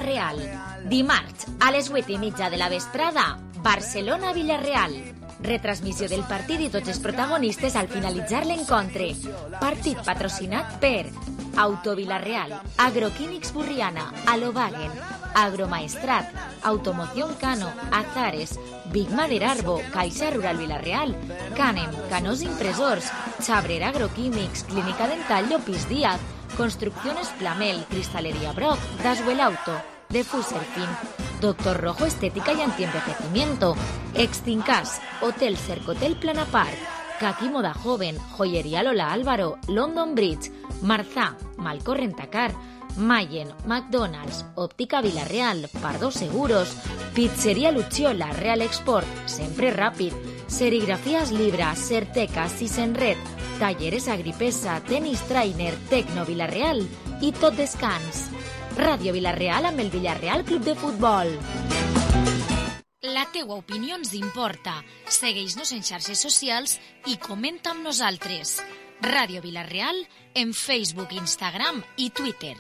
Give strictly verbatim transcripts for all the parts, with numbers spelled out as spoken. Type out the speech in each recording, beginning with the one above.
Villarreal. Dimarts, a les vuit i mitja de la vesprada, Barcelona-Villarreal. Retransmissió del partit i tots els protagonistes al finalitzar l'encontre. Partit patrocinat per Auto Villarreal, Agroquímics Burriana, Alobagen, Agromaestrat, Automoción Cano, Azares, Big Mader Arbo, Caixa Rural Villarreal, Canem, Canós Impresors, Xabrera Agroquímics, Clínica Dental Llopis Díaz, Construcciones Plamel, Cristalería Brock, Daswell Auto, Defuser Fin, Doctor Rojo Estética y Antienvejecimiento, Extincas, Hotel Cercotel Plana Park, Kaki Moda Joven, Joyería Lola Álvaro, London Bridge, Marzá, Malco Rentacar, Mayen, McDonald's, Óptica Villarreal, Pardo Seguros, Pizzería Lucciola, Real Export, Sempre Ràpid, Serigrafías Libra, Certeca, Sisenred, Talleres Agripesa, Tenis Trainer, Tecno Villarreal i Tot Descans. Ràdio Villarreal amb el Villarreal Club de Futbol. La teua opinió ens importa. Segueix-nos en xarxes socials i comenta amb nosaltres. Ràdio Villarreal en Facebook, Instagram i Twitter.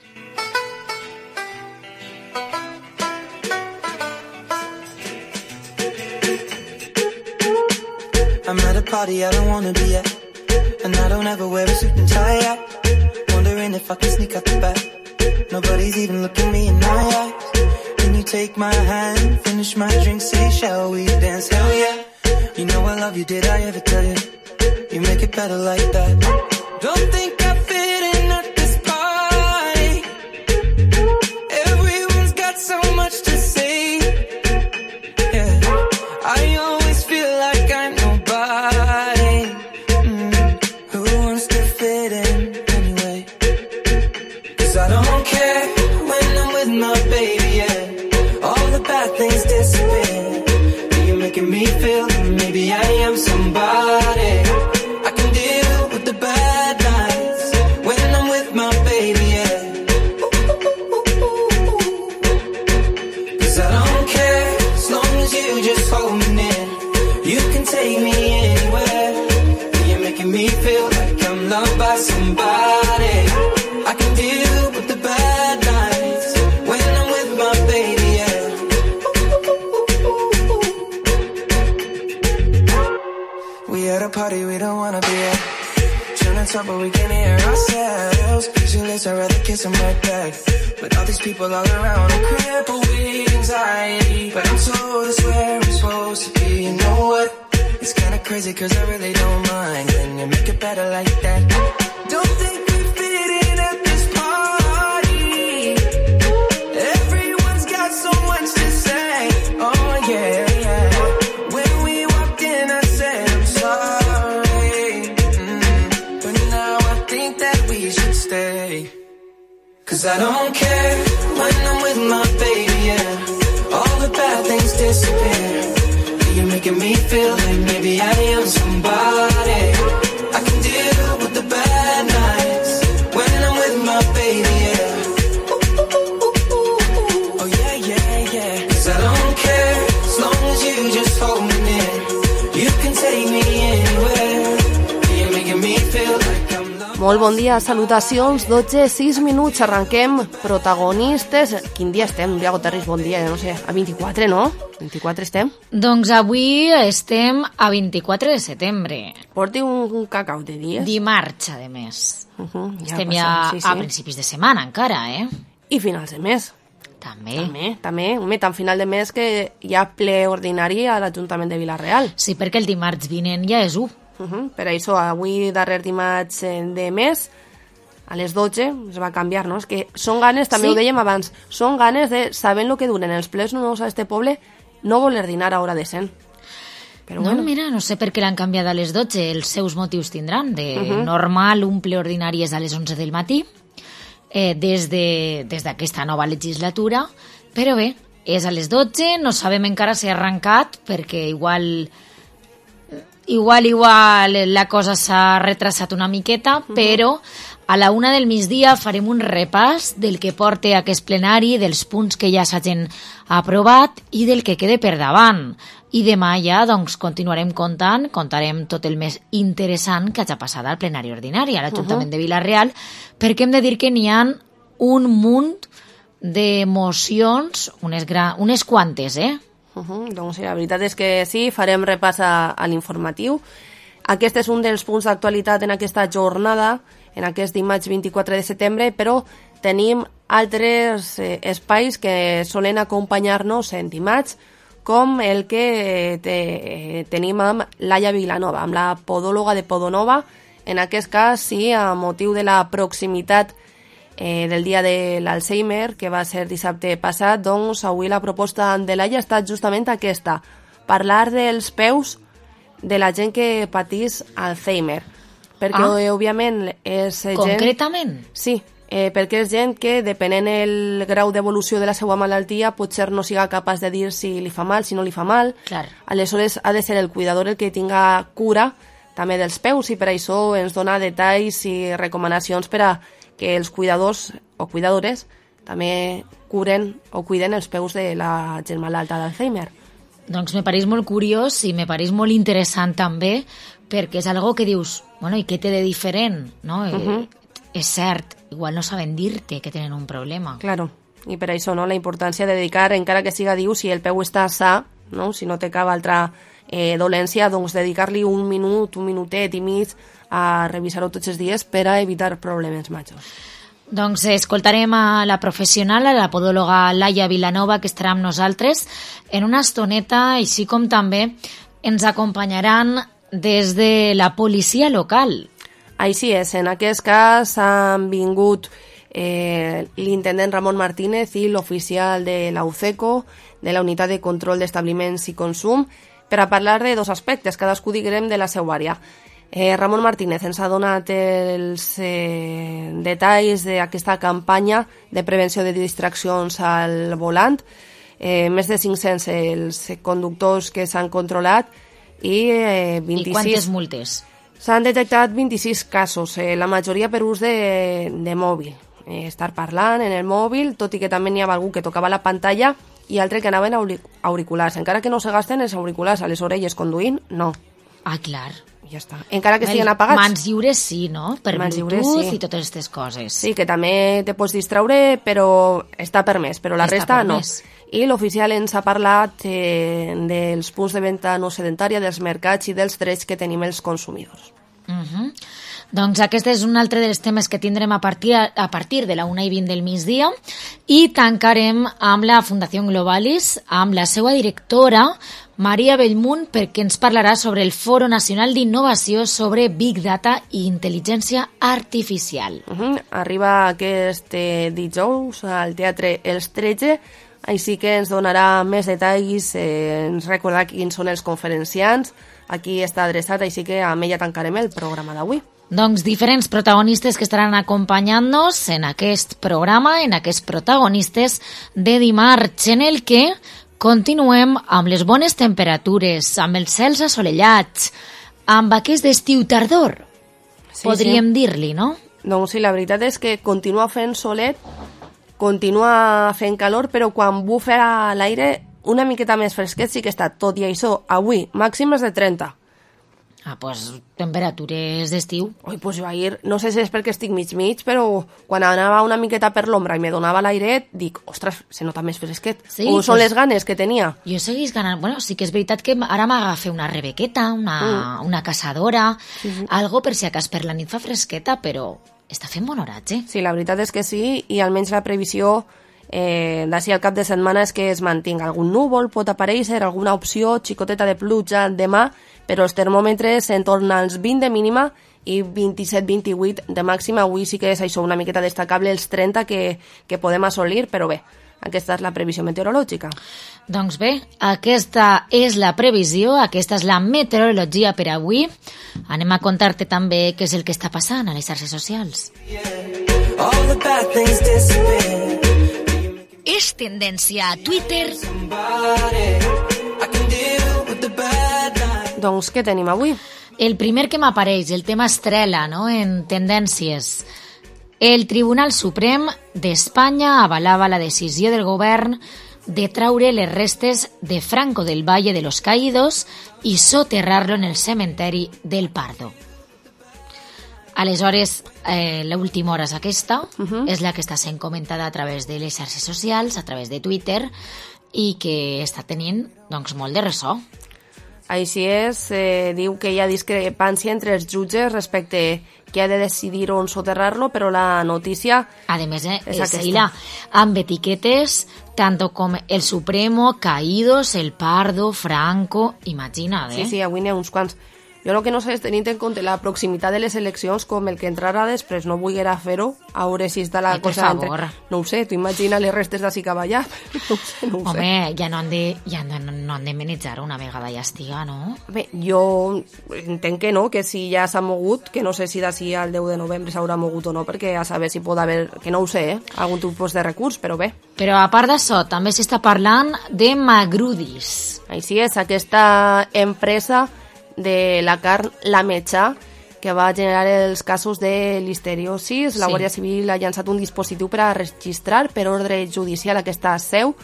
I'm at a party I don't wanna be at, and I don't ever wear a suit and tie hat. Wondering if I can sneak out the back. Nobody's even looking me in my eyes. Can you take my hand, finish my drink, say shall we dance? Hell yeah. You know I love you, did I ever tell you? You make it better like that. Don't think I fit in at this party. Everyone's got so much to say. Yeah, I always feel like I'm nobody. Mm, who wants to fit in anyway? 'Cause I don't care when I'm with my baby, yeah. All the bad things disappear. You're making me feel that maybe I am somebody. I can deal with the bad nights when I'm with my baby, yeah. 'Cause I don't care as long as you just hold me near. You can take me anywhere. You're making me feel like I'm loved by somebody. I can deal with the bad nights when I'm with my baby, yeah. We at a party we don't wanna be at. Trying to talk but we can't hear ourselves. Pictureless, I'd rather kiss them right back. But all these people all around, I'm crippled with anxiety. But I'm told it's where I'm supposed to be. You know what? It's kinda crazy 'cause I really don't mind. Can you make it better like that? Don't think we fit in at this party. Everyone's got so much to say. Oh yeah, yeah. When we walked in I said I'm sorry. Mm, but now I think that we should stay. 'Cause I don't care when I'm with my baby, yeah. All the bad things disappear. You're making me feel like maybe I am somebody. I can deal with the bad nights when I'm with my baby, yeah. Oh yeah, yeah, yeah. 'Cause I don't care as long as you just hold me near. You can take me anywhere. You're making me feel like I'm loved. Molt bon dia, salutacions, dotze, sis minuts, arrenquem, protagonistes. Quin dia estem, Diago Terris, bon dia, no sé, a vint-i-quatre, no? vint-i-quatre estem? Doncs avui estem a vint-i-quatre de setembre. Porti un, un cacau de dies. Dimarts, a més. Uh -huh, ja estem ja sí, sí. a principis de setmana, encara, eh? I finals de mes. També. També, també. Home, tan final de mes que hi ha ple ordinari a l'Ajuntament de Vila-real. Sí, perquè el dimarts vinent ja és u. Uh -huh. Per això, avui, darrer dimarts de mes, a les dotze, es va canviar, no? És que són ganes, també sí. Ho dèiem abans, són ganes de, sabent el que duren els plens nous a este poble, no voler dinar a hora de cent. Però no, bueno. Mira, no sé per què l'han canviat a les dotze, els seus motius tindran. De Uh-huh. normal, un ple ordinari és a les onze del matí, eh, des de, des d'aquesta nova legislatura, però bé, és a les dotze, no sabem encara si ha arrencat, perquè igual... Igual, igual, la cosa s'ha retrasat una miqueta, uh-huh. Però a la una del migdia farem un repàs del que porta aquest plenari, dels punts que ja s'hagin aprovat i del que quede per davant. I demà ja doncs, continuarem contant, contarem tot el més interessant que hagi passat al plenari ordinari, a l'Ajuntament uh-huh. de Vila-real, perquè hem de dir que n'hi ha un munt d'emocions, unes, gra... unes quantes, eh? Uh -huh. Doncs sí, la veritat és que sí, farem repàs a, a l'informatiu. Aquest és un dels punts d'actualitat en aquesta jornada, en aquest dimarts vint-i-quatre de setembre, però tenim altres eh, espais que solen acompanyar-nos en dimarts, com el que te, tenim amb Laia Vilanova, amb la podòloga de Podonova, en aquest cas sí, a motiu de la proximitat eh, del dia de l'Alzheimer, que va ser dissabte passat, doncs avui la proposta de Laia ha estat justament aquesta, parlar dels peus de la gent que patís Alzheimer. Perquè, ah. òbviament, és gent... Concretament? Sí, eh, perquè és gent que, depenent el grau d'evolució de la seva malaltia, potser no siga capaç de dir si li fa mal, si no li fa mal. Clar. Aleshores, ha de ser el cuidador el que tinga cura també dels peus, i per això ens dona detalls i recomanacions per a que els cuidadors o cuidadores també curen o cuiden els peus de la gent malalta d'Alzheimer. Doncs me pareix molt curiós i me pareix molt interessant també, perquè és algo que dius, bueno, i què té de diferent, no? Uh -huh. eh, és cert, igual no saben dir-te que tenen un problema. Claro, i per això, no?, la importància de dedicar, encara que siga, diu, si el peu està sa, no?, si no té cap altra eh, dolència, doncs dedicar-li un minut, un minutet i mig a revisar-ho tots els dies per a evitar problemes majors. Doncs escoltarem a la professional, a la podòloga Laia Vilanova, que estarà amb nosaltres en una estoneta, així com també ens acompanyaran des de la policia local. Així és, en aquest cas han vingut eh, l'intendent Ramon Martínez i l'oficial de la U C E C O, de la Unitat de Control d'Establiments i Consum, per a parlar de dos aspectes, cadascú diguem de la seva àrea. Eh, Ramon Martínez ens ha donat els eh, detalls d'aquesta campanya de prevenció de distraccions al volant, eh, més de cinc-cents els conductors que s'han controlat i eh, vint-i-sis... I quantes multes? S'han detectat vint-i-sis casos, eh, la majoria per ús de, de mòbil. Eh, estar parlant en el mòbil, tot i que també n'hi havia algú que tocava la pantalla i altre que anaven auriculars. Encara que no se gasten els auriculars a les orelles conduint, no. Ah, clar. Ja està. Encara que estiguin apagats. Mans lliures sí, no? Per Mans Bluetooth lliures, sí. I totes aquestes coses. Sí, que també te pots distraure, però està permès, però la està resta permès. No. I l'oficial ens ha parlat eh, dels punts de venda no sedentària, dels mercats i dels drets que tenim els consumidors. Uh -huh. Doncs aquest és un altre dels temes que tindrem a partir, a partir de la una i vint del migdia, i tancarem amb la Fundació Globalis, amb la seva directora, Maria Bellmunt, perquè ens parlarà sobre el Foro Nacional d'Innovació sobre Big Data i Intel·ligència Artificial. Uh -huh. Arriba aquest eh, dijous al Teatre Els tretze, així que ens donarà més detalls, eh, ens recordarà quins són els conferenciants, aquí està adreçat, així que amb ella tancarem el programa d'avui. Doncs diferents protagonistes que estaran acompanyant-nos en aquest programa, en aquests protagonistes de dimarts, en el que continuem amb les bones temperatures, amb els cels assolellats, amb aquest estiu tardor, sí, podríem sí. dir-li, no? Doncs sí, la veritat és que continua fent solet, continua fent calor, però quan bufa l'aire una miqueta més fresquet sí que està. Tot i això, avui, màximes de trenta. Ah, doncs temperatures d'estiu. Ui, doncs jo ahir, no sé si és perquè estic mig-mig, però quan anava una miqueta per l'ombra i me donava l'airet, dic, ostres, se nota més fresquet. Sí, o pues, són les ganes que tenia. Jo seguís ganant. Bueno, sí que és veritat que ara m'agafa una rebequeta, una, mm. una caçadora, mm-hmm. algo per si acas per la nit fa fresqueta, però està fent bon horatge. Sí, la veritat és que sí, i almenys la previsió eh, d'ací al cap de setmana és que es mantinga. Algun núvol pot aparèixer, alguna opció xicoteta de pluja demà, però els termòmetres en torn als vint de mínima i vint-i-set vint-i-vuit de màxima. Avui sí que és això una miqueta destacable, els trenta que, que podem assolir, però bé, aquesta és la previsió meteorològica. Doncs bé, aquesta és la previsió, aquesta és la meteorologia per avui. Anem a contar-te també què és el que està passant a les xarxes socials. És tendència a Twitter. Doncs què tenim avui? El primer que m'apareix, el tema estrela, no?, en tendències. El Tribunal Suprem d'Espanya avalava la decisió del govern de traure les restes de Franco del Valle de los Caídos i soterrar-lo en el cementeri del Pardo. Aleshores, eh, l'última hora és aquesta, Uh -huh. és la que està sent comentada a través de les xarxes socials, a través de Twitter, i que està tenint doncs, molt de ressò. Així és, eh, diu que hi ha discrepància entre els jutges respecte qui ha de decidir on soterrar-lo, però la notícia A més, eh, és és aquesta. ella, amb etiquetes tanto com el Supremo, Caídos, el Pardo, Franco, imagina't, eh? Sí, sí, avui n'hi ha uns quants. Jo el que no sé és, tenint en compte la proximitat de les eleccions, com el que entrarà després no volguera fer-ho, a veure si està la Ai, per cosa... favor. No ho sé, tu imagina les restes d'ací cap allà. No ho sé, no ho sé. Home, ja no han de, ja no, no han de menitzar una vegada ja estiga, no? Bé, jo entenc que no, que si ja s'ha mogut, que no sé si d'ací al deu de novembre s'haurà mogut o no, perquè a saber si pot haver, que no ho sé, eh, algun tipus de recurs, però bé. Però a part d'això, també s'està parlant de Magrudis. Així és, aquesta empresa de la carn La Mecha, que va generar els casos de listeriosis. La Sí. Guàrdia Civil ha llançat un dispositiu per a registrar per ordre judicial aquesta seu,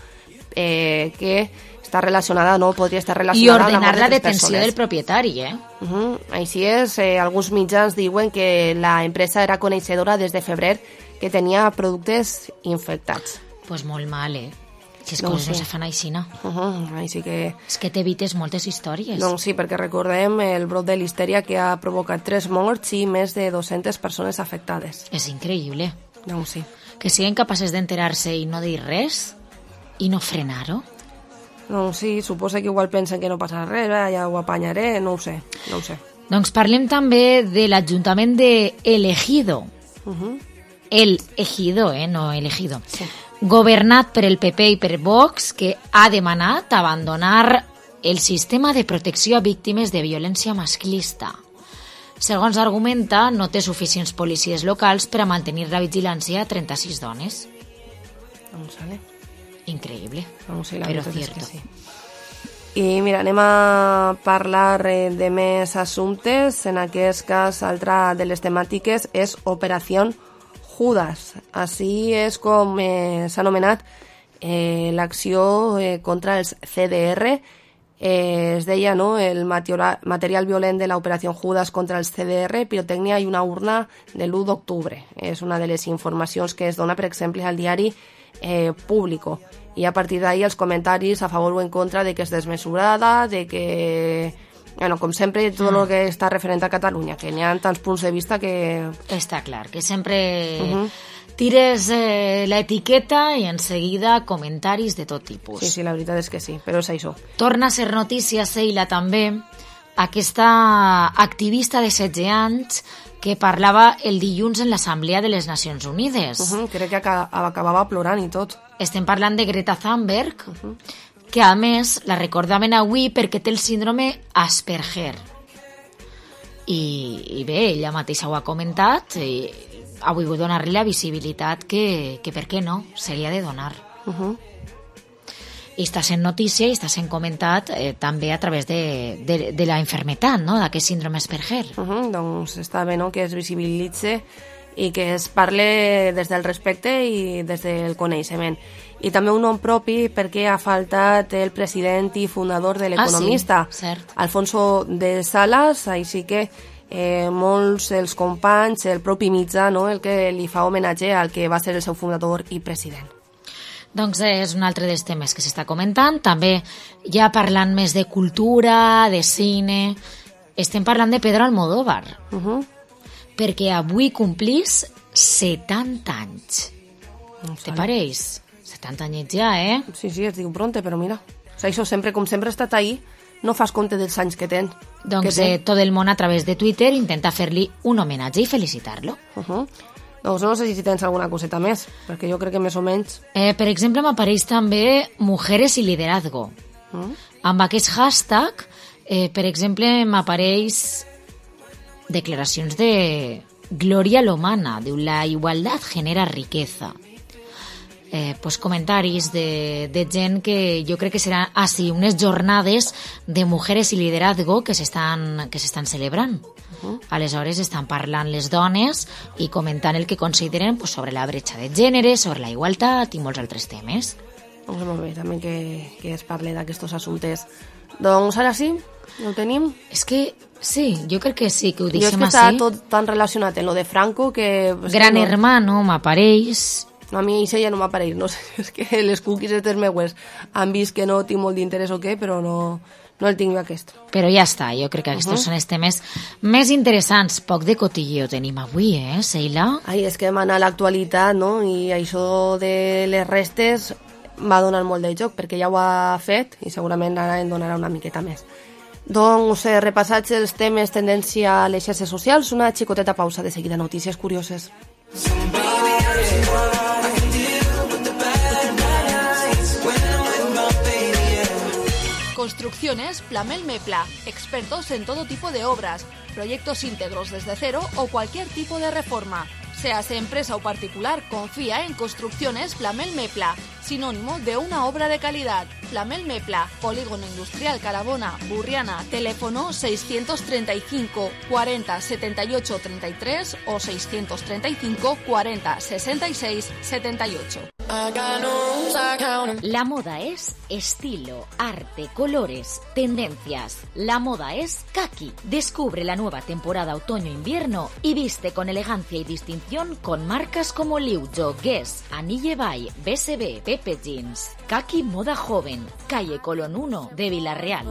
eh, que està relacionada, no podria estar I relacionada amb ordenar la altres detenció persones. del propietari, eh? Uh -huh. Així és, eh, alguns mitjans diuen que la empresa era coneixedora des de febrer que tenia productes infectats. Pues molt mal, eh? Si les No ho coses no sé. se fan aixina. Uh -huh. Així que... És que t'evites moltes històries. Doncs sí, perquè recordem el brot de listèria que ha provocat tres morts i més de dues-centes persones afectades. És increïble. Doncs sí. Que siguin capaces d'enterar-se i no dir res i no frenar-ho. Doncs sí, suposa que igual pensen que no passa res, eh? Ja ho apanyaré, no ho sé, no ho sé. Doncs parlem també de l'Ajuntament de El Ejido. Uh -huh. El Ejido, eh? No Elegido. Sí. Governat per el P P i per Vox, que ha demanat abandonar el sistema de protecció a víctimes de violència masclista. Segons argumenta, no té suficients policies locals per a mantenir la vigilància a trenta-sis dones. Doncs vale. Increïble, Doncs sí, la però veritat és cierto. que sí. I mira, anem a parlar eh, de més assumptes. En aquest cas, altra de les temàtiques és Operació Judas. Així és com eh, s'ha anomenat eh, l'acció eh, contra els C D R. Eh, es deia, no?, el material, material violent de l'Operació Judas contra els C D R, pirotècnia i una urna de l'u d'octubre. És una de les informacions que es dona, per exemple, al diari eh, Público. I a partir d'ahí els comentaris a favor o en contra de que és desmesurada, de que... Bueno, com sempre, tot el que està referent a Catalunya, que n'hi ha tants punts de vista que... Està clar, que sempre Uh -huh. tires eh, la etiqueta i en seguida comentaris de tot tipus. Sí, sí, la veritat és que sí, però és això. Torna a ser notícia, Seila, també, aquesta activista de setze anys que parlava el dilluns en l'Assemblea de les Nacions Unides. Uh -huh, crec que aca- acabava plorant i tot. Estem parlant de Greta Thunberg, uh-huh. que a més la recordaven avui perquè té el síndrome Asperger. I, i bé, ella mateixa ho ha comentat i ha volgut donar-li la visibilitat que, que per què no, se li ha de donar. Uh -huh. I està sent notícia i està sent comentat eh, també a través de, de, de la infermetat, no?, d'aquest síndrome Asperger. Uh -huh, doncs està bé, no?, que es visibilitze i que es parle des del respecte i des del coneixement. I també un nom propi perquè ha faltat el president i fundador de l'Economista, ah, sí, cert. Alfonso de Salas, així que eh, molts dels companys, el propi mitjà, no?, el que li fa homenatge al que va ser el seu fundador i president. Doncs és un altre dels temes que s'està comentant. També ja parlant més de cultura, de cine, estem parlant de Pedro Almodóvar, Uh -huh. perquè avui complís setanta anys. Te pareix? setanta anyets ja, eh? Sí, sí, es diu pronte, però mira, o sigui, això sempre, com sempre ha estat ahí, no fas compte dels anys que ten. Doncs que eh, tot el món a través de Twitter intenta fer-li un homenatge i felicitar-lo. Uh -huh. Doncs no sé si tens alguna coseta més, perquè jo crec que més o menys... Eh, per exemple, m'apareix també Mujeres i Liderazgo. Mm? Amb aquest hashtag, eh, per exemple, m'apareix declaracions de Gloria Lomana, diu, la igualdad genera riqueza. Eh, pues comentaris de, de gent que jo crec que seran així unes jornades de mujeres i liderazgo que s'estan que s'estan celebrant. Uh-huh. Aleshores estan parlant les dones i comentant el que consideren pues, sobre la bretxa de gènere, sobre la igualtat i molts altres temes. Doncs molt bé, també que, que es parli d'aquests assumptes. Doncs ara sí, Ho tenim? És que sí, jo crec que sí, que ho Jo és deixem que està així. tot tan relacionat en lo de Franco que... és Gran que no, Hermano m'apareix. a mi això ja no m'apareix, no sé, és que les cookies aquestes meues han vist que no tinc molt d'interès o què, però no, no el tinc aquest. Però ja està, jo crec que aquests uh -huh. són els temes més interessants. Poc de cotilleo tenim avui, eh, Seila? Ai, és que hem anat a l'actualitat, no?, i això de les restes va donar molt de joc, perquè ja ho ha fet i segurament ara en donarà una miqueta més. Doncs, eh, repassats els temes tendència a les xarxes socials, una xicoteta pausa, de seguida notícies curioses. Construcciones Plamel Mepla, expertos en todo tipo de obras, proyectos íntegros desde cero o cualquier tipo de reforma. Seas empresa o particular, confía en Construcciones Plamel Mepla, sinónimo de una obra de calidad. Plamel Mepla, Polígono Industrial Carabona, Burriana, teléfono seiscientos treinta y cinco cuarenta setenta y ocho treinta y tres o seiscientos treinta y cinco cuarenta sesenta y seis setenta y ocho. La moda es estilo, arte, colores, tendencias. La moda es Kaki. Descubre la nueva temporada otoño-invierno y viste con elegancia y distinción con marcas como Liujo, Guess, Anille Bay, B S B, Pepe Jeans. Kaki Moda Joven, calle Colón uno de Villarreal.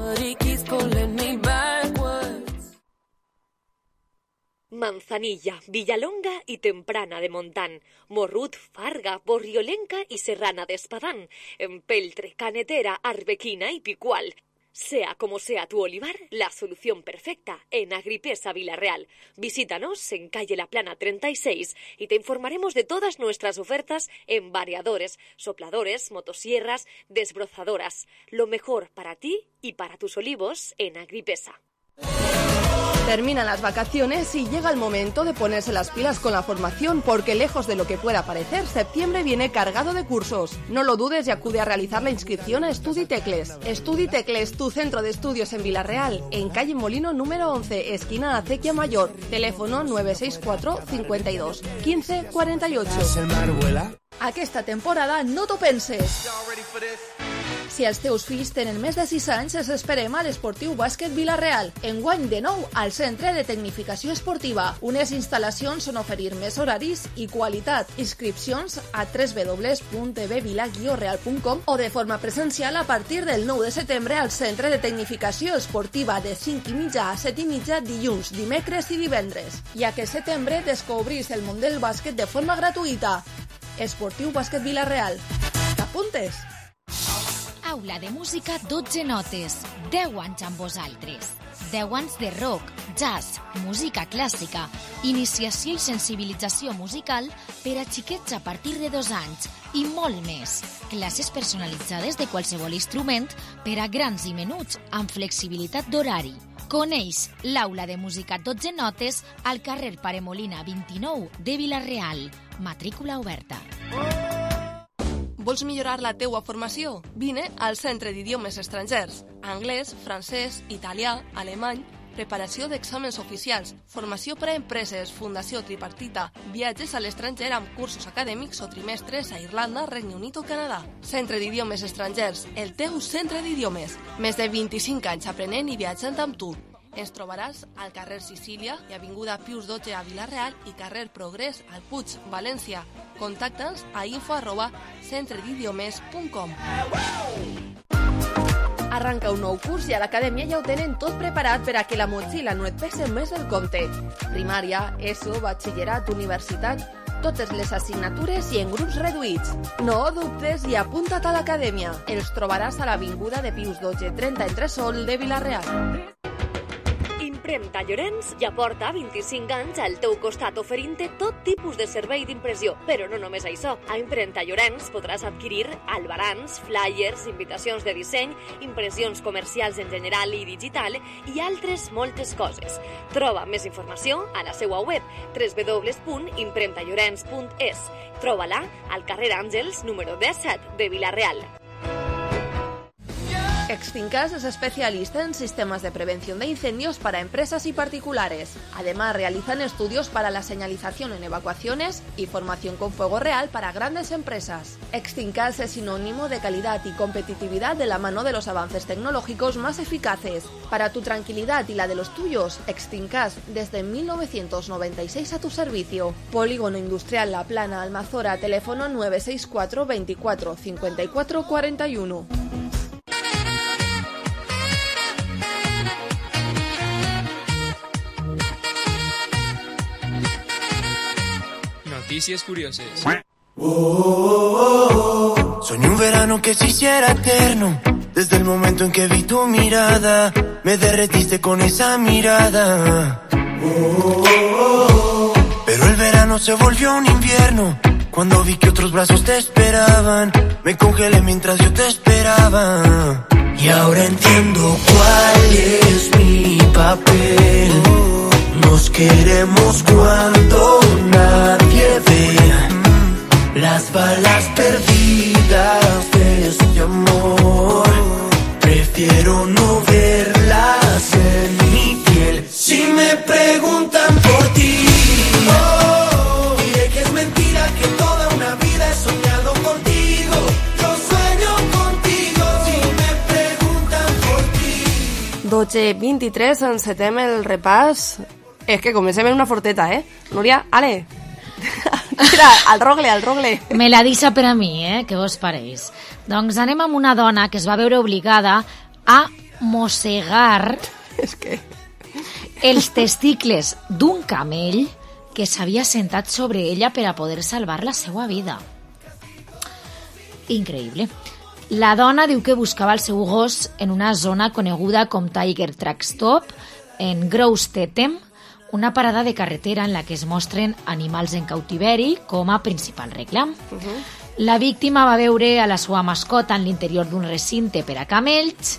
Manzanilla, Villalonga y Temprana de Montán, Morrut, Farga, Borriolenca y Serrana de Espadán, Empeltre, Canetera, Arbequina y Picual. Sea como sea tu olivar, la solución perfecta en Agripesa Villarreal. Visítanos en calle La Plana treinta y seis y te informaremos de todas nuestras ofertas en variadores, sopladores, motosierras, desbrozadoras. Lo mejor para ti y para tus olivos en Agripesa. Terminan las vacaciones y llega el momento de ponerse las pilas con la formación, porque lejos de lo que pueda parecer, septiembre viene cargado de cursos. No lo dudes y acude a realizar la inscripción a Estuditecles. Estuditecles, tu centro de estudios en Villarreal, en calle Molino número once, esquina Acequia Mayor. Teléfono nueve seis cuatro cincuenta y dos quince cuarenta y ocho. Aquesta temporada no t'ho penses. Si els teus fills tenen més de sis anys, els esperem a l'Esportiu Bàsquet Vila-real. Enguany de nou al Centre de Tecnificació Esportiva. Unes instal·lacions on oferir més horaris i qualitat. Inscripcions a w w w punt t v vila guió real punt com o de forma presencial a partir del nou de setembre al Centre de Tecnificació Esportiva de cinc i mitja a set i mitja dilluns, dimecres i divendres. I aquest setembre descobrís el món del bàsquet de forma gratuïta. Esportiu Bàsquet Vila-real. T'apuntes? Aula de música dotze notes, deu anys amb vosaltres. deu anys de rock, jazz, música clàssica, iniciació i sensibilització musical per a xiquets a partir de dos anys i molt més. Classes personalitzades de qualsevol instrument per a grans i menuts amb flexibilitat d'horari. Coneix l'Aula de música dotze notes al carrer Paremolina vint-i-nou de Vila-real. Matrícula oberta. Vols millorar la teua formació? Vine al Centre d'Idiomes Estrangers. Anglès, francès, italià, alemany, preparació d'exàmens oficials, formació per a empreses, fundació tripartita, viatges a l'estranger amb cursos acadèmics o trimestres a Irlanda, Regne Unit o Canadà. Centre d'Idiomes Estrangers, el teu centre d'idiomes. Més de vint-i-cinc anys aprenent i viatjant amb tu. Ens trobaràs al carrer Sicília i avinguda Pius dotze a Vila-real i carrer Progrés al Puig, València. Contacta'ns a info arroba centre d'idiomes punt com. Arranca un nou curs i a l'acadèmia ja ho tenen tot preparat per a que la motxilla no et pese més del compte. Primària, ESO, batxillerat, universitat, totes les assignatures i en grups reduïts. No dubtes i apunta't a l'acadèmia. Els trobaràs a l'avinguda de Pius dotze trenta entre Sol de Vila-real. Impremta Llorenç ja porta vint-i-cinc anys al teu costat oferint-te tot tipus de servei d'impressió. Però no només això. A Impremta Llorenç podràs adquirir albarans, flyers, invitacions de disseny, impressions comercials en general i digital i altres moltes coses. Troba més informació a la seva web w w w punt impremta llorenç punt es. Troba-la al carrer Àngels número disset de Vila-real. Extincas es especialista en sistemas de prevención de incendios para empresas y particulares. Además, realizan estudios para la señalización en evacuaciones y formación con fuego real para grandes empresas. Extincas es sinónimo de calidad y competitividad de la mano de los avances tecnológicos más eficaces. Para tu tranquilidad y la de los tuyos, Extincas desde mil novecientos noventa y seis a tu servicio. Polígono Industrial La Plana, Almazora, teléfono nueve seis cuatro veinticuatro cincuenta y cuatro cuarenta y uno. Noticias curiosas. Oh, oh, oh. Soñé un verano que se hiciera eterno. Desde el momento en que vi tu mirada, me derretiste con esa mirada. Oh, oh, oh. Pero el verano se volvió un invierno. Cuando vi que otros brazos te esperaban, me congelé mientras yo te esperaba. Y ahora entiendo cuál es mi papel. Nos queremos cuando nadie ve las balas perdidas de este amor. Prefiero no verlas en mi piel. Si me preguntan por ti, oh, diré que es mentira, que toda una vida he soñado contigo. Yo sueño contigo. Si me preguntan por ti. dotze vint-i-tres, encetem el repàs. És que comencem en una forteta, eh? Núria, ale! Mira, al rogle, al rogle. Me la deixa per a mi, eh? Què vos pareix? Doncs anem amb una dona que es va veure obligada a mossegar És que... els testicles d'un camell que s'havia sentat sobre ella per a poder salvar la seva vida. Increïble. La dona diu que buscava el seu gos en una zona coneguda com Tiger Track Stop, en Groustethem, una parada de carretera en la que es mostren animals en cautiveri com a principal reclam. Uh-huh. La víctima va veure a la seva mascota en l'interior d'un recinte per a camells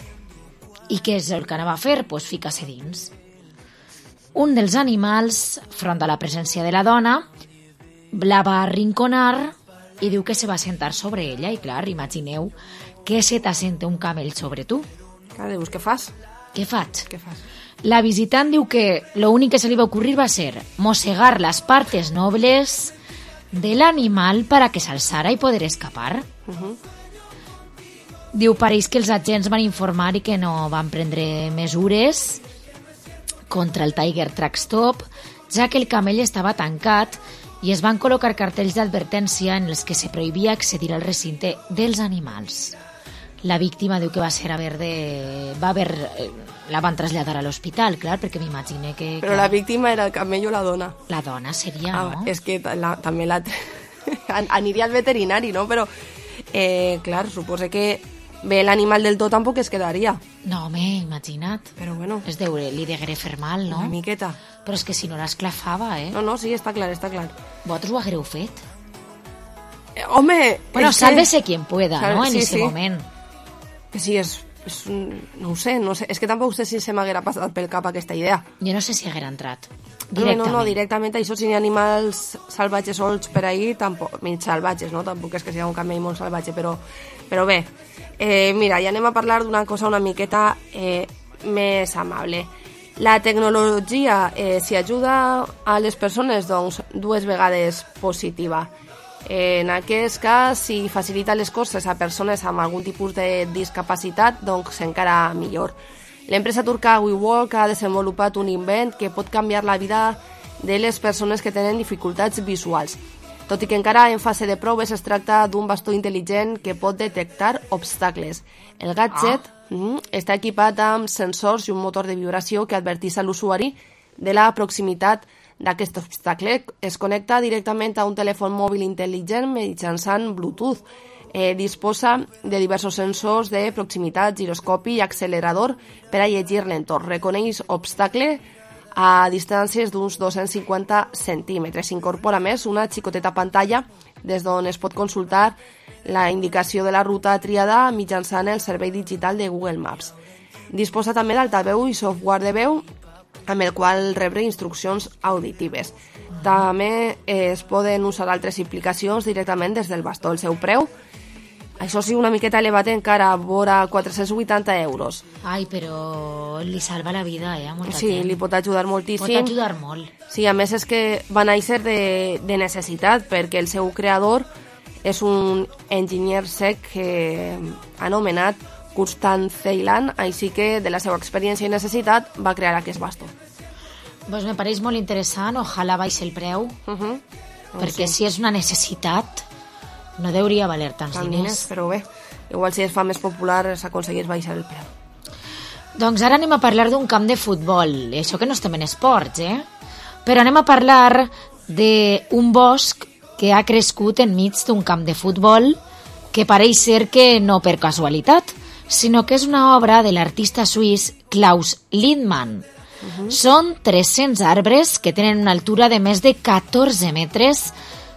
i què és el que anava a fer? Pues ficar-se dins. Un dels animals, front a la presència de la dona, la va arrinconar i diu que se va sentar sobre ella i clar, imagineu que se t'assenta un camell sobre tu. Clar, dius, què fas? Què faig? Què fas? La visitant diu que lo únic que se li va ocurrir va ser mossegar les partes nobles de l'animal para que s'alçara i poder escapar. Uh-huh. Diu, pareix que els agents van informar i que no van prendre mesures contra el Tiger Track Stop, ja que el camell estava tancat i es van col·locar cartells d'advertència en els que se prohibia accedir al recinte dels animals. La víctima diu que va ser haver de... va haver... la van traslladar a l'hospital, clar, perquè m'imagine que... Però clar, la víctima era el camell o la dona? La dona seria, ah, no? És que la, també la... aniria al veterinari, no? Però, eh, clar, supose que bé l'animal del tot tampoc es quedaria. No, home, imagina't. Però bueno... Es deu, li degué fer mal, no? Una miqueta. Però és que si no l'esclafava, eh? No, no, sí, està clar, està clar. Vosaltres ho haguereu fet? Eh, home... Bueno, sálvese que... quien pueda, Sal... no? En sí, ese sí. moment. Que sí, és... és un... no ho sé, no sé. És que tampoc sé si se m'haguera passat pel cap aquesta idea. Jo no sé si haguera entrat. Directament. No, no, no, directament. Això, si hi ha animals salvatges solts per ahí, tampoc... mig salvatges, no? Tampoc és que sigui un camell molt salvatge, però, però bé. Eh, mira, ja anem a parlar d'una cosa una miqueta eh, més amable. La tecnologia, eh, si ajuda a les persones, doncs dues vegades positiva. En aquest cas, si facilita les coses a persones amb algun tipus de discapacitat, doncs encara millor. L'empresa turca WeWork ha desenvolupat un invent que pot canviar la vida de les persones que tenen dificultats visuals. Tot i que encara en fase de proves es tracta d'un bastó intel·ligent que pot detectar obstacles. El gadget ah. mm, està equipat amb sensors i un motor de vibració que advertís a l'usuari de la proximitat d'aquest obstacle. Es connecta directament a un telèfon mòbil intel·ligent mitjançant Bluetooth. Eh, disposa de diversos sensors de proximitat, giroscopi i accelerador per a llegir l'entorn. Reconeix obstacle a distàncies d'uns dos-cents cinquanta centímetres. S'incorpora més una xicoteta pantalla des d'on es pot consultar la indicació de la ruta triada mitjançant el servei digital de Google Maps. Disposa també d'altaveu i software de veu amb el qual rebre instruccions auditives. També es poden usar altres aplicacions directament des del bastó. El seu preu Això sí, una miqueta elevat encara, vora quatre-cents vuitanta euros. Ai, però li salva la vida, eh, a molta Sí, gent. li pot ajudar moltíssim. Pot ajudar molt. Sí, a més és que va néixer de, de necessitat, perquè el seu creador és un enginyer sec que, anomenat Constant Ceylan, així que de la seva experiència i necessitat va crear aquest bastó. Pues me pareix molt interessant, ojalà baixi el preu, Uh -huh. perquè si és una necessitat no deuria valer tants Tant diners. diners, però bé, igual si es fa més popular s'aconsegueix baixar el preu. Doncs ara anem a parlar d'un camp de futbol, i això que no estem en esports, eh? Però anem a parlar d'un bosc que ha crescut enmig d'un camp de futbol que pareix ser que no per casualitat, sinó que és una obra de l'artista suís Klaus Lindmann. Uh-huh. Són tres-cents arbres que tenen una altura de més de catorze metres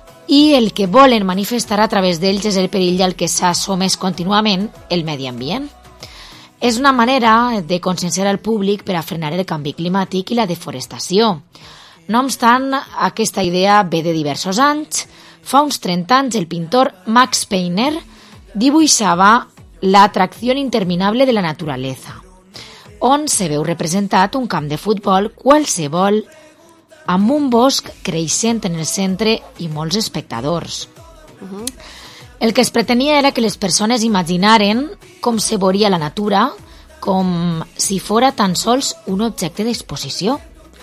i el que volen manifestar a través d'ells és el perill al que s'ha somès contínuament el medi ambient. És una manera de conscienciar al públic per a frenar el canvi climàtic i la deforestació. No obstant, aquesta idea ve de diversos anys. Fa uns trenta anys el pintor Max Peiner dibuixava La atracció interminable de la naturaleza, on se veu representat un camp de futbol qualsevol amb un bosc creixent en el centre i molts espectadors. Uh-huh. El que es pretenia era que les persones imaginaren com se veuria la natura com si fora tan sols un objecte d'exposició,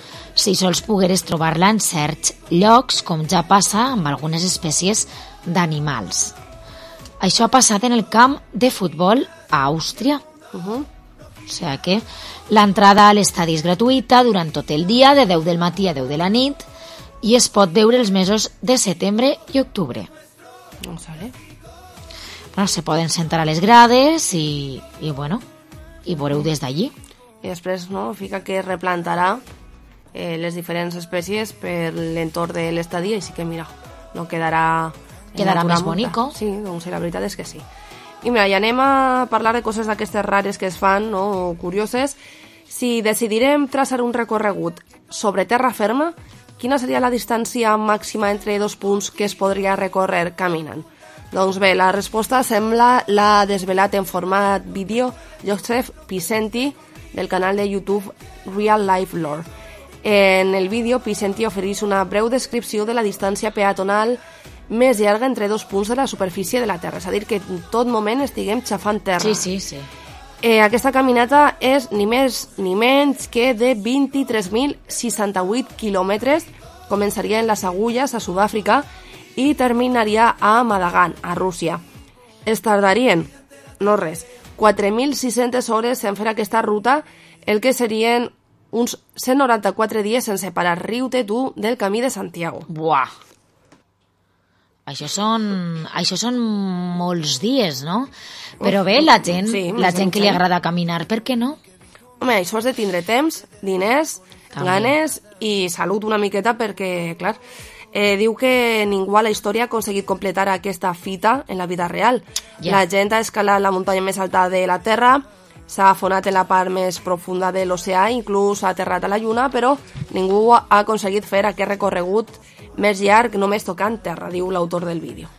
si sols pogueres trobar-la en certs llocs, com ja passa amb algunes espècies d'animals. Això ha passat en el camp de futbol a Àustria. Uh-huh. O sigui que l'entrada a l'estadi és gratuïta durant tot el dia, de deu del matí a deu de la nit, i es pot veure els mesos de setembre i octubre. No sé. Bueno, se poden sentar a les grades i, i bueno, i veureu des d'allí. I després, no?, fica que replantarà eh, les diferents espècies per l'entorn de l'estadi, així que, mira, no quedarà... Quedarà més multa. bonico. Sí, doncs la veritat és que sí. I mira, ja anem a parlar de coses d'aquestes rares que es fan, no?, curioses. Si decidirem traçar un recorregut sobre terra ferma, quina seria la distància màxima entre dos punts que es podria recórrer caminant? Doncs bé, la resposta sembla l'ha desvelat en format vídeo Joseph Pisenti del canal de YouTube Real Life Lore. En el vídeo, Pisenti ofereix una breu descripció de la distància peatonal més llarga entre dos punts de la superfície de la Terra. És a dir, que en tot moment estiguem xafant terra. Sí, sí, sí. Eh, aquesta caminata és ni més ni menys que de vint-i-tres mil seixanta-vuit quilòmetres. Començaria en les Agulles, a Sud-àfrica, i terminaria a Madagascar, a Rússia. Es tardarien, no res, quatre mil sis-centes hores en fer aquesta ruta, el que serien uns cent noranta-quatre dies sense parar. Riu-te tu del Camí de Santiago. Buah! Això són, això són molts dies, no? Però bé, la gent, sí, la gent que li sí. agrada caminar, per què no? Home, això has de tindre temps, diners, També. ganes i salut una miqueta perquè, clar, eh, diu que ningú a la història ha aconseguit completar aquesta fita en la vida real. Ja. La gent ha escalat la muntanya més alta de la Terra, s'ha afonat en la part més profunda de l'oceà, inclús ha aterrat a la Lluna, però ningú ha aconseguit fer aquest recorregut més llarg només tocant terra, diu l'autor del vídeo.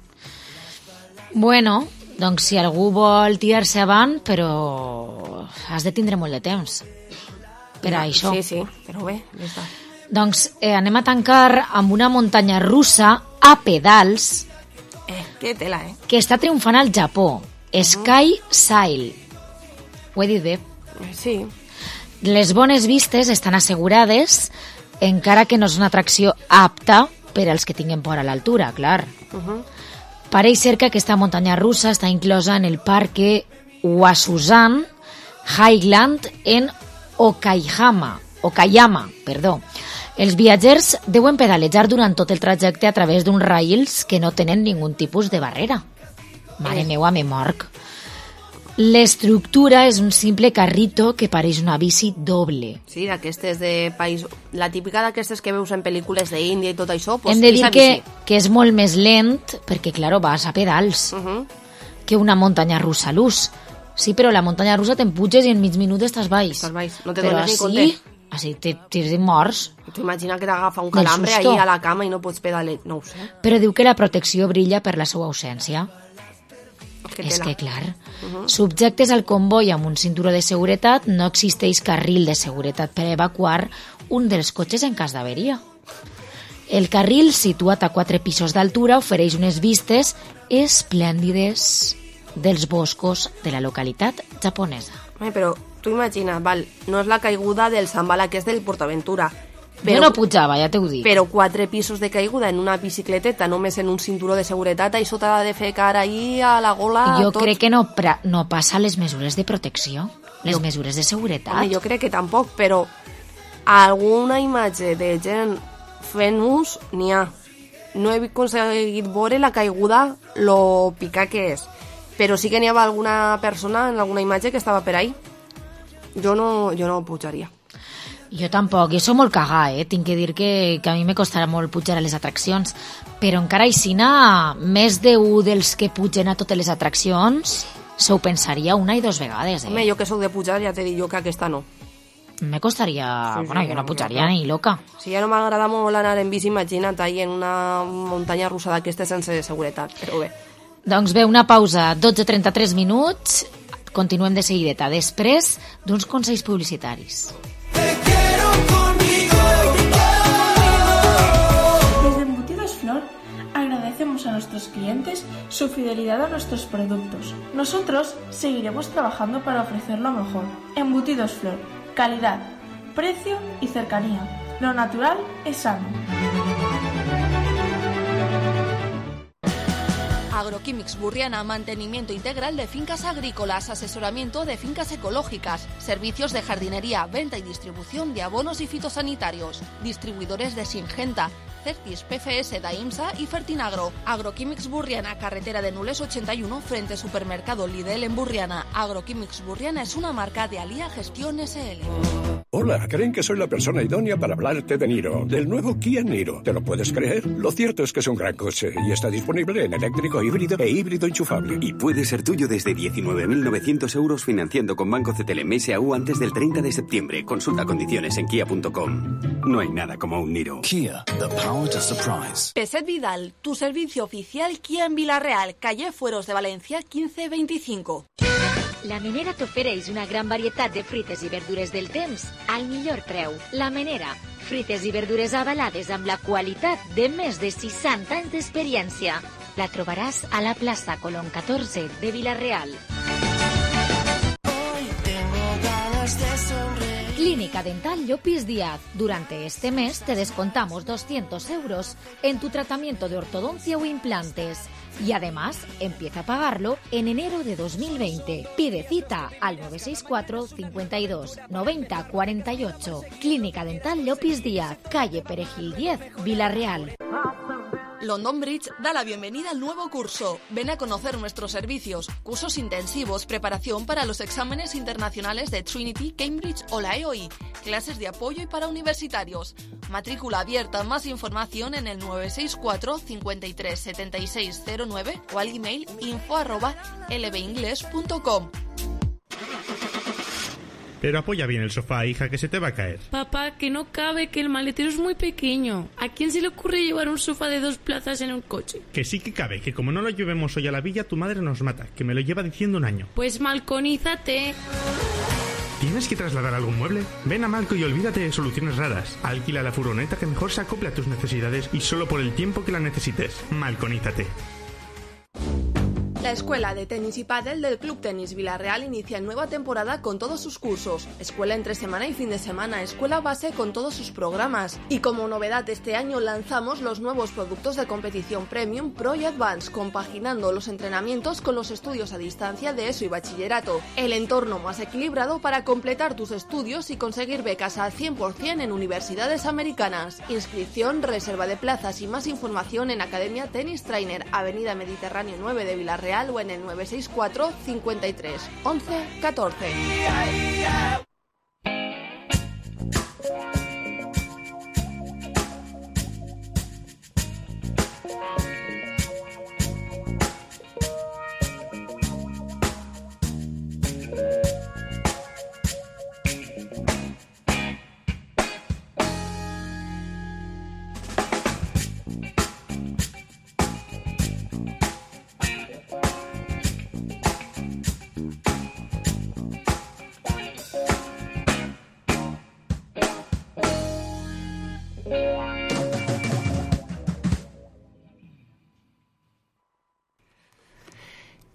Bueno, doncs si algú vol tirar-se avant, però has de tindre molt de temps per a això. Sí, sí, però bé, ja està. Doncs eh, anem a tancar amb una muntanya russa a pedals Eh, que tela, eh? que està triomfant al Japó. Sky Sail. Ho he dit bé? Sí. Les bones vistes estan assegurades, encara que no és una atracció apta per als que tinguin por a l'altura, clar. Uh-huh. Pareix ser que aquesta muntanya russa està inclosa en el parque Wasuzan Highland en Okayama, Okayama, perdó. Els viatgers deuen pedalejar durant tot el trajecte a través d'uns rails que no tenen ningun tipus de barrera. Mare meua, me morc. L'estructura és un simple carrito que pareix una bici doble. Sí, d'aquestes de país... La típica d'aquestes que veus en pel·lícules d'Índia i tot això, pues, Hem de dir esa que, bici. que és molt més lent, perquè, claro, vas a pedals, Uh-huh. que una muntanya russa a l'ús. Sí, però la muntanya russa te'n puges i en mig minut estàs baix. Estàs baix, no te Però dones ni així, compte. així te tires morts. T'imagina que t'agafa un Del calambre susto. ahí a la cama i no pots pedalar, no ho sé. Però diu que la protecció brilla per la seva ausència. Que és tela. que, clar, uh-huh. subjectes al comboi amb un cinturó de seguretat, no existeix carril de seguretat per evacuar un dels cotxes en cas d'averia. El carril, situat a quatre pisos d'altura, ofereix unes vistes esplèndides dels boscos de la localitat japonesa. Ai, però tu imagina, val, no és la caiguda del Zambala, que és del PortAventura. Però, jo no pujava, ja t'ho dic. Però quatre pisos de caiguda en una bicicleteta, només en un cinturó de seguretat, això t'ha de fer cara ahí a la gola... Jo tot. crec que no, pra, no passa les mesures de protecció, les jo, mesures de seguretat. Home, jo crec que tampoc, però alguna imatge de gent fent-ús n'hi ha. No he aconseguit veure la caiguda, lo picar que és, però sí que n'hi havia alguna persona en alguna imatge que estava per ahí. Jo no, jo no pujaria. Jo tampoc, jo soc molt cagà, eh? Tinc que dir que, que a mi me costarà molt pujar a les atraccions, però encara aixina, més d'un dels que pugen a totes les atraccions se ho pensaria una i dos vegades, eh? Home, jo que sóc de pujar ja t'he dit jo que aquesta no. Me costaria... Sí, sí, bueno, jo no pujaria no. ni loca. Si ja no m'agrada molt anar en bici, imagina't ahí en una muntanya russa d'aquestes sense seguretat, però bé. Doncs bé, una pausa, dotze trenta-tres minuts, continuem de seguideta, després d'uns consells publicitaris. Desde Embutidos Flor agradecemos a nuestros clientes su fidelidad a nuestros productos. Nosotros seguiremos trabajando para ofrecer lo mejor. Embutidos Flor, calidad, precio y cercanía. Lo natural es sano. Agroquímics Burriana, mantenimiento integral de fincas agrícolas, asesoramiento de fincas ecológicas, servicios de jardinería, venta y distribución de abonos y fitosanitarios, distribuidores de Singenta, Certis, P F S, Daimsa y Fertinagro. Agroquímics Burriana, carretera de Nules ochenta y uno, frente Supermercado Lidl en Burriana. Agroquímics Burriana es una marca de Alía Gestión S L. Hola, creen que soy la persona idónea para hablarte de Niro, del nuevo Kia Niro. ¿Te lo puedes creer? Lo cierto es que es un gran coche y está disponible en eléctrico, híbrido e híbrido enchufable. Y puede ser tuyo desde diecinueve mil novecientos euros financiando con Banco C T L M S A U antes del treinta de septiembre. Consulta condiciones en kia punto com. No hay nada como un Niro. Kia, the power to surprise. Peset Vidal, tu servicio oficial Kia en Vila-real, calle Fueros de Valencia, quinze veinticinco. La Menera t'ofereix una gran varietat de fruites i verdures del temps al millor preu. La Menera, fruites i verdures avalades amb la qualitat de més de seixanta anys d'experiència. La trobaràs a la plaça Colón catorze de Vila-real. Clínica Dental Llopis Díaz. Durante este mes te descontamos doscientos euros en tu tratamiento de ortodoncia o implantes. Y además, empieza a pagarlo en enero de dos mil veinte. Pide cita al nueve seis cuatro, cincuenta y dos, noventa, cuarenta y ocho. Clínica Dental Llopis Díaz, calle Perejil diez, Vila-real. London Bridge da la bienvenida al nuevo curso. Ven a conocer nuestros servicios, cursos intensivos, preparación para los exámenes internacionales de Trinity, Cambridge o la E O I, clases de apoyo y para universitarios. Matrícula abierta, más información en el nueve seis cuatro, cincuenta y tres, setenta y seis cero nueve o al email info arroba lbingles punto com. Pero apoya bien el sofá, hija, que se te va a caer. Papá, que no cabe, que el maletero es muy pequeño. ¿A quién se le ocurre llevar un sofá de dos plazas en un coche? Que sí que cabe, que como no lo llevemos hoy a la villa, tu madre nos mata, que me lo lleva diciendo un año. Pues malconízate. ¿Tienes que trasladar algún mueble? Ven a Malco y olvídate de soluciones raras. Alquila la furgoneta que mejor se acople a tus necesidades y solo por el tiempo que la necesites. Malconízate. La Escuela de Tenis y Pádel del Club Tenis Vila-real inicia nueva temporada con todos sus cursos. Escuela entre semana y fin de semana, escuela base con todos sus programas. Y como novedad este año lanzamos los nuevos productos de competición Premium, Pro y Advance, compaginando los entrenamientos con los estudios a distancia de ESO y bachillerato. El entorno más equilibrado para completar tus estudios y conseguir becas al cien por ciento en universidades americanas. Inscripción, reserva de plazas y más información en Academia Tennis Trainer, Avenida Mediterráneo nueve de Vila-real o en el nueve seis cuatro, cincuenta y tres, once, catorce.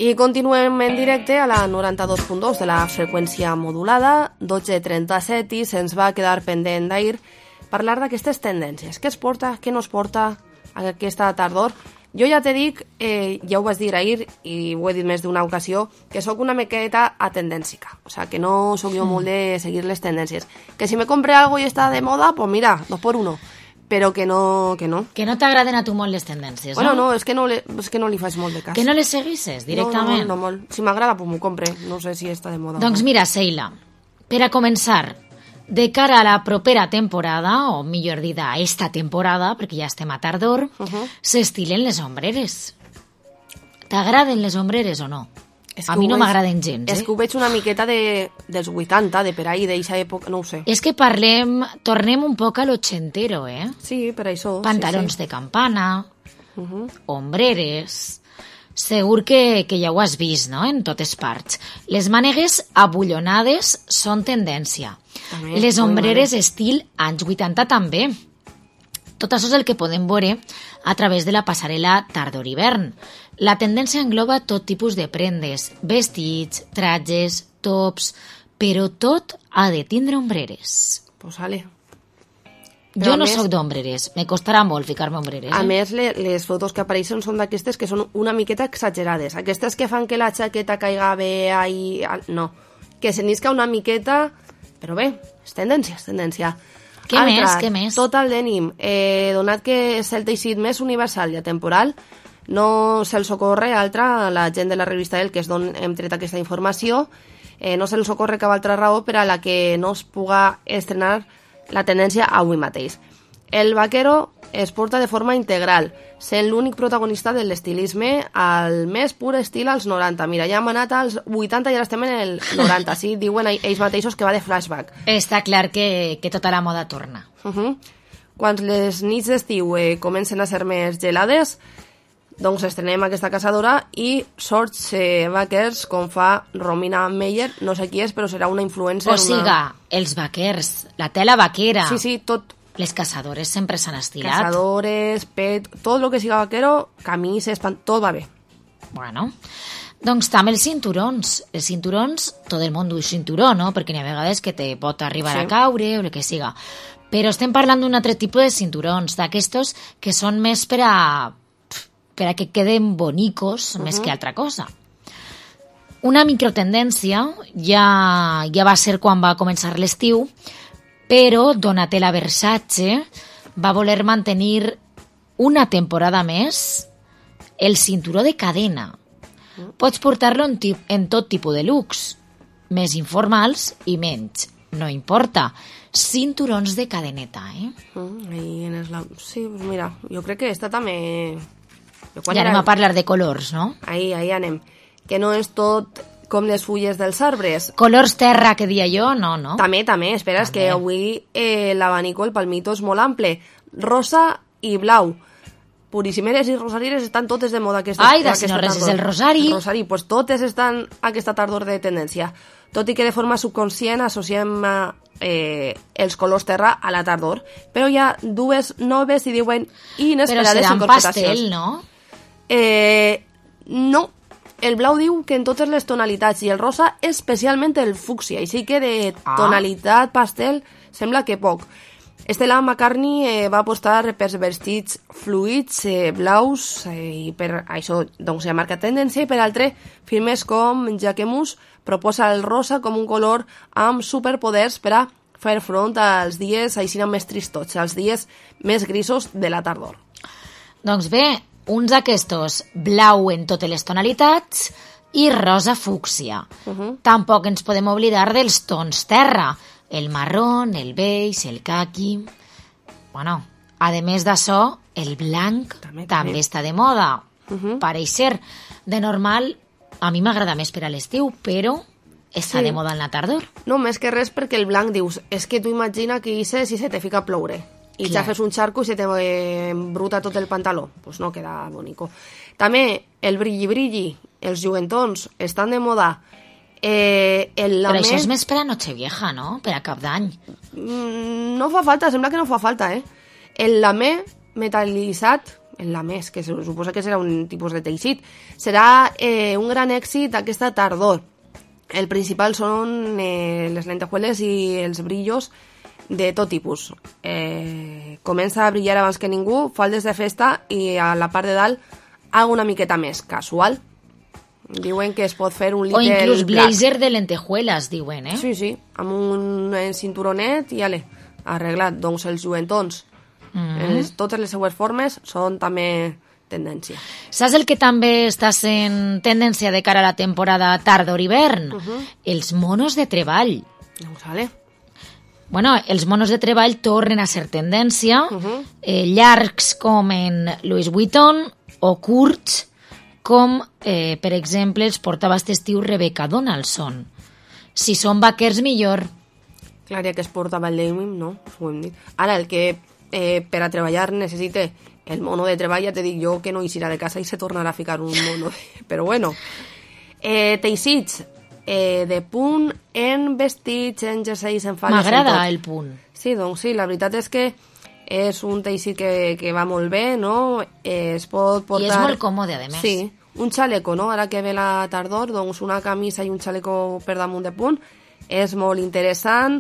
I continuem en directe a la noranta-dos punt dos de la freqüència modulada, dotze trenta-set, i se'ns va quedar pendent d'ahir parlar d'aquestes tendències. Què es porta, què no es porta aquesta tardor? Jo ja te dic, eh, ja ho vaig dir ahir i ho he dit més d'una ocasió, que sóc una miqueta atendènsica. O sea, que no sóc jo molt de seguir les tendències. Que si me compre algo y está de moda, pues mira, dos por uno. Però que no... Que no, que no t'agraden a tu molt les tendències, bueno, no? Bueno, no, és que no, le, és que no li faig molt de cas. Que no les seguisses directament? No, no, no molt. Si m'agrada, pues m'ho compre. No sé si està de moda. Doncs no. Mira, Seila, per a començar, de cara a la propera temporada, o millor dit, a esta temporada, perquè ja estem a tardor, uh -huh. s'estilen les ombreres. T'agraden les ombreres o no? És a mi no m'agraden gens, és eh? que ho veig una miqueta de, dels vuitanta, de per ahí, d'eixa època, no ho sé. És que parlem, tornem un poc a l'ochentero, eh? Sí, per això. Pantalons sí, sí. de campana, uh -huh. ombreres... Segur que, que ja ho has vist, no?, en totes parts. Les mànegues abullonades són tendència. També, les ombreres estil anys vuitanta també. Tot això és el que podem veure a través de la passarel·la tardor-hivern. La tendència engloba tot tipus de prendes, vestits, trajes, tops, però tot ha de tindre ombreres. Pues vale. Però jo no més, soc d'ombreres, me costarà molt ficar-me ombreres. A eh? més, le, les fotos que apareixen són d'aquestes que són una miqueta exagerades. Aquestes que fan que la jaqueta caiga bé ahí... No, que se n'isca una miqueta... Però bé, és tendència, és tendència. Què Altra, més, què més? Tot el denim, eh, donat que és el teixit més universal i atemporal, no se'l socorre altra, la gent de la revista El, que és d'on hem tret aquesta informació, eh, no se'l socorre cap altra raó per a la que no es puga estrenar la tendència avui mateix. El vaquero es porta de forma integral, sent l'únic protagonista de l'estilisme al més pur estil als noranta. Mira, ja hem anat als vuitanta i ara estem en el noranta, sí? Diuen ells mateixos que va de flashback. Està clar que, que tota la moda torna. Uh -huh. Quan les nits d'estiu eh, comencen a ser més gelades, doncs estrenem aquesta caçadora i sorts eh, vaquers com fa Romina Meyer, no sé qui és, però serà una influencer. O siga, una... els vaquers, la tela vaquera. Sí, sí, tot. Les caçadores sempre s'han estilat. Caçadores, pet, tot el que siga vaquero, camises, pan, tot va bé. Bueno, doncs també els cinturons. Els cinturons, tot el món diu cinturó, no? Perquè n'hi ha vegades que te pot arribar sí. a caure o el que siga. Però estem parlant d'un altre tipus de cinturons, d'aquestos que són més per a... per a que queden bonicos, uh -huh. més que altra cosa. Una microtendència ja, ja va ser quan va començar l'estiu, però Donatella Versace va voler mantenir una temporada més el cinturó de cadena. Uh -huh. Pots portar-lo en, en tot tipus de looks, més informals i menys, no importa. Cinturons de cadeneta, eh? Uh, ahí en la... Sí, pues mira, jo crec que esta també... Ja anem era... a parlar de colors, no? Ahí, ahí anem. Que no és tot com les fulles dels arbres. Colors terra, que dia jo, no, no? També, també. Espera, és que avui eh, l'abanico, el palmito, és molt ample. Rosa i blau. Puríssimeres i rosarires estan totes de moda aquesta Ai, de si no res és el rosari. El rosari, pues totes estan aquesta tardor de tendència. Tot i que de forma subconscient associem eh, els colors terra a la tardor. Però hi ha dues noves i diuen inesperades incorporacions. Però seran pastel, no? Eh, no, el blau diu que en totes les tonalitats i el rosa especialment el fúcsia, així que de tonalitat pastel sembla que poc. Stella McCartney eh, va apostar per vestits fluids, eh, blaus, eh, i per això doncs, ja marca tendència, i per altre, firmes com Jacquemus proposa el rosa com un color amb superpoders per a fer front als dies així més tristots, als dies més grisos de la tardor. Doncs bé, uns d'aquestos blau en totes les tonalitats i rosa fúcsia. Uh -huh. Tampoc ens podem oblidar dels tons terra, el marrón, el beige, el caqui... Bueno, a més d'això, el blanc també, també. també està de moda. Uh -huh. Pareix ser. De normal, a mi m'agrada més per a l'estiu, però està sí. de moda en la tardor. No, més que res perquè el blanc dius, és que tu imagina que hice si se te fica a ploure. I ja fes un xarco i se te embruta tot el pantaló. Pues no queda bonico. També el brilli-brilli, els juguentons, estan de moda. Eh, el lamé... Però això és més per a Nochevieja, no? Per a Cap d'Any. Mm, no fa falta, sembla que no fa falta, eh? El lamé metal·litzat, en la més, que se suposa que serà un tipus de teixit. Serà eh, un gran èxit aquesta tardor. El principal són eh, les lentejueles i els brillos de tot tipus. Eh, comença a brillar abans que ningú, faldes de festa i a la part de dalt algo una miqueta més casual. Diuen que es pot fer un O little inclús black. blazer de lentejueles, diuen, eh? Sí, sí, amb un eh, cinturonet i ale, arreglat. Doncs els lluentons, Mm. en les, totes les seues formes, són també tendència. Saps el que també està sent tendència de cara a la temporada tardor-hivern? Uh -huh. Els monos de treball. Doncs vale. Bueno, els monos de treball tornen a ser tendència, uh -huh. eh, llargs com en Louis Vuitton o curts com, eh, per exemple, els portava aquest estiu Rebecca Donaldson. Si són vaquers, millor. Clar, ja que es portava el denim, no? Ho hem dit. Ara, el que eh, per a treballar necessite el mono de treball, ja te dic jo que no eixirà de casa i se tornarà a ficar un mono. Però bueno. Eh, teixits eh, de punt en vestits, en jerseis, en faldes... M'agrada el punt. Sí, doncs sí, la veritat és que és un teixit que, que va molt bé, no? Eh, es pot portar... I és molt còmode, a més. Sí, un xaleco, no? Ara que ve la tardor, doncs una camisa i un xaleco per damunt de punt és molt interessant.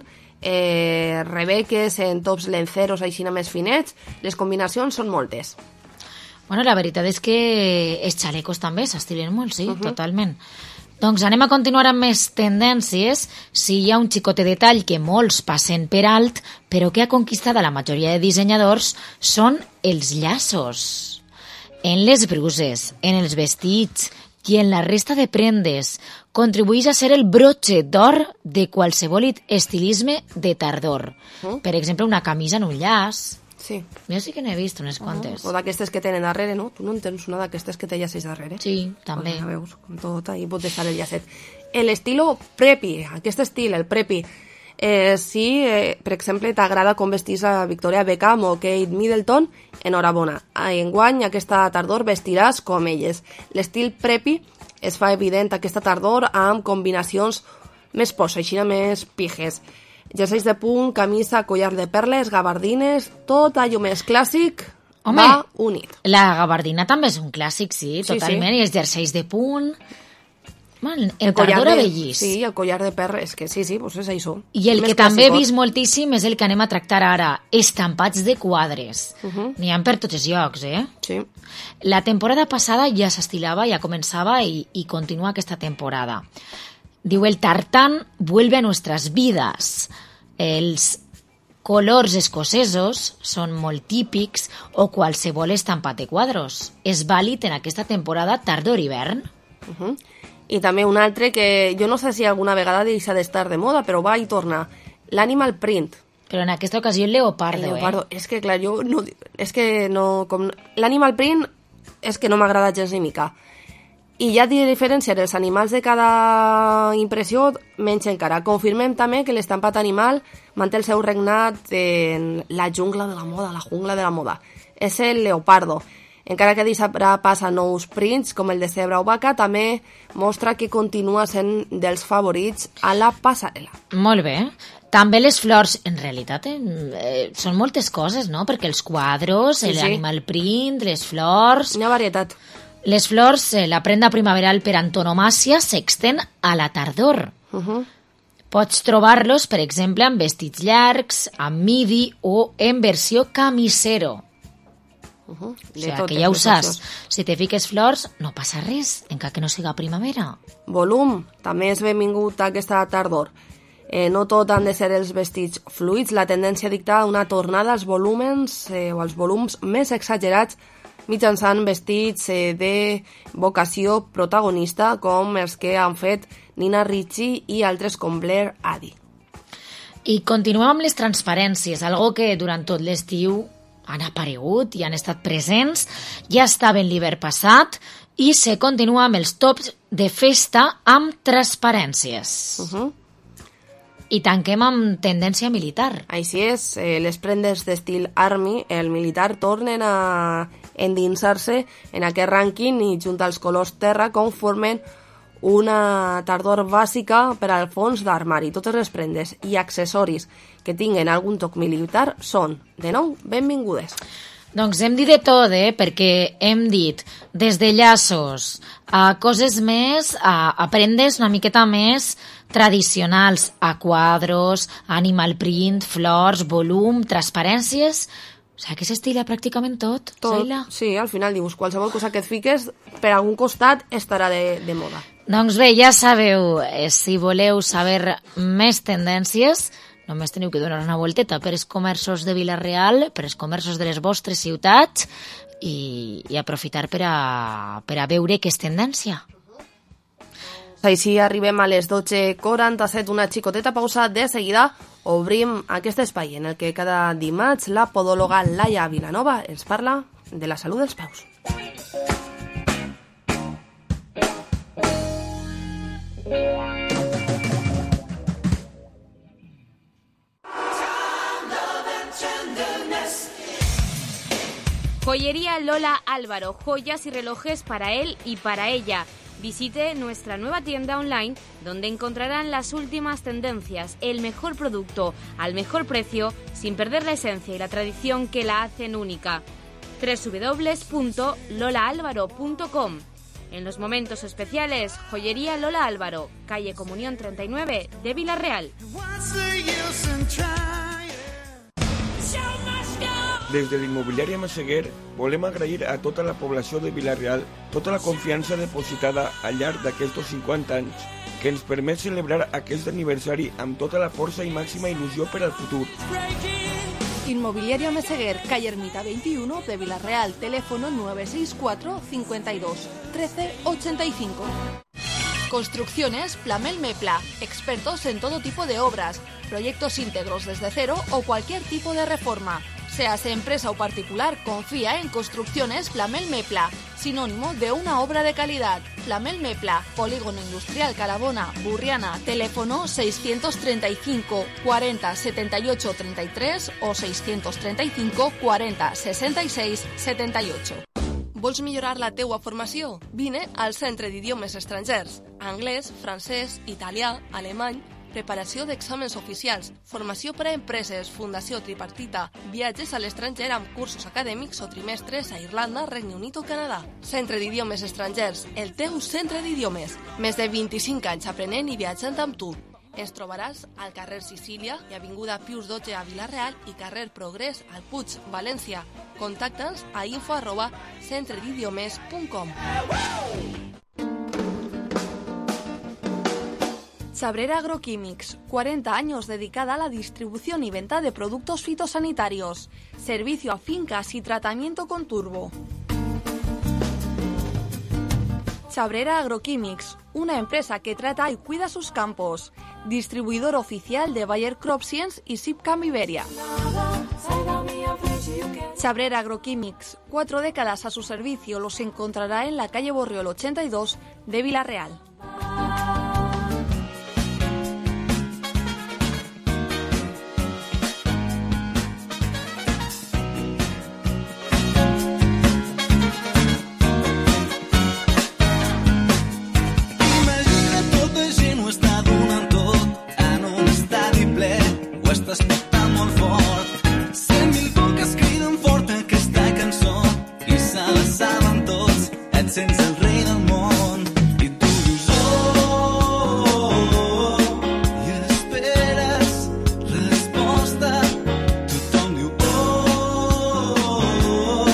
Eh, rebeques en tops lenceros així més finets, les combinacions són moltes. Bueno, la veritat és que els xalecos també s'estilen molt, sí, uh Mhm. -huh. totalment. Doncs anem a continuar amb més tendències. Si hi ha un xicote detall que molts passen per alt, però que ha conquistat a la majoria de dissenyadors, són els llaços. En les bruses, en els vestits i en la resta de prendes, contribueix a ser el broche d'or de qualsevol estilisme de tardor. Uh. Per exemple, una camisa en un llaç. Sí. Jo sí que n'he vist unes quantes. O d'aquestes que tenen darrere, no? Tu no en tens una d'aquestes que té llacets darrere? Sí, també. Pues ja veus, com tot, ahí pot estar el llacet. El estilo preppy, aquest estil, el preppy. Eh, si, eh, per exemple, t'agrada com vestís a Victoria Beckham o Kate Middleton, enhorabona. Enguany, aquesta tardor vestiràs com elles. L'estil preppy es fa evident aquesta tardor amb combinacions més posa, així més pijes. Jerseis de punt, camisa, collar de perles, gabardines, tot allò més clàssic. Home, va unit. La gabardina també és un clàssic, sí, Sí, totalment, sí. i els jerseis de punt... Bueno, El el collar tardor a de- bellís. Sí, el collar de perles, que sí, sí, pues és això. I el Més que també he clàssicot. vist moltíssim és el que anem a tractar ara, estampats de quadres. Uh -huh. N'hi ha per tots els llocs, eh? Sí. La temporada passada ja s'estilava, ja començava i, i continua aquesta temporada. Diu, el tartán vuelve a nuestras vidas. Els colors escocesos són molt típics o qualsevol estampat de quadros. És vàlid en aquesta temporada tardor-hivern. Uh -huh. I també un altre que jo no sé si alguna vegada deixa d'estar de moda, però va i torna. L'animal print. Però en aquesta ocasió el leopardo, El leopardo. eh? És que, clar, jo no... És que no... Com... L'animal print és que no m'agrada gens ni mica. I ja de diferència dels animals de cada impressió, menys encara. Confirmem també que l'estampat animal manté el seu regnat en la jungla de la moda, la jungla de la moda. És el leopardo. Encara que deixarà pas a nous prints, com el de zebra o vaca, també mostra que continua sent dels favorits a la passarel·la. Molt bé. També les flors, en realitat, eh, eh, són moltes coses, no? Perquè els quadros, Sí, sí. l'animal print, les flors... Hi ha varietat. Les flors, eh, la prenda primaveral per antonomàsia, s'extén a la tardor. Uh -huh. Pots trobar-los, per exemple, amb vestits llargs, amb midi o en versió camisero. Uh -huh. O sigui, que ja ho saps. Si te fiques flors, no passa res, encara que no siga primavera. Volum, també és benvingut aquesta tardor. Eh, no tot han de ser els vestits fluids, la tendència dicta una tornada als volúmens eh, o als volums més exagerats mitjançant vestits eh, de vocació protagonista com els que han fet Nina Ricci i altres com Blair Addy. I continuem amb les transparències, algo que durant tot l'estiu han aparegut i han estat presents, ja estaven l'hivern passat i se continua amb els tops de festa amb transparències. Uh -huh. I tanquem amb tendència militar. Així és, eh, les prendes d'estil Army, el militar, tornen a endinsar-se en aquest rànquing i junt als colors terra conformen una tardor bàsica per al fons d'armari. Totes les prendes i accessoris que tinguen algun toc militar són, de nou, benvingudes. Doncs hem dit de tot, eh? Perquè hem dit des de llaços a coses més, a, a prendes una miqueta més tradicionals, a quadros, animal print, flors, volum, transparències. O sigui, que s'estila pràcticament tot, tot. Sheila? Sí, al final dius, qualsevol cosa que et fiques, per algun costat estarà de, de moda. Doncs bé, ja sabeu, eh, si voleu saber més tendències, només teniu que donar una volteta per els comerços de Vila-real, per els comerços de les vostres ciutats i, i aprofitar per a, per a veure què és tendència. Així arribem a les dotze quaranta-set, una xicoteta pausa. De seguida obrim aquest espai en el que cada dimarts la podòloga Laia Vilanova ens parla de la salut dels peus. Joyería Lola Álvaro, joyas y relojes para él y para ella. Visite nuestra nueva tienda online donde encontrarán las últimas tendencias, el mejor producto al mejor precio sin perder la esencia y la tradición que la hacen única. doble u doble u doble u punto lola álvaro punto com. En los momentos especiales, Joyería Lola Álvaro, calle Comunión treinta y nueve de Vila-real. Des de l'immobiliària Massaguer volem agrair a tota la població de Vila-real tota la confiança depositada al llarg d'aquests cinquanta anys que ens permet celebrar aquest aniversari amb tota la força i màxima il·lusió per al futur. Inmobiliaria Meseguer, calle Ermita veintiuno de Vila-real, teléfono nueve seis cuatro, cincuenta y dos, trece ochenta y cinco. Construcciones Plamel Mepla, expertos en todo tipo de obras, proyectos íntegros desde cero o cualquier tipo de reforma. Seas empresa o particular, confía en Construcciones Plamel Mepla, sinónimo de una obra de calidad. Plamel Mepla, Polígono Industrial Carabona, Burriana, teléfono seiscientos treinta y cinco, cuarenta, setenta y ocho, treinta y tres o seiscientos treinta y cinco, cuarenta, sesenta y seis, setenta y ocho. Vols millorar la teua formació? Vine al Centre d'Idiomes Estrangers. Anglès, francès, italià, alemany, preparació d'exàmens oficials, formació per a empreses, fundació tripartita, viatges a l'estranger amb cursos acadèmics o trimestres a Irlanda, Regne Unit o Canadà. Centre d'Idiomes Estrangers, el teu centre d'idiomes. Més de vint-i-cinc anys aprenent i viatjant amb tu. Ens trobaràs al carrer Sicília i avinguda Pius dotze a Vila-real i carrer Progrés al Puig, València. Contacta'ns a info arroba centre d'idiomes punt com. Chabrera Agroquímics, cuarenta años dedicada a la distribución y venta de productos fitosanitarios. Servicio a fincas y tratamiento con turbo. Chabrera Agroquímics, una empresa que trata y cuida sus campos. Distribuidor oficial de Bayer CropScience y Sipcam Iberia. Chabrera Agroquímics, cuatro décadas a su servicio, los encontrará en la calle Borriol ochenta y dos de Vila-real. Sense el rei del món i tu dius oh i esperes resposta, tothom diu oh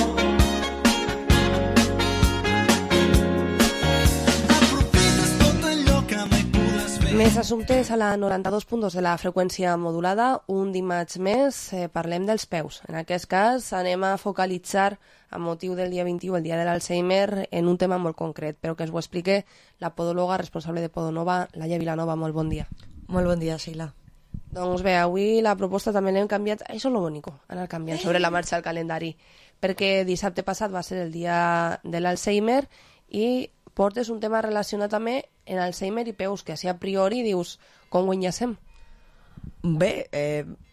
aprofites tot allò que mai podràs fer. Més assumptes a la noranta-dos punt dos de la freqüència modulada. Un dimarts més eh, parlem dels peus. En aquest cas anem a focalitzar amb motiu del dia vint-i-u, el dia de l'Alzheimer, en un tema molt concret, però que ens ho explique la podòloga responsable de Podonova, Laia Vilanova. Molt bon dia. Molt bon dia, Sheila. Doncs bé, avui la proposta també l'hem canviat, això és lo bonico, anar canviant sobre la marxa el calendari, perquè dissabte passat va ser el dia de l'Alzheimer i portes un tema relacionat també en Alzheimer i peus, que així a priori dius, com ho enllacem? Bé, eh,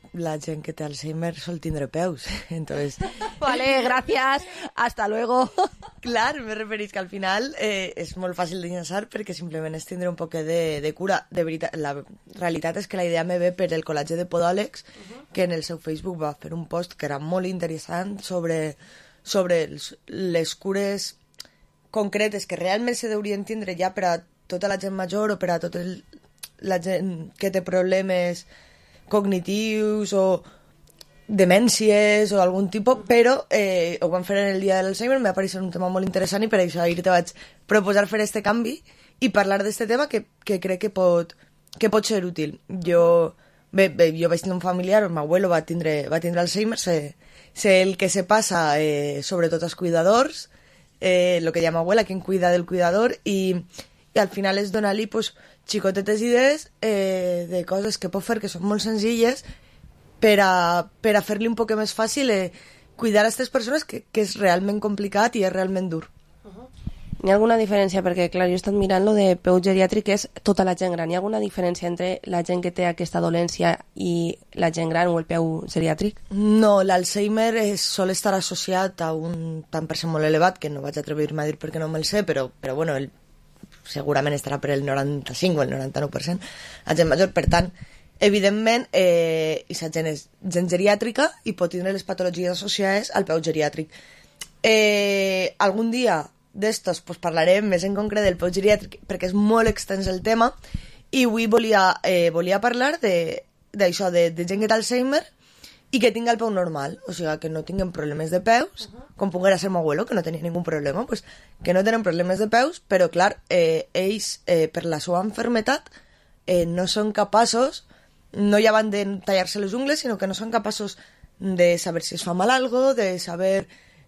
la gent que té Alzheimer sol tindre peus. Entonces... Vale, gracias, hasta luego. Clar, me referís que al final eh, és molt fàcil de llançar perquè simplement és tindre un poc de, de cura. De veritat, la realitat és que la idea me ve per el col·legi de podòlegs, uh-huh. que en el seu Facebook va fer un post que era molt interessant sobre, sobre els, les cures concretes que realment se deurien tindre ja per a tota la gent major o per a tota la gent que té problemes cognitius o demències o algun tipus, però eh, ho van fer en el dia de l'Alzheimer, m'ha paregut un tema molt interessant i per això ahir te vaig proposar fer este canvi i parlar d'este tema que, que crec que pot, que pot ser útil. Jo, bé, bé, jo vaig tenir un familiar, el meu abuelo va tindre, va tindre Alzheimer, sé, sé el que se passa eh, sobretot als cuidadors, eh, lo que llama abuela, quien cuida del cuidador, i, i al final és donar-li pues, xicotetes idees eh, de coses que pot fer que són molt senzilles per a, per a fer-li un poc més fàcil eh, cuidar a aquestes persones que, que és realment complicat i és realment dur. Uh-huh. Hi ha alguna diferència? Perquè, clar, jo he estat mirant lo de peu geriàtric, és tota la gent gran. Hi ha alguna diferència entre la gent que té aquesta dolència i la gent gran o el peu geriàtric? No, l'Alzheimer es, sol estar associat a un tant per cent molt elevat, que no vaig atrevir-me a dir perquè no me'l sé, però, però bueno, el, segurament estarà per el noranta-cinc o el noranta-nou per cent a gent major. Per tant, evidentment, eh, i la gent és gent geriàtrica i pot tindre les patologies associades al peu geriàtric. Eh, algun dia d'estos pues, parlarem més en concret del peu geriàtric perquè és molt extens el tema i avui volia, eh, volia parlar d'això, de, de, de gent que té Alzheimer i que tinga el peu normal, o sigui, que no tinguin problemes de peus, uh-huh. com poguera ser meu abuelo, que no tenia ningú problema, pues, que no tenen problemes de peus, però clar, eh, ells, eh, per la seva enfermetat, eh, no són capaços, no ja van de tallar-se les ungles, sinó que no són capaços de saber si es fa mal algo, de saber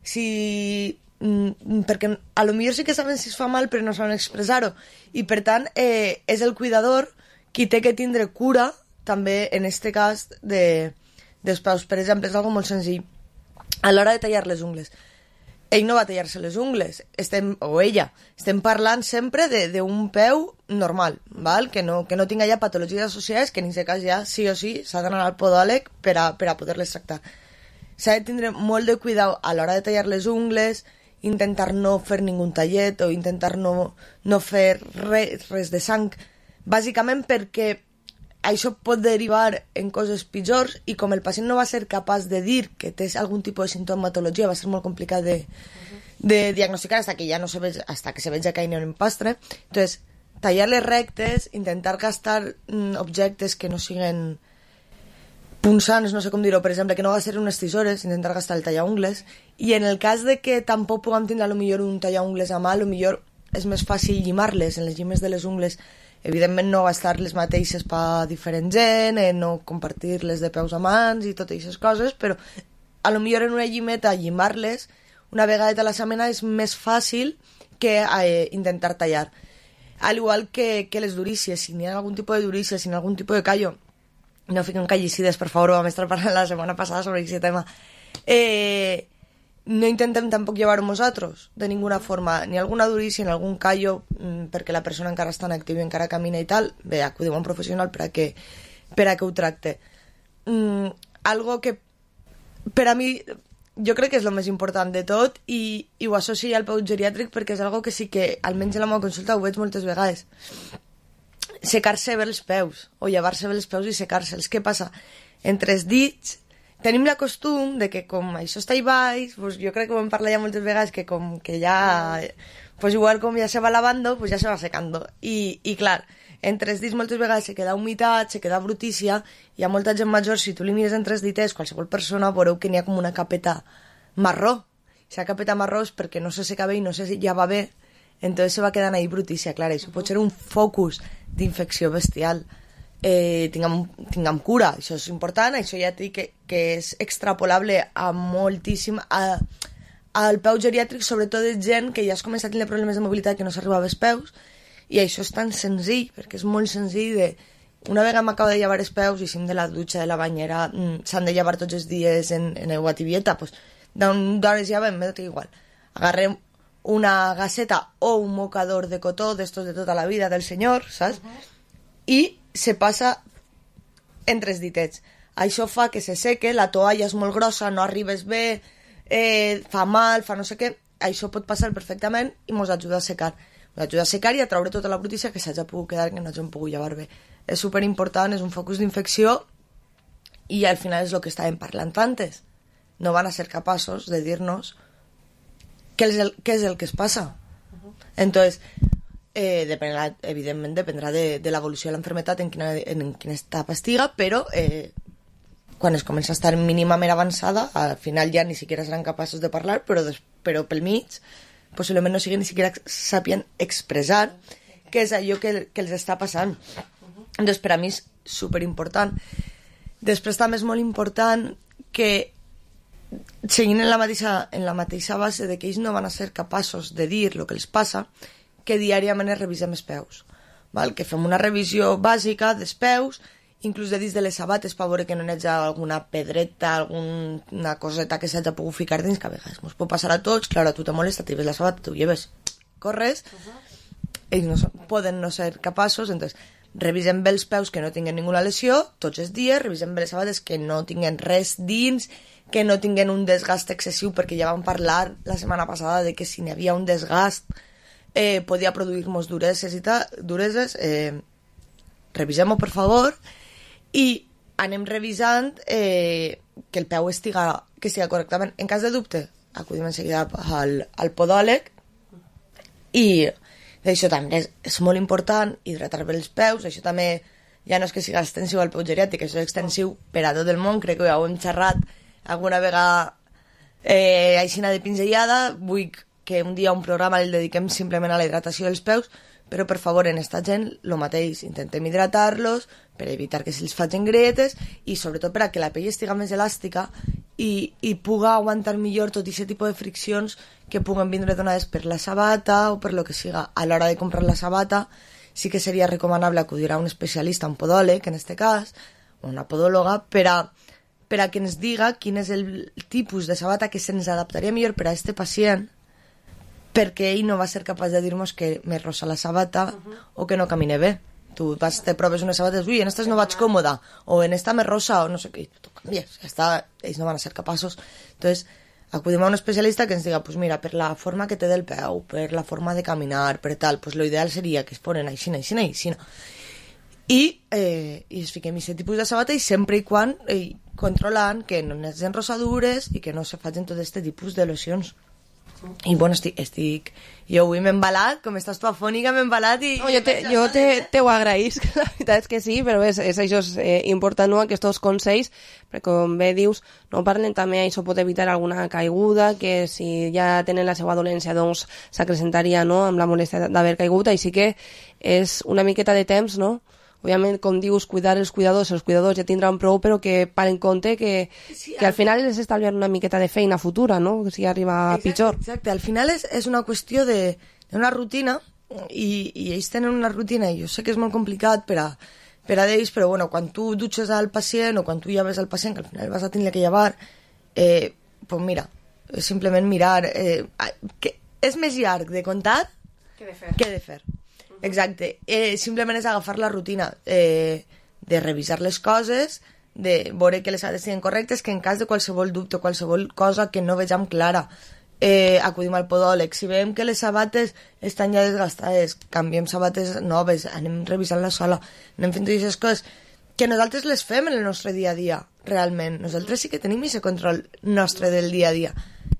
si... Mm, perquè a lo millor sí que saben si es fa mal però no saben expressar-ho i per tant eh, és el cuidador qui té que tindre cura també en este cas de, dels peus. Per exemple, és algo molt senzill a l'hora de tallar les ungles, ell no va tallar-se les ungles, estem, o ella estem parlant sempre d'un peu normal, val? Que, no, que no tinga ja patologies associades, que en aquest cas ja sí o sí s'ha d'anar al podòleg per a, per a poder-les tractar. S'ha de tindre molt de cuidado a l'hora de tallar les ungles, intentar no fer ningú tallet o intentar no, no fer res, res de sang, bàsicament perquè això pot derivar en coses pitjors i com el pacient no va ser capaç de dir que té algun tipus de sintomatologia, va ser molt complicat de, de diagnosticar hasta que ja no se ve, hasta que se veja que hi ha un empastre. Entonces, tallar les rectes, intentar gastar mm, objectes que no siguin punzants, no sé com dir-ho, per exemple, que no va ser unes tisores, intentar gastar el tallaungles, i en el cas de que tampoc puguem tindre a lo millor un tallaungles a mà, a lo millor és més fàcil llimar-les, en les llimes de les ungles, evidentment no gastar les mateixes per diferent gent, eh, no compartir-les de peus a mans i totes aquestes coses, però a lo millor en una llimeta llimar-les una vegada a la setmana és més fàcil que eh, intentar tallar. Al igual que, que les durícies, si n'hi ha algun tipus de durícia, si n'hi ha algun tipus de callo, no fiquen callicides, per favor, vam estar parlant la setmana passada sobre aquest tema. Eh, no intentem tampoc llevar-ho nosaltres, de ninguna forma, ni alguna durícia, ni algun callo, perquè la persona encara està en actiu i encara camina i tal, bé, acudim a un professional per a que, per a que ho tracte. Mm, algo que, per a mi, jo crec que és el més important de tot i, i ho associo al peu geriàtric perquè és algo que sí que, almenys en la meva consulta, ho veig moltes vegades. Secar-se bé els peus, o llevar-se bé els peus i secar-se'ls. Què passa? Entre els dits tenim la costum de que com això està i baix, pues jo crec que ho vam parlar ja moltes vegades, que com que ja, pues igual com ja se va lavando, pues ja se va secando. I, i clar, entre els dits moltes vegades se queda humitat, se queda brutícia, hi ha molta gent major, si tu li mires entre els ditets, qualsevol persona veureu que n'hi ha com una capeta marró. Si la capeta marró és perquè no se seca bé i no sé si ja va bé, entonces se va quedant ahí brutícia, clar, això pot ser un focus d'infecció bestial. Eh, tinguem, tinguem cura, això és important, això ja dic que, que és extrapolable a moltíssim, a, al peu geriàtric, sobretot de gent que ja has començat a tenir problemes de mobilitat que no s'arribava als peus, i això és tan senzill, perquè és molt senzill de... Una vegada m'acabo de llevar els peus i sim de la dutxa, de la banyera, s'han de llevar tots els dies en, en aigua tibieta, pues, d'hores ja ben, m'he igual. Agarrem una gaseta o un mocador de cotó d'estos de tota la vida del senyor, saps? Uh-huh. I se passa entre els ditets. això fa que se seque, la toalla és molt grossa, no arribes bé, eh, fa mal, fa no sé què, això pot passar perfectament i ens ajuda a secar. Ens ajuda a secar i a treure tota la brutícia que s'hagi pogut quedar, que no hagin pogut llevar bé. És superimportant, és un focus d'infecció i al final és el que estàvem parlant antes. No van a ser capaços de dir-nos què és el, què és el que es passa. Entonces, eh, dependrà, evidentment dependrà de, de l'evolució de l'enfermetat en quina, en quina etapa estiga, però eh, quan es comença a estar mínimament avançada, al final ja ni siquiera seran capaços de parlar, però, des, però pel mig possiblement no siguin ni siquiera sapien expressar què és allò que, que els està passant. Doncs per a mi és superimportant. Després també és molt important que, seguint en la mateixa, en la mateixa base de que ells no van a ser capaços de dir el que els passa, que diàriament es revisem els peus. Val? Que fem una revisió bàsica dels peus, inclús de dins de les sabates per veure que no hi hagi alguna pedreta, alguna coseta que s'hagi pogut ficar dins, que a vegades ens pot passar a tots. Clar, a tu te molesta, t'hi ves la sabata, tu lleves, corres, ells no són, poden no ser capaços, entonces revisem bé els peus que no tinguen ninguna lesió tots els dies, revisem bé les sabates que no tinguen res dins, que no tinguen un desgast excessiu, perquè ja vam parlar la setmana passada de que si n'hi havia un desgast eh, podia produir-nos dureses i tal, dureses, eh, revisem-ho per favor i anem revisant eh, que el peu estiga, que estiga correctament. En cas de dubte, acudim en seguida al, al podòleg i això també és, és molt important, hidratar bé els peus. Això també ja no és que siga extensiu al peu geriàtric, això és extensiu per a tot el món. Crec que ja ho hem xerrat alguna vegada eh, aixina de pinzellada. Vull que un dia un programa el dediquem simplement a la hidratació dels peus, però per favor en esta gent el mateix, intentem hidratar-los per evitar que se'ls facin grietes i sobretot per a que la pell estiga més elàstica i, i puga aguantar millor tot aquest tipus de friccions que puguen vindre donades per la sabata o per lo que siga. A l'hora de comprar la sabata sí que seria recomanable acudir a un especialista, un podòleg en este cas, o una podòloga, per a, per a que ens diga quin és el tipus de sabata que se'ns adaptaria millor per a este pacient, perquè ell no va ser capaç de dir-nos que me rosa la sabata uh-huh. o que no camine bé. Tu vas, te proves unes sabates, ui, en estas no vaig còmoda, o en esta me rosa, o no sé què, tu canvies, ja està, ells no van a ser capaços. Entonces, acudim a un especialista que ens diga, pues mira, per la forma que té del peu, per la forma de caminar, per tal, pues lo ideal seria que es ponen aixina, aixina, aixina. I, eh, i es fiquem aquest tipus de sabata i sempre i quan eh, controlant que no hi hagi rosadures i que no se facin tot aquest tipus de lesions. I bueno, estic, estic jo avui m'he embalat, com estàs tu afònica, m'he embalat i... No, jo te, jo te, te ho agraïsc, la veritat és que sí, però és, és això és eh, important, no?, aquests consells, perquè com bé dius, no parlen també, això pot evitar alguna caiguda, que si ja tenen la seva dolència, doncs s'acrecentaria, no?, amb la molèstia d'haver caigut, així que és una miqueta de temps, no?, òbviament, com dius, cuidar els cuidadors, els cuidadors ja tindran prou, però que paren compte que, sí, que al final els estalviar una miqueta de feina futura, no?, que si arriba exacte, pitjor. Exacte, al final és, és una qüestió de, d'una rutina, i, i ells tenen una rutina, i jo sé que és molt complicat per a, per a ells, però bueno, quan tu dutxes al pacient, o quan tu llaves al pacient, que al final vas a tenir que llevar, eh, pues mira, és simplement mirar, eh, que és més llarg de contar que de fer. Que de fer. Exacte, eh, simplement és agafar la rutina eh, de revisar les coses, de veure que les dades siguin correctes, que en cas de qualsevol dubte o qualsevol cosa que no vegem clara, eh, acudim al podòleg. Si veiem que les sabates estan ja desgastades, canviem sabates noves, anem revisant la sola, anem fent totes aquestes coses que nosaltres les fem en el nostre dia a dia, realment. Nosaltres sí que tenim aquest control nostre del dia a dia,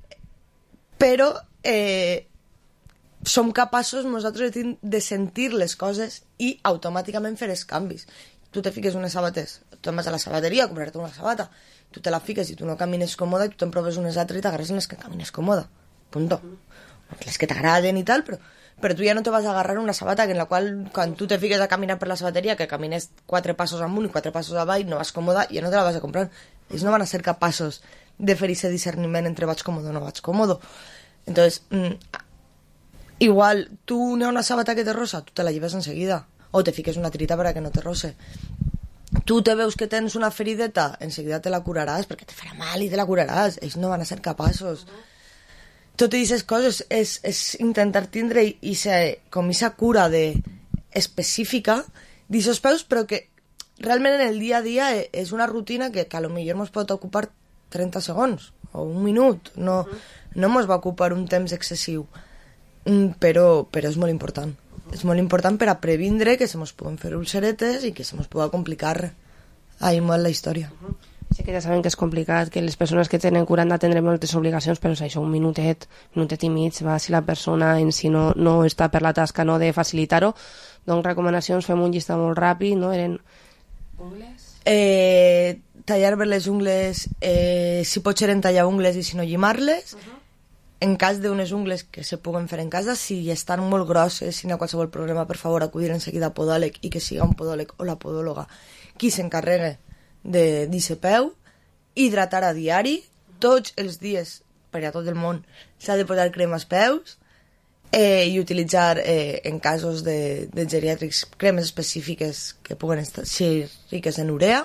però eh, som capaços nosaltres de sentir les coses i automàticament fer els canvis. Tu te fiques unes sabates, tu vas a la sabateria a comprar-te una sabata, tu te la fiques i tu no camines còmoda i tu te'n proves unes altres i t'agarres en les que camines còmoda. Punto. Les que t'agraden i tal, però, però tu ja no te vas a agarrar una sabata en la qual quan tu te fiques a caminar per la sabateria, que camines quatre passos amunt i quatre passos avall, no vas còmoda, ja no te la vas a comprar. Ells no van a ser capaços de fer aquest discerniment entre vaig còmodo o no vaig còmodo. Entonces, mm, igual, tu n'hi ha una sabata que te rosa, tu te la lleves enseguida. O te fiques una tirita para que no te rose. Tu te veus que tens una ferideta, enseguida te la curaràs, perquè te farà mal i te la curaràs. Ells no van a ser capaços. Totes aquestes coses és, és intentar tindre i ser com aquesta cura de específica d'aquests peus, però que realment en el dia a dia és una rutina que, que a lo millor ens pot ocupar trenta segons o un minut, no, no ens va ocupar un temps excessiu, però, però és molt important. És molt important per a previndre que se mos puguen fer ulceretes i que se mos pugui complicar ahí molt la història. Sí que ja sabem que és complicat, que les persones que tenen cura han d'atendre moltes obligacions, però és això, un minutet, minutet i mig, va, si la persona en si no, no està per la tasca no de facilitar-ho, doncs recomanacions, fem un llistat molt ràpid, no? Eren... Ungles? Eh, tallar bé les ungles, eh, si pot ser en tallar ungles i si no llimar-les, uh-huh. En cas d'unes ungles que se puguen fer en casa, si estan molt grosses, si no hi ha qualsevol problema, per favor, acudir enseguida a podòleg i que siga un podòleg o la podòloga qui s'encarregue de d'aquest peu, hidratar a diari, tots els dies, per a tot el món, s'ha de posar crema als peus eh, i utilitzar, eh, en casos de, de geriàtrics, cremes específiques que puguen estar, ser riques en urea,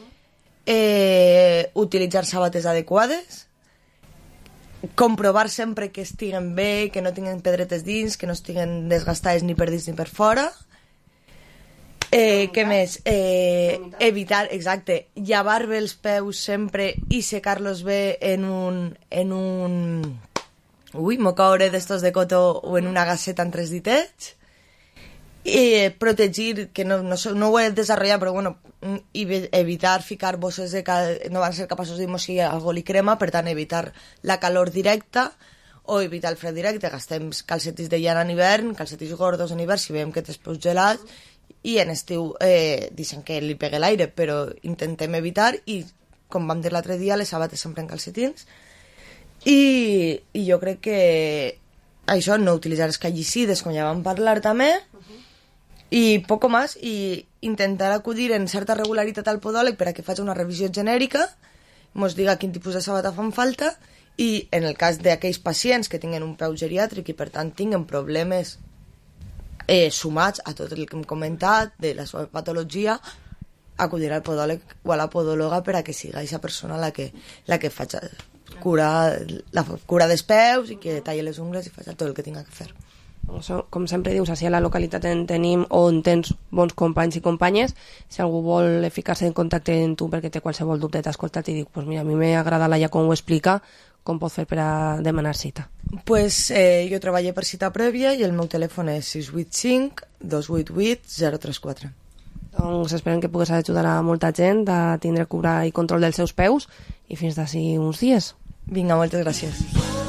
eh, utilitzar sabates adequades, comprovar sempre que estiguen bé, que no tinguin pedretes dins, que no estiguen desgastades ni per dins ni per fora. Eh, què més? Eh, evitar, exacte, llevar bé els peus sempre i secar-los bé en un... En un ui, mocaure d'estos de cotó o en una gaseta en tres ditets. I protegir, que no, no, no ho he desenvolupat, però bueno, evitar ficar bosses de cal... no van ser capaços de dir si algú li crema, per tant evitar la calor directa o evitar el fred directe. Gastem calcetins de llana en hivern, calcetins gordos en hivern si veiem que tens peus gelats, i en estiu eh, dicen que li pegue l'aire, però intentem evitar, i com vam dir l'altre dia, les sabates sempre en calcetins, i, i jo crec que això, no utilitzar escallicides, com ja vam parlar també, i poco más, i intentar acudir en certa regularitat al podòleg per a que faci una revisió genèrica, mos diga quin tipus de sabata fan falta, i en el cas d'aquells pacients que tinguen un peu geriàtric i per tant tinguen problemes eh, sumats a tot el que hem comentat de la seva patologia, acudir al podòleg o a la podòloga per a que siga aquesta persona la que, la que faci cura, la cura dels peus i que talli les ungles i faci tot el que tinga que fer. Com sempre dius, si a la localitat en tenim on tens bons companys i companyes, si algú vol ficar-se en contacte amb tu perquè té qualsevol dubte, t'ha escoltat i dic, pues mira, a mi m'agrada la ja com ho explica, com pot fer per a demanar cita? Pues eh, jo treballo per cita prèvia i el meu telèfon és sis vuit cinc, dos vuit vuit, zero tres quatre. Doncs esperem que pugues ajudar a molta gent a tindre cura i control dels seus peus i fins d'ací uns dies. Vinga, moltes gràcies.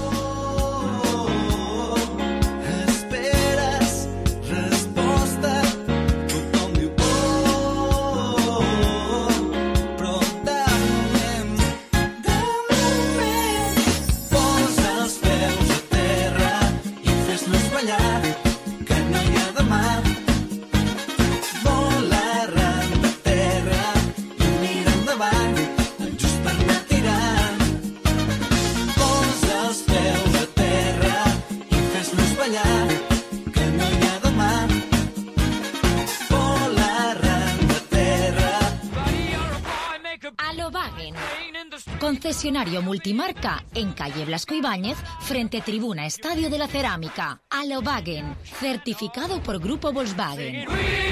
Concesionario multimarca en calle Blasco Ibáñez, frente Tribuna Estadio de la Cerámica. Alobagen, certificado por Grupo Volkswagen.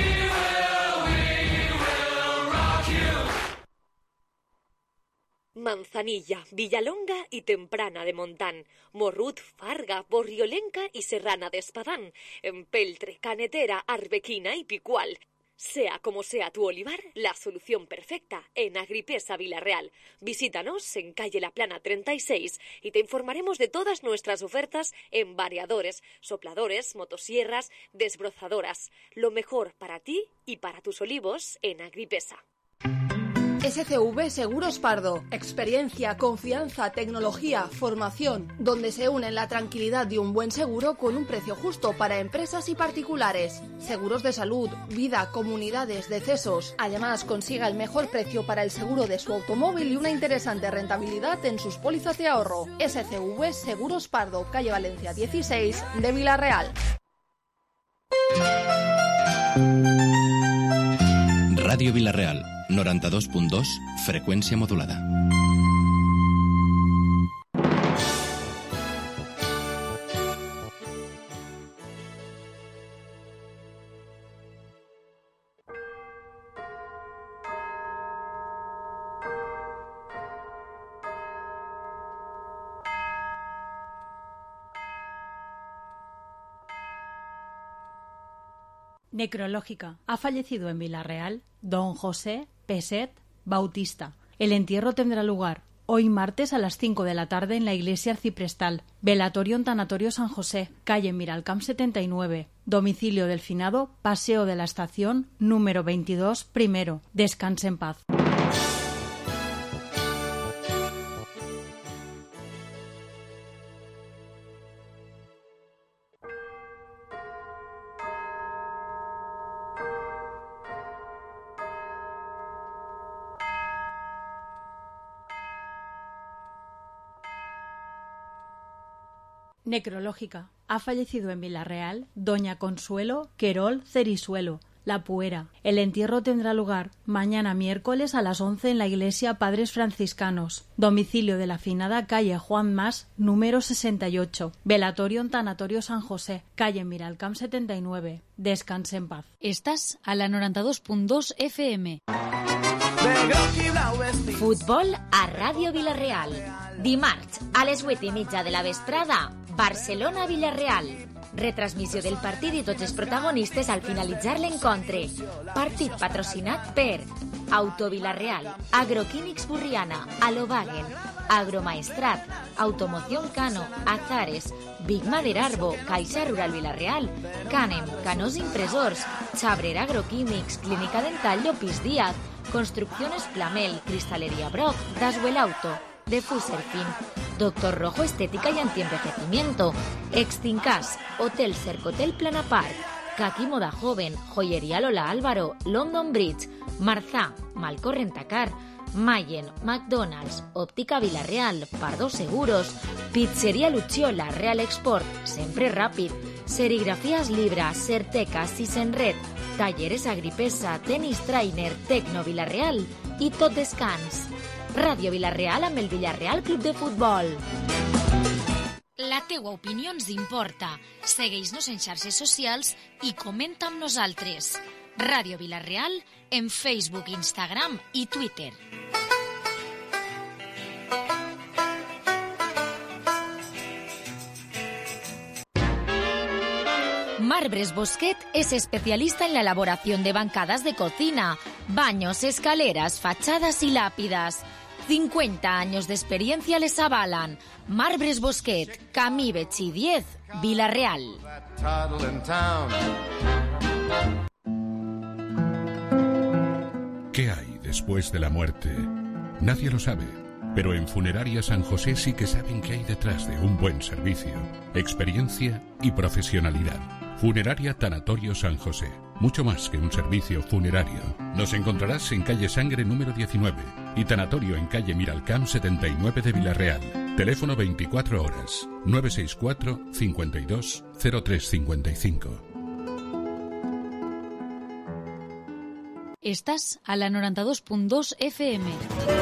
Manzanilla, Villalonga y Temprana de Montán, Morrut, Farga, Borriolenca y Serrana de Espadán, Empeltre, Canetera, Arbequina y Picual. Sea como sea tu olivar, la solución perfecta en Agripesa Villarreal. Visítanos en calle La Plana treinta y seis y te informaremos de todas nuestras ofertas en variadores, sopladores, motosierras, desbrozadoras. Lo mejor para ti y para tus olivos en Agripesa. S C V Seguros Pardo. Experiencia, confianza, tecnología, formación, donde se unen la tranquilidad de un buen seguro con un precio justo para empresas y particulares. Seguros de salud, vida, comunidades, decesos. Además, consiga el mejor precio para el seguro de su automóvil y una interesante rentabilidad en sus pólizas de ahorro. S C V Seguros Pardo, calle Valencia dieciséis de Villarreal. Ràdio Vilareal, noranta-dos punt dos, freqüència modulada. Necrológica. Ha fallecido en Villarreal don José Peset Bautista. El entierro tendrá lugar hoy martes a las cinco de la tarde en la iglesia arciprestal. Velatorio en Tanatorio San José, calle Miralcamp setenta y nueve. Domicilio del finado, Paseo de la Estación, número veintidós, primero. Descanse en paz. Necrológica. Ha fallecido en Villarreal doña Consuelo Querol Cerisuelo, La Puera. El entierro tendrá lugar mañana miércoles a las once en la iglesia Padres Franciscanos. Domicilio de la finada, calle Juan Mas, número sesenta y ocho. Velatorio en Tanatorio San José, calle Miralcamp setenta y nueve. Descanse en paz. Estás a la noranta-dos punt dos F M. Futbol a Ràdio Vila-real. Dimarts, a les vuit i mitja de la vesprada, Barcelona-Villarreal. Retransmissió del partit i tots els protagonistes al finalitzar l'encontre. Partit patrocinat per Auto Vila-real, Agroquímics Burriana, Alobagen, Agromaestrat, Automoción Cano, Azares, Big Mader Arbo, Caixa Rural Vila-real, Canem, Canós Impresors, Xabrera Agroquímics, Clínica Dental Llopis Díaz, Construcciones Plamel, Cristalería Brock, Daswell Auto, de Fuserfin, Doctor Rojo Estética y Antienvejecimiento, Extincas, Hotel Cercotel Plana Park, Kaki Moda Joven, Joyería Lola Álvaro, London Bridge, Marzá, Malco Rentacar, Mayen, McDonald's, Óptica Vila-real, Pardo Seguros, Pizzería Lucciola, Real Export, Sempre Ràpid, Serigrafías Libra, Certeca, Sisenred, Talleres Agripesa, Tenis Trainer, Tecno Vila-real i Tot Descans. Ràdio Vila-real amb el Villarreal Club de Futbol. La teua opinió ens importa. Segueix-nos en xarxes socials i comenta amb nosaltres. Ràdio Vila-real en Facebook, Instagram i Twitter. Marbres Bosquet es especialista en la elaboración de bancadas de cocina, baños, escaleras, fachadas y lápidas. cincuenta años de experiencia les avalan. Marbres Bosquet, Camí Betxí diez, Vila-real. ¿Qué hay después de la muerte? Nadie lo sabe, pero en Funeraria San José sí que saben qué hay detrás de un buen servicio, experiencia y profesionalidad. Funeraria Tanatorio San José. Mucho más que un servicio funerario. Nos encontrarás en calle Sangre número diecinueve y Tanatorio en calle Miralcamp setenta y nueve de Vila-real. Teléfono veinticuatro horas, nueve seis cuatro, cincuenta y dos, cero tres cincuenta y cinco. Estás a la noranta-dos punt dos F M.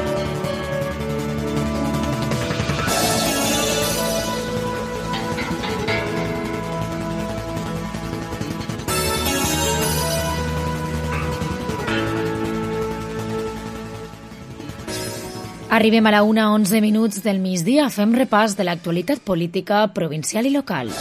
Arribem a la una onze minuts del migdia. Fem repàs de l'actualitat política provincial i local.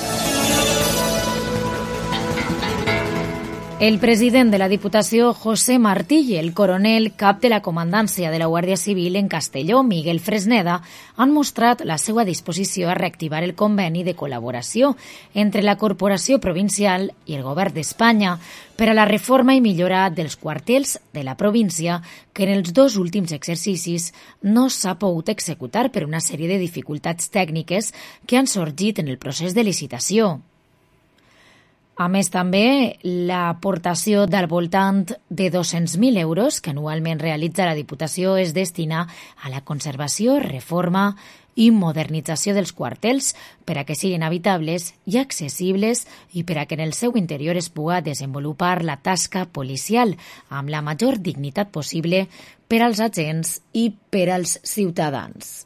El president de la Diputació, José Martí, i el coronel cap de la comandància de la Guàrdia Civil en Castelló, Miguel Fresneda, han mostrat la seva disposició a reactivar el conveni de col·laboració entre la Corporació Provincial i el Govern d'Espanya per a la reforma i millora dels quartels de la província que en els dos últims exercicis no s'ha pogut executar per una sèrie de dificultats tècniques que han sorgit en el procés de licitació. A més, també, l'aportació del voltant de dos-cents mil euros que anualment realitza la Diputació es destina a la conservació, reforma i modernització dels quartels per a que siguin habitables i accessibles i per a que en el seu interior es pugui desenvolupar la tasca policial amb la major dignitat possible per als agents i per als ciutadans.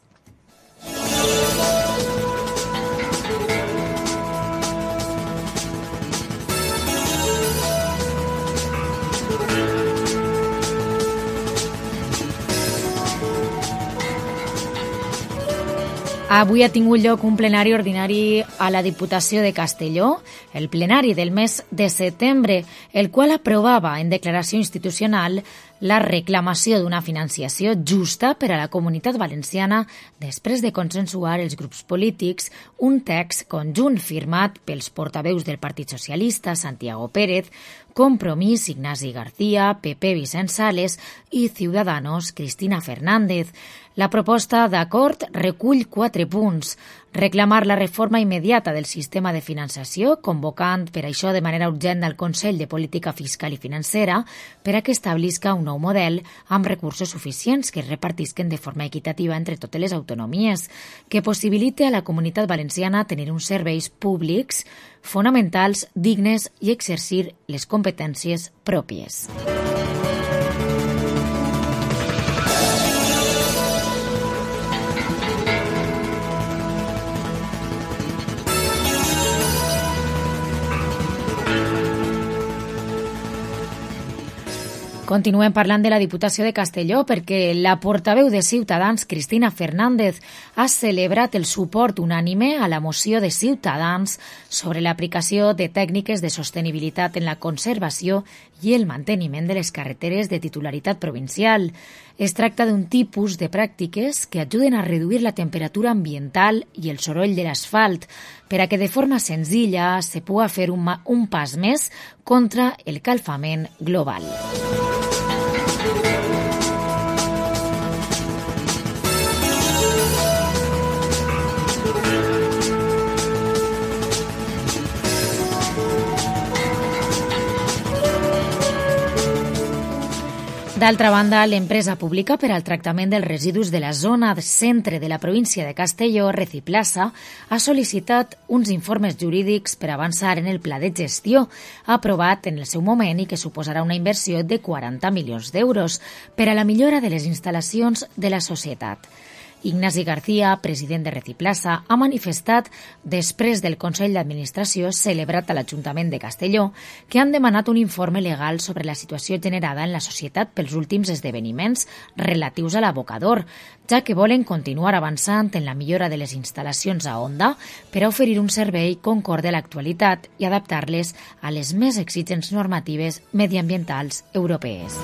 Avui ha tingut lloc un plenari ordinari a la Diputació de Castelló, el plenari del mes de setembre, el qual aprovava en declaració institucional la reclamació d'una financiació justa per a la Comunitat Valenciana després de consensuar els grups polítics un text conjunt firmat pels portaveus del Partit Socialista, Santiago Pérez, Compromís, Ignasi García, P P, Vicent Sales i Ciudadanos, Cristina Fernández. La proposta d'acord recull quatre punts. Reclamar la reforma immediata del sistema de finançació, convocant per això de manera urgent al Consell de Política Fiscal i Financera per a que establisca un nou model amb recursos suficients que es repartisquen de forma equitativa entre totes les autonomies, que possibilite a la Comunitat Valenciana tenir uns serveis públics fonamentals, dignes i exercir les competències pròpies. Continuem parlant de la Diputació de Castelló perquè la portaveu de Ciutadans, Cristina Fernández, ha celebrat el suport unànime a la moció de Ciutadans sobre l'aplicació de tècniques de sostenibilitat en la conservació i el manteniment de les carreteres de titularitat provincial. Es tracta d'un tipus de pràctiques que ajuden a reduir la temperatura ambiental i el soroll de l'asfalt per a que de forma senzilla se pugui fer un, un pas més contra el calfament global. D'altra banda, l'empresa pública per al tractament dels residus de la zona centre de la província de Castelló, Reciplasa, ha sol·licitat uns informes jurídics per avançar en el pla de gestió aprovat en el seu moment i que suposarà una inversió de quaranta milions d'euros per a la millora de les instal·lacions de la societat. Ignasi García, president de Reciplasa, ha manifestat després del Consell d'Administració celebrat a l'Ajuntament de Castelló que han demanat un informe legal sobre la situació generada en la societat pels últims esdeveniments relatius a l'abocador, ja que volen continuar avançant en la millora de les instal·lacions a Onda per a oferir un servei concorde a l'actualitat i adaptar-les a les més exigents normatives mediambientals europees.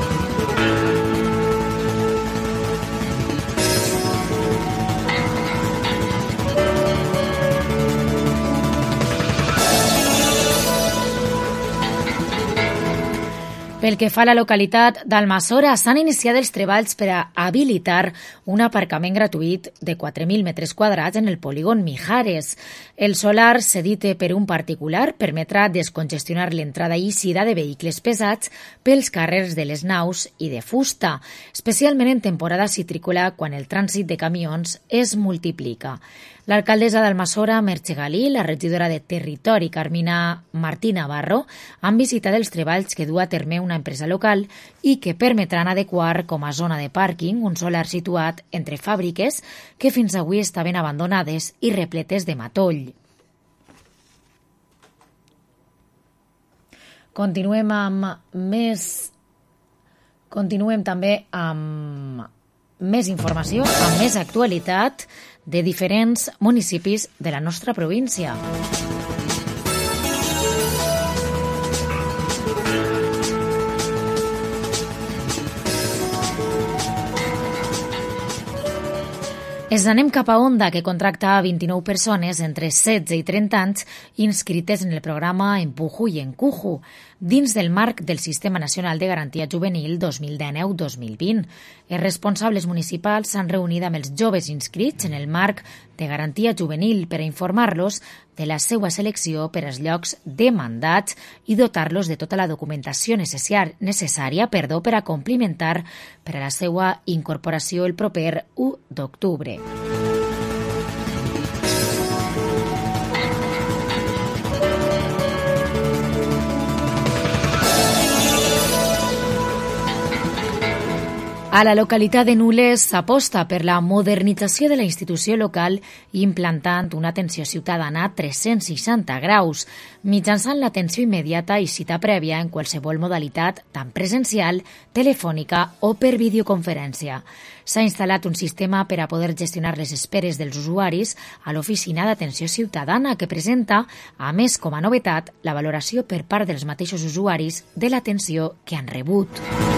Pel que fa a la localitat d'Almassora, s'han iniciat els treballs per a habilitar un aparcament gratuït de quatre mil metres quadrats en el polígon Mijares. El solar, cedit per un particular, permetrà descongestionar l'entrada i eixida de vehicles pesats pels carrers de les naus i de fusta, especialment en temporada citrícola quan el trànsit de camions es multiplica. L'alcaldessa d'Almassora, Merche Galí, la regidora de Territori, Carmina Martí Navarro, han visitat els treballs que du a terme una empresa local i que permetran adequar com a zona de pàrquing un solar situat entre fàbriques que fins avui estaven abandonades i repletes de matoll. Continuem amb més... Continuem també amb més informació, amb més actualitat de diferents municipis de la nostra província. Ens anem cap a Onda, que contracta a vint-i-nou persones entre setze i trenta anys inscrites en el programa Empujo i Encujo, dins del marc del Sistema Nacional de Garantia Juvenil dos mil dinou dos mil vint. Els responsables municipals s'han reunit amb els joves inscrits en el marc de Garantia Juvenil per a informar-los de la seva selecció per als llocs demandats i dotar-los de tota la documentació necessària perdó, per a complimentar per a la seva incorporació el proper u d'octubre. A la localitat de Nules s'aposta per la modernització de la institució local implantant una atenció ciutadana a tres-cents seixanta graus, mitjançant l'atenció immediata i cita prèvia en qualsevol modalitat, tant presencial, telefònica o per videoconferència. S'ha instal·lat un sistema per a poder gestionar les esperes dels usuaris a l'oficina d'atenció ciutadana que presenta, a més com a novetat, la valoració per part dels mateixos usuaris de l'atenció que han rebut.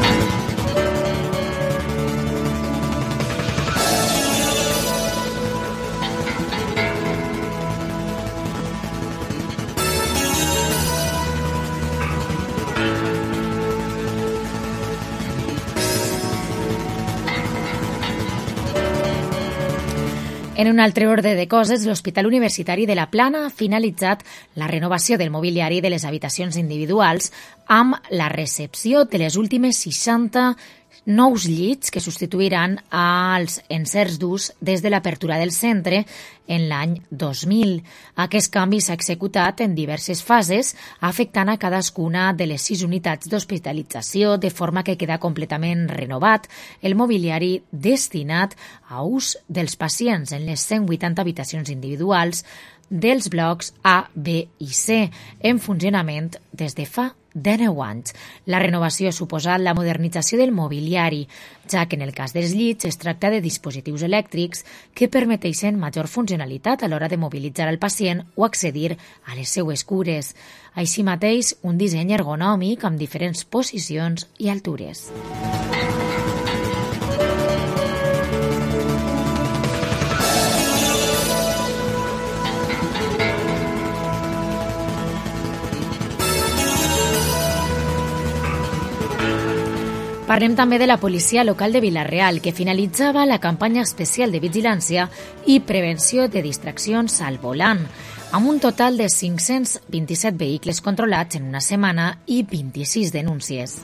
En un altre ordre de coses, l'Hospital Universitari de la Plana ha finalitzat la renovació del mobiliari de les habitacions individuals amb la recepció de les últimes seixanta nous llits que substituiran als encerts d'ús des de l'apertura del centre en l'any dos mil. Aquest canvi s'ha executat en diverses fases, afectant a cadascuna de les sis unitats d'hospitalització, de forma que queda completament renovat el mobiliari destinat a ús dels pacients en les cent vuitanta habitacions individuals dels blocs A, B i C, en funcionament des de fa deu anys. La renovació ha suposat la modernització del mobiliari, ja que en el cas dels llits es tracta de dispositius elèctrics que permeteixen major funcionalitat a l'hora de mobilitzar el pacient o accedir a les seues cures. Així mateix, un disseny ergonòmic amb diferents posicions i altures. Parlem també de la policia local de Vila-real, que finalitzava la campanya especial de vigilància i prevenció de distraccions al volant, amb un total de cinc-cents vint-i-set vehicles controlats en una setmana i vint-i-sis denúncies.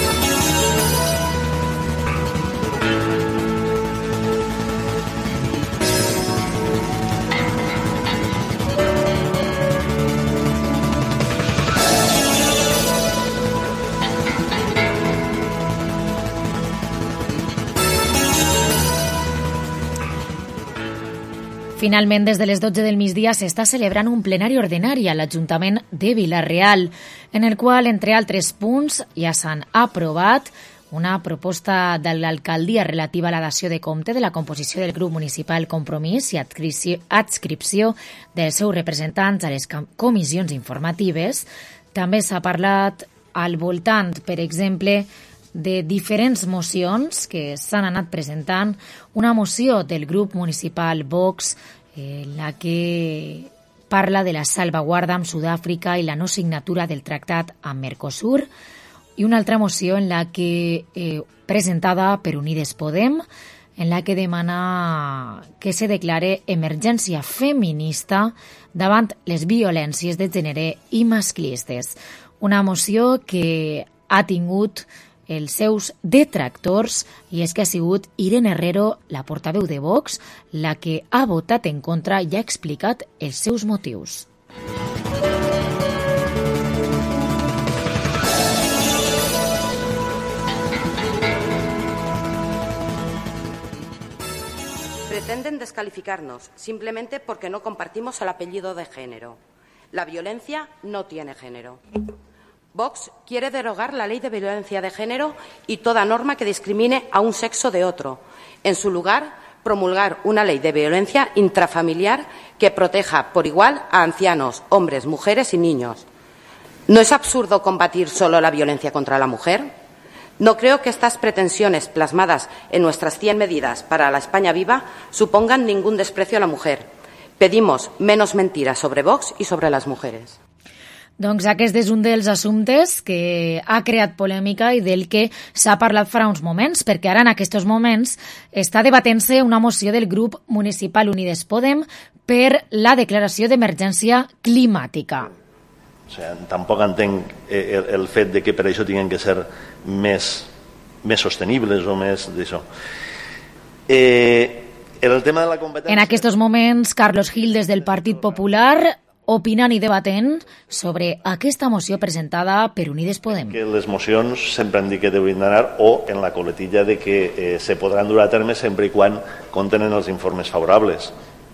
Finalment, des de les dotze del migdia s'està celebrant un plenari ordinari a l'Ajuntament de Vila-real, en el qual, entre altres punts, ja s'han aprovat una proposta de l'alcaldia relativa a la dació de compte de la composició del grup municipal Compromís i adscripció dels seus representants a les comissions informatives. També s'ha parlat al voltant, per exemple, de diferents mocions que s'han anat presentant, una moció del grup municipal Vox, eh, la que parla de la salvaguarda amb Sud-àfrica i la no signatura del tractat amb Mercosur, i una altra moció en la que eh, presentada per Unides Podem, en la que demana que se declare emergència feminista davant les violències de gènere i masclistes. Una moció que ha tingut els seus detractors, i és que ha sigut Irene Herrero, la portaveu de Vox, la que ha votat en contra i ha explicat els seus motius. Pretenden descalificarnos simplemente porque no compartimos el apellido de género. La violencia no tiene género. Vox quiere derogar la ley de violencia de género y toda norma que discrimine a un sexo de otro. En su lugar, promulgar una ley de violencia intrafamiliar que proteja por igual a ancianos, hombres, mujeres y niños. ¿No es absurdo combatir solo la violencia contra la mujer? No creo que estas pretensiones plasmadas en nuestras cien medidas para la España viva supongan ningún desprecio a la mujer. Pedimos menos mentiras sobre Vox y sobre las mujeres. Doncs aquest és un dels assumptes que ha creat polèmica i del que s'ha parlat fa uns moments, perquè ara en aquests moments està debatent-se una moció del grup municipal Unides Podem per la declaració d'emergència climàtica. O sea, tampoc entenc el, el fet de que per això tinguin que ser més, més sostenibles o més d'això. Eh, el tema de la competència... En aquests moments, Carlos Gil, des del Partit Popular, opinant i debatent sobre aquesta moció presentada per Unides Podem. Que les mocions sempre han dit que deurien anar o en la coletilla de que eh, se podran dur a terme sempre i quan contenen els informes favorables.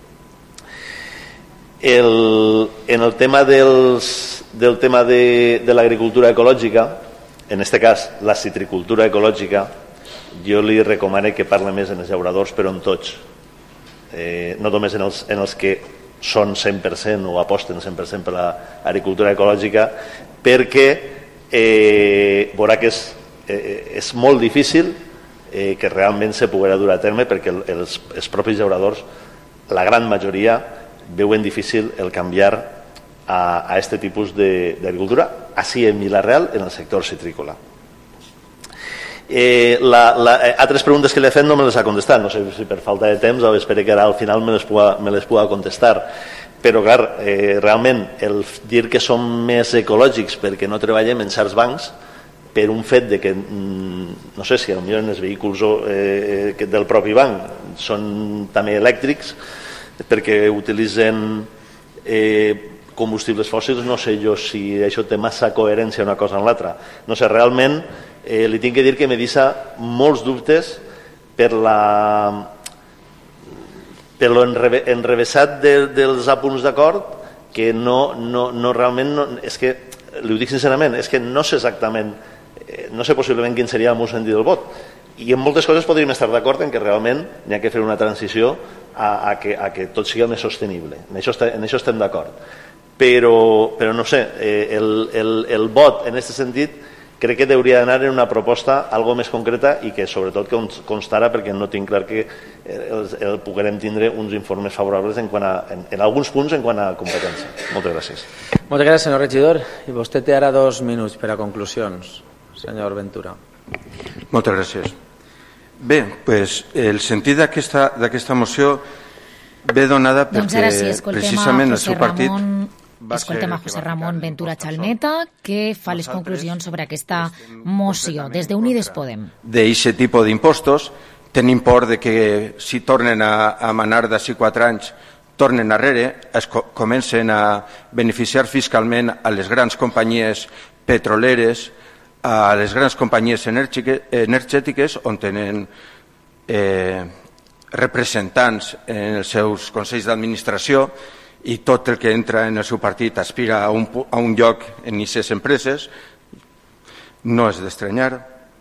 El, en el tema dels, del tema de, de l'agricultura ecològica, en aquest cas la citricultura ecològica, jo li recomano que parli més en els llauradors, però en tots. Eh, no només en els, en els que són cent per cent o aposten cent per cent per l'agricultura ecològica, perquè eh, veurà que és, eh, és molt difícil eh, que realment se poguera dur a terme, perquè els, els propis llauradors, la gran majoria, veuen difícil el canviar a, a este tipus d'agricultura, així en Vila-real, en el sector citrícola. Eh, la, la, eh, altres preguntes que li he fet no me les ha contestat, no sé si per falta de temps o espero que ara al final me les puga, me les puga contestar, però clar, eh, realment el dir que som més ecològics perquè no treballem en certs bancs per un fet de que no sé si potser en els vehicles eh, del propi banc són també elèctrics perquè utilitzen eh, combustibles fòssils, no sé jo si això té massa coherència una cosa en l'altra, no sé, realment Eh, li tinc que dir que me deixa molts dubtes per la per l'enrevessat de, dels apunts d'acord que no, no, no realment no, és que, li ho dic sincerament, és que no sé exactament eh, no sé possiblement quin seria el meu sentit del vot i en moltes coses podríem estar d'acord en que realment hi ha que fer una transició a, a, que, a que tot sigui més sostenible, en això, en això estem d'acord, però, però no sé, eh, el, el, el vot en aquest sentit crec que hauria d'anar en una proposta algo més concreta i que sobretot constara perquè no tinc clar que el, el puguem tindre uns informes favorables en, quant a, en, en alguns punts en quant a competència. Moltes gràcies. Moltes gràcies, senyor regidor. I vostè té ara dos minuts per a conclusions, senyor Ventura. Moltes gràcies. Bé, pues, el sentit d'aquesta moció ve donada perquè doncs ara sí, precisament el seu partit... Ramon... Escoltem a José Ramon Ventura Chalmeta, que fa les conclusions sobre aquesta moció des d'Unides Podem. D'aquest tipus d'impostos tenim por de que si tornen a, a manar d'ací quatre anys, tornen arrere, es co comencen a beneficiar fiscalment a les grans companyies petroleres, a les grans companyies energètiques, on tenen eh, representants en els seus consells d'administració, i tot el que entra en el seu partit aspira a un, a un lloc en aquestes empreses, no és d'estranyar.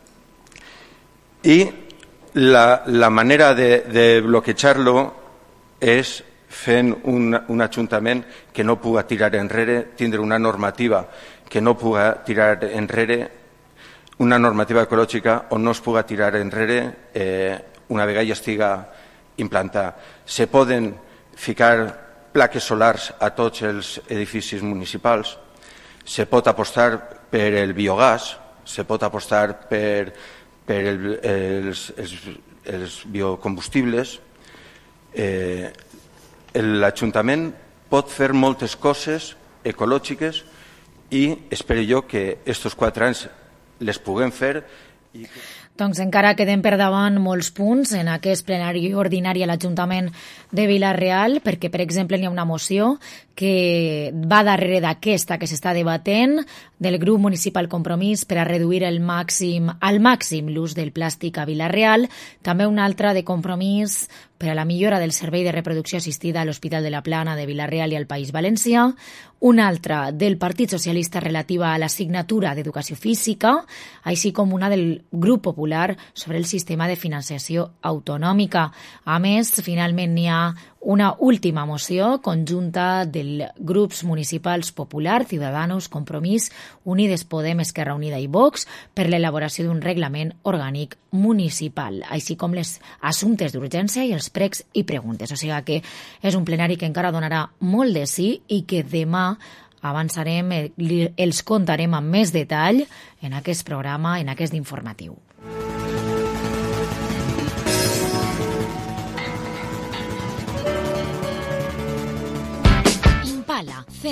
I la, la manera de, de bloquejar-lo és fent un, un ajuntament que no puga tirar enrere, tindre una normativa que no puga tirar enrere, una normativa ecològica on no es puga tirar enrere eh, una vegada ja estiga implantada. Se poden ficar plaques solars a tots els edificis municipals, se pot apostar per el biogàs, se pot apostar per, per el, els, els, els biocombustibles. Eh, L'Ajuntament pot fer moltes coses ecològiques i espero jo que aquests quatre anys les puguem fer. I que... Doncs encara queden per davant molts punts en aquest plenari ordinari a l'Ajuntament de Vila-real, perquè, per exemple, hi ha una moció que va darrere d'aquesta que s'està debatent del grup municipal Compromís per a reduir el màxim, al màxim l'ús del plàstic a Vila-real, també una altra de Compromís per a la millora del servei de reproducció assistida a l'Hospital de la Plana de Vila-real i al País Valencià, una altra del Partit Socialista relativa a l'assignatura d'Educació Física, així com una del Grup Popular sobre el sistema de financiació autonòmica. A més, finalment n'hi ha una última moció conjunta dels grups municipals Popular, Ciudadanos, Compromís, Unides Podem, Esquerra Unida i Vox per l'elaboració d'un reglament orgànic municipal, així com les assumptes d'urgència i els pregs i preguntes. O sigui que és un plenari que encara donarà molt de sí i que demà avançarem, els contarem amb més detall en aquest programa, en aquest informatiu.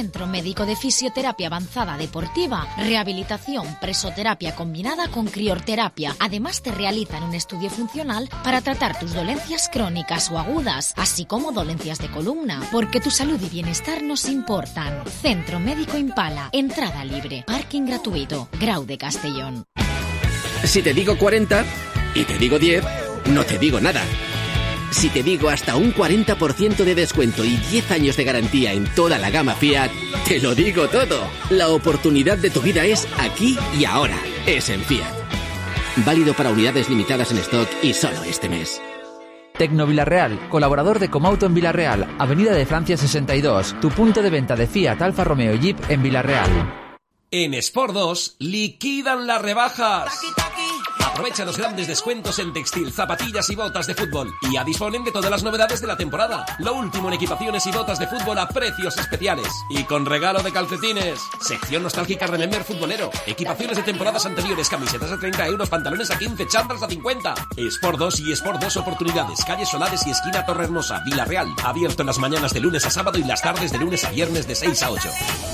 Centro Médico de Fisioterapia Avanzada Deportiva, rehabilitación, presoterapia combinada con criorterapia. Además te realizan un estudio funcional para tratar tus dolencias crónicas o agudas, así como dolencias de columna, porque tu salud y bienestar nos importan. Centro Médico Impala, entrada libre, parking gratuito, Grau de Castellón. Si te digo cuarenta y te digo diez, no te digo nada. Si te digo hasta un cuarenta por ciento de descuento y diez años de garantía en toda la gama Fiat, te lo digo todo. La oportunidad de tu vida es aquí y ahora. Es en Fiat. Válido para unidades limitadas en stock y solo este mes. Tecno Villarreal, colaborador de Comauto en Villarreal, Avenida de Francia sesenta y dos, tu punto de venta de Fiat, Alfa Romeo y Jeep en Villarreal. En Sport dos liquidan las rebajas. Aprovecha los grandes descuentos en textil, zapatillas y botas de fútbol. Y ya disponen de todas las novedades de la temporada. Lo último en equipaciones y botas de fútbol a precios especiales. Y con regalo de calcetines. Sección nostálgica Remember futbolero. Equipaciones de temporadas anteriores, camisetas a treinta euros, pantalones a quince, chándals a cincuenta. Sport dos y Sport dos Oportunidades. Calle Solares y esquina Torre Hermosa, Villarreal. Abierto en las mañanas de lunes a sábado y las tardes de lunes a viernes de seis a ocho.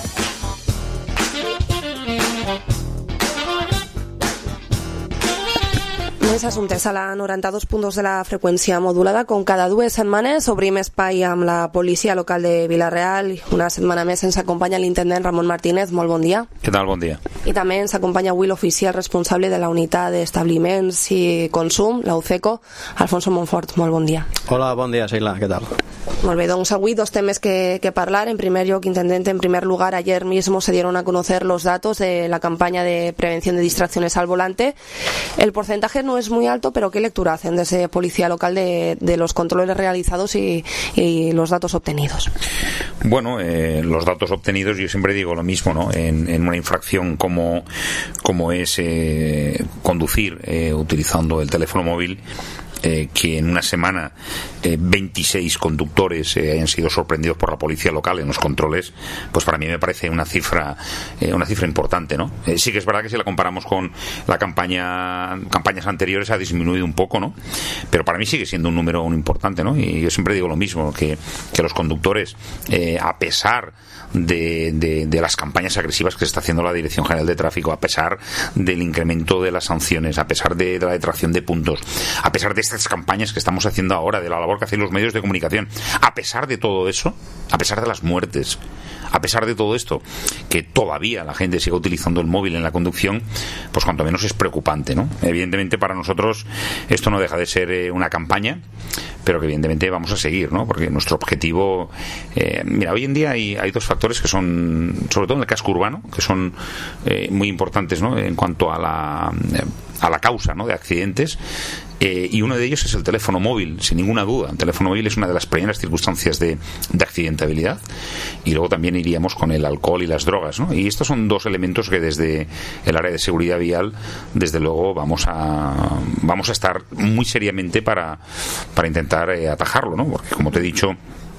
Més assumptes a la noranta-dos punt dos de la freqüència modulada. Com cada dues setmanes obrim espai amb la policia local de Vila-real. Una setmana més ens acompanya l'intendent Ramon Martínez. Molt bon dia. Què tal? Bon dia. I també ens acompanya avui l'oficial responsable de la unitat d'establiments i consum, la UCECO, Alfonso Monfort. Molt bon dia. Hola, bon dia, Sheila. Què tal? Molt bé, doncs avui dos temas que, que hablar. En primer lloc, intendente, en primer lugar, ayer mismo se dieron a conocer los datos de la campaña de prevención de distracciones al volante. El porcentaje no es muy alto, pero ¿qué lectura hacen desde Policía Local de, de los controles realizados y, y los datos obtenidos? Bueno, eh, los datos obtenidos, yo siempre digo lo mismo, ¿no? En, en una infracción como, como es eh, conducir eh, utilizando el teléfono móvil, Eh, que en una semana eh, veintiséis conductores eh, hayan sido sorprendidos por la policía local en los controles, pues para mí me parece una cifra eh, una cifra importante, ¿no? Eh, sí que es verdad que si la comparamos con la campaña campañas anteriores ha disminuido un poco, ¿no? Pero para mí sigue siendo un número un importante, ¿no? Y yo siempre digo lo mismo, que, que los conductores, eh, a pesar de, de, de las campañas agresivas que está haciendo la Dirección General de Tráfico, a pesar del incremento de las sanciones, a pesar de, de la detracción de puntos, a pesar de estas campañas que estamos haciendo ahora, de la labor que hacen los medios de comunicación, a pesar de todo eso, a pesar de las muertes, a pesar de todo esto, que todavía la gente siga utilizando el móvil en la conducción, pues cuanto menos es preocupante, ¿no? Evidentemente para nosotros esto no deja de ser eh, una campaña, pero que evidentemente vamos a seguir, ¿no? Porque nuestro objetivo, eh, mira, hoy en día hay, hay dos factores que son, sobre todo en el casco urbano, que son eh, muy importantes, ¿no? En cuanto a la, eh, a la causa, ¿no? De accidentes. Eh, y uno de ellos es el teléfono móvil, sin ninguna duda. El teléfono móvil es una de las primeras circunstancias de, de accidentabilidad, y luego también iríamos con el alcohol y las drogas, ¿no? Y estos son dos elementos que desde el área de seguridad vial, desde luego vamos a vamos a estar muy seriamente para, para intentar eh, atajarlo, ¿no? Porque como te he dicho,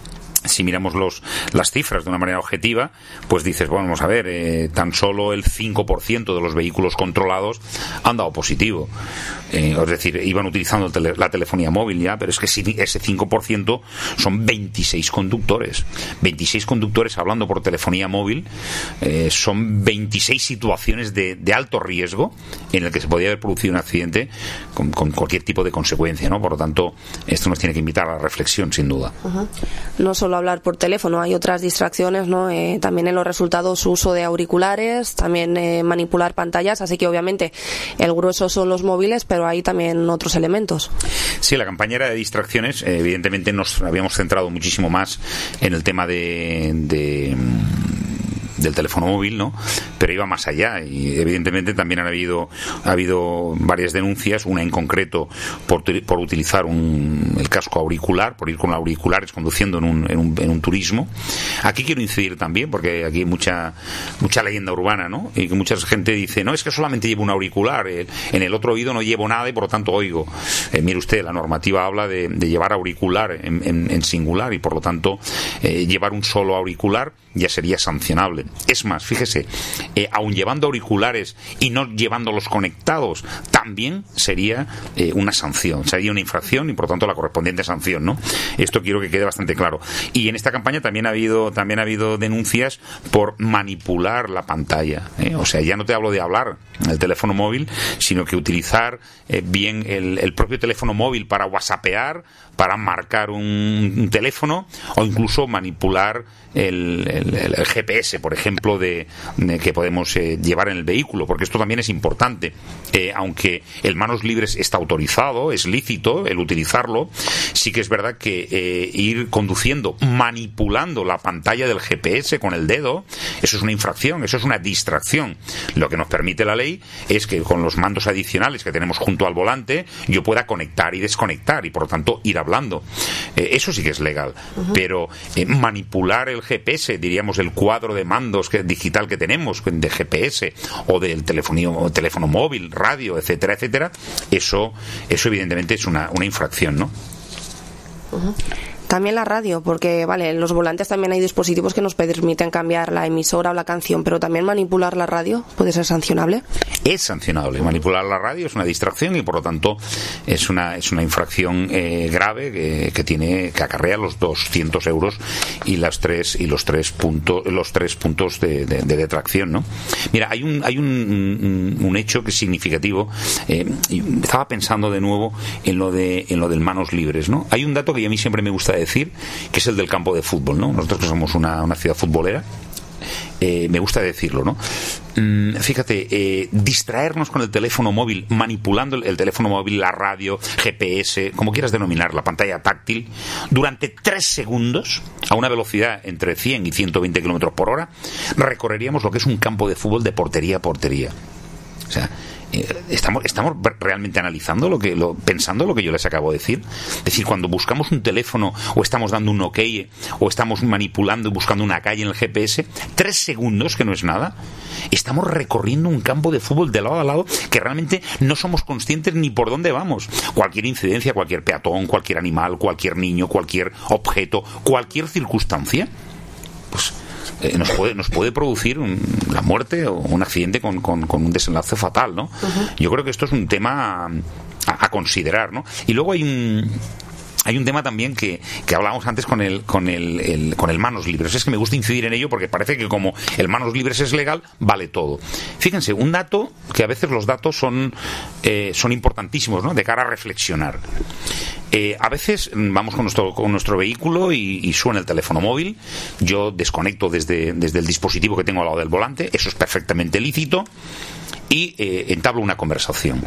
si miramos los, las cifras de una manera objetiva, pues dices, bueno, vamos a ver, eh, tan solo el cinco por ciento de los vehículos controlados han dado positivo. Eh, es decir, iban utilizando el tele, la telefonía móvil ya, pero es que si ese cinco por ciento son veintiséis conductores. veintiséis conductores hablando por telefonía móvil, eh, son veintiséis situaciones de, de alto riesgo en el que se podría haber producido un accidente con, con cualquier tipo de consecuencia, ¿no? Por lo tanto, esto nos tiene que invitar a la reflexión, sin duda. Uh-huh. No solo hablar por teléfono, hay otras distracciones, ¿no? Eh, también en los resultados uso de auriculares, también eh, manipular pantallas, así que obviamente el grueso son los móviles, pero hay también otros elementos. Sí, la campaña era de distracciones, eh, evidentemente nos habíamos centrado muchísimo más en el tema de, de del teléfono móvil, ¿no? Pero iba más allá, y evidentemente también han habido ha habido varias denuncias, una en concreto por, por utilizar un, el casco auricular, por ir con auriculares conduciendo en un, en un, en un turismo. Aquí quiero incidir también, porque aquí hay mucha mucha leyenda urbana, ¿no? Y que mucha gente dice, no, es que solamente llevo un auricular, eh, en el otro oído no llevo nada y por lo tanto oigo. Eh, mire usted, la normativa habla de, de llevar auricular en, en, en singular, y por lo tanto eh, llevar un solo auricular ya sería sancionable. Es más, fíjese, eh, aun llevando auriculares y no llevándolos conectados, también sería eh, una sanción, sería una infracción y por tanto la correspondiente sanción, ¿no? Esto quiero que quede bastante claro. Y en esta campaña también ha habido, también ha habido denuncias por manipular la pantalla, ¿eh? O sea, ya no te hablo de hablar el teléfono móvil, sino que utilizar eh, bien el, el propio teléfono móvil para whatsappear, para marcar un, un teléfono o incluso manipular el, el, el G P S, por ejemplo, de, de que podemos eh, llevar en el vehículo, porque esto también es importante. Eh, aunque el manos libres está autorizado, es lícito el utilizarlo, sí que es verdad que eh, ir conduciendo manipulando la pantalla del G P S con el dedo, eso es una infracción, eso es una distracción. Lo que nos permite la ley es que con los mandos adicionales que tenemos junto al volante yo pueda conectar y desconectar y por lo tanto ir hablando. Eh, eso sí que es legal. Uh-huh. Pero eh, manipular el G P S, diríamos el cuadro de mandos que, digital que tenemos de G P S o del telefonía, teléfono móvil, radio, etcétera, etcétera, eso, eso evidentemente es una, una infracción, ¿no? Uh-huh. También la radio, porque vale, en los volantes también hay dispositivos que nos permiten cambiar la emisora o la canción, pero también manipular la radio puede ser sancionable. Es sancionable. Manipular la radio es una distracción y por lo tanto es una es una infracción eh, grave que, que tiene que acarrea los doscientos euros y las tres y los tres puntos los tres puntos de, de, de detracción, ¿no? Mira, hay un hay un, un, un hecho que es significativo. Eh, estaba pensando de nuevo en lo de en lo del manos libres, ¿no? Hay un dato que a mí siempre me gusta decir, que es el del campo de fútbol, ¿no? Nosotros que somos una, una ciudad futbolera, eh, me gusta decirlo, ¿no? Mm, fíjate, eh, distraernos con el teléfono móvil, manipulando el, el teléfono móvil, la radio, G P S, como quieras denominar, la pantalla táctil, durante tres segundos, a una velocidad entre cien y ciento veinte kilómetros por hora, recorreríamos lo que es un campo de fútbol de portería a portería. O sea, Estamos, estamos realmente analizando lo que, lo, pensando lo que yo les acabo de decir. Es decir, cuando buscamos un teléfono o estamos dando un OK o estamos manipulando y buscando una calle en el G P S, tres segundos, que no es nada, estamos recorriendo un campo de fútbol de lado a lado que realmente no somos conscientes ni por dónde vamos. Cualquier incidencia, cualquier peatón, cualquier animal, cualquier niño, cualquier objeto, cualquier circunstancia, pues Eh, nos puede nos puede producir un, la muerte o un accidente con, con, con un desenlace fatal, ¿no? Uh-huh. Yo creo que esto es un tema a, a considerar, ¿no? Y luego hay un Hay un tema también que, que hablábamos antes con el, con el, el con el manos libres. Es que me gusta incidir en ello porque parece que como el manos libres es legal, vale todo. Fíjense, un dato, que a veces los datos son, eh, son importantísimos, ¿no? De cara a reflexionar. Eh, a veces vamos con nuestro, con nuestro vehículo y, y suena el teléfono móvil. Yo desconecto desde, desde el dispositivo que tengo al lado del volante. Eso es perfectamente lícito. Y eh, entablo una conversación.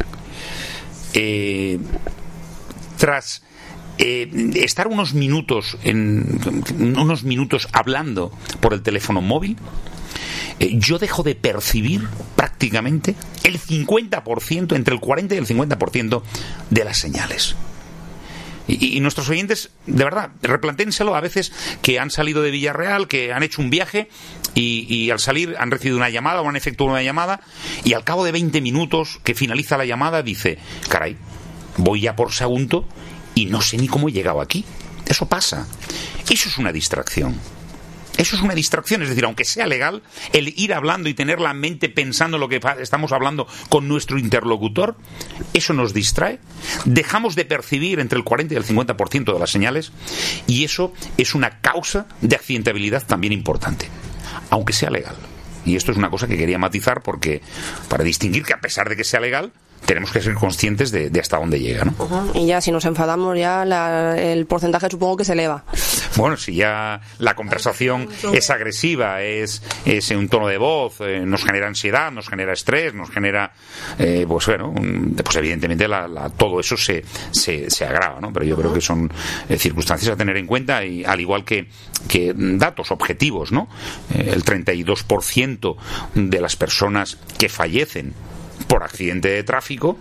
Eh, tras Eh, estar unos minutos en, unos minutos hablando por el teléfono móvil, eh, yo dejo de percibir prácticamente el cincuenta por ciento, entre el cuarenta y el cincuenta por ciento de las señales. Y, y nuestros oyentes, de verdad, replantéenselo a veces, que han salido de Villarreal, que han hecho un viaje y, y al salir han recibido una llamada o han efectuado una llamada y al cabo de veinte minutos que finaliza la llamada dice: caray, voy ya por Sagunto y no sé ni cómo he llegado aquí. Eso pasa. Eso es una distracción. Eso es una distracción. Es decir, aunque sea legal, el ir hablando y tener la mente pensando lo que estamos hablando con nuestro interlocutor, eso nos distrae. Dejamos de percibir entre el cuarenta y el cincuenta por ciento de las señales y eso es una causa de accidentabilidad también importante, aunque sea legal. Y esto es una cosa que quería matizar porque, para distinguir que a pesar de que sea legal, tenemos que ser conscientes de, de hasta dónde llega, ¿no? Uh-huh. Y ya si nos enfadamos, ya la, el porcentaje supongo que se eleva. Bueno, si ya la conversación es agresiva, es, es un tono de voz, eh, nos genera ansiedad, nos genera estrés, nos genera, eh, pues bueno, un, pues evidentemente la, la, todo eso se, se, se agrava, ¿no? Pero yo creo que son eh, circunstancias a tener en cuenta y al igual que, que datos objetivos, ¿no? Eh, el treinta y dos por ciento de las personas que fallecen por accidente de tráfico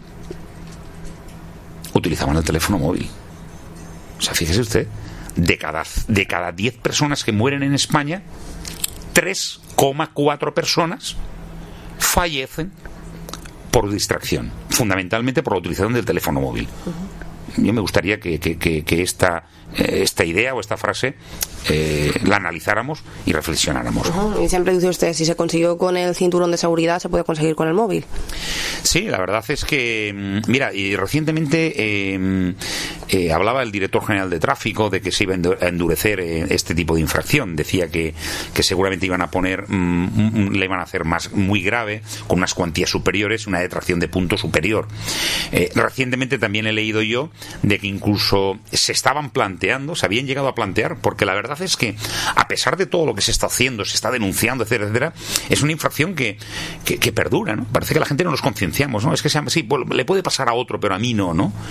utilizaban el teléfono móvil. O sea, fíjese usted, de cada de cada diez personas que mueren en España, tres coma cuatro personas fallecen por distracción, fundamentalmente por la utilización del teléfono móvil. Uh-huh. Yo me gustaría que, que, que, que esta eh, esta idea o esta frase eh, la analizáramos y reflexionáramos. Uh-huh. Y siempre dice usted, si se consiguió con el cinturón de seguridad, se puede conseguir con el móvil. Sí, la verdad es que, mira, y recientemente eh, eh, hablaba el director general de tráfico de que se iba a endurecer eh, este tipo de infracción. Decía que, que seguramente iban a poner, mm, le iban a hacer más muy grave, con unas cuantías superiores, una detracción de punto superior. Eh, recientemente también he leído yo de que incluso se estaban planteando, se habían llegado a plantear, porque la verdad es que a pesar de todo lo que se está haciendo, se está denunciando, etcétera, etcétera, es una infracción que, que, que perdura, ¿no? Parece que la gente no nos concienciamos, ¿no? Es que sea, sí, le puede pasar a otro, pero a mí no, ¿no?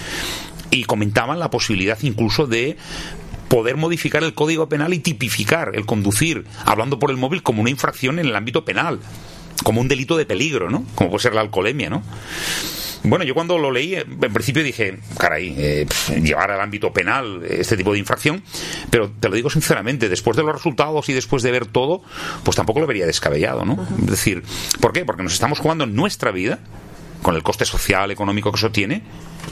Y comentaban la posibilidad incluso de poder modificar el Código Penal y tipificar el conducir hablando por el móvil como una infracción en el ámbito penal, como un delito de peligro, ¿no? Como puede ser la alcoholemia, ¿no? Bueno, yo cuando lo leí, en principio dije, caray, eh, llevar al ámbito penal este tipo de infracción, pero te lo digo sinceramente, después de los resultados y después de ver todo, pues tampoco lo vería descabellado, ¿no? Uh-huh. Es decir, ¿por qué? Porque nos estamos jugando en nuestra vida, con el coste social, económico que eso tiene,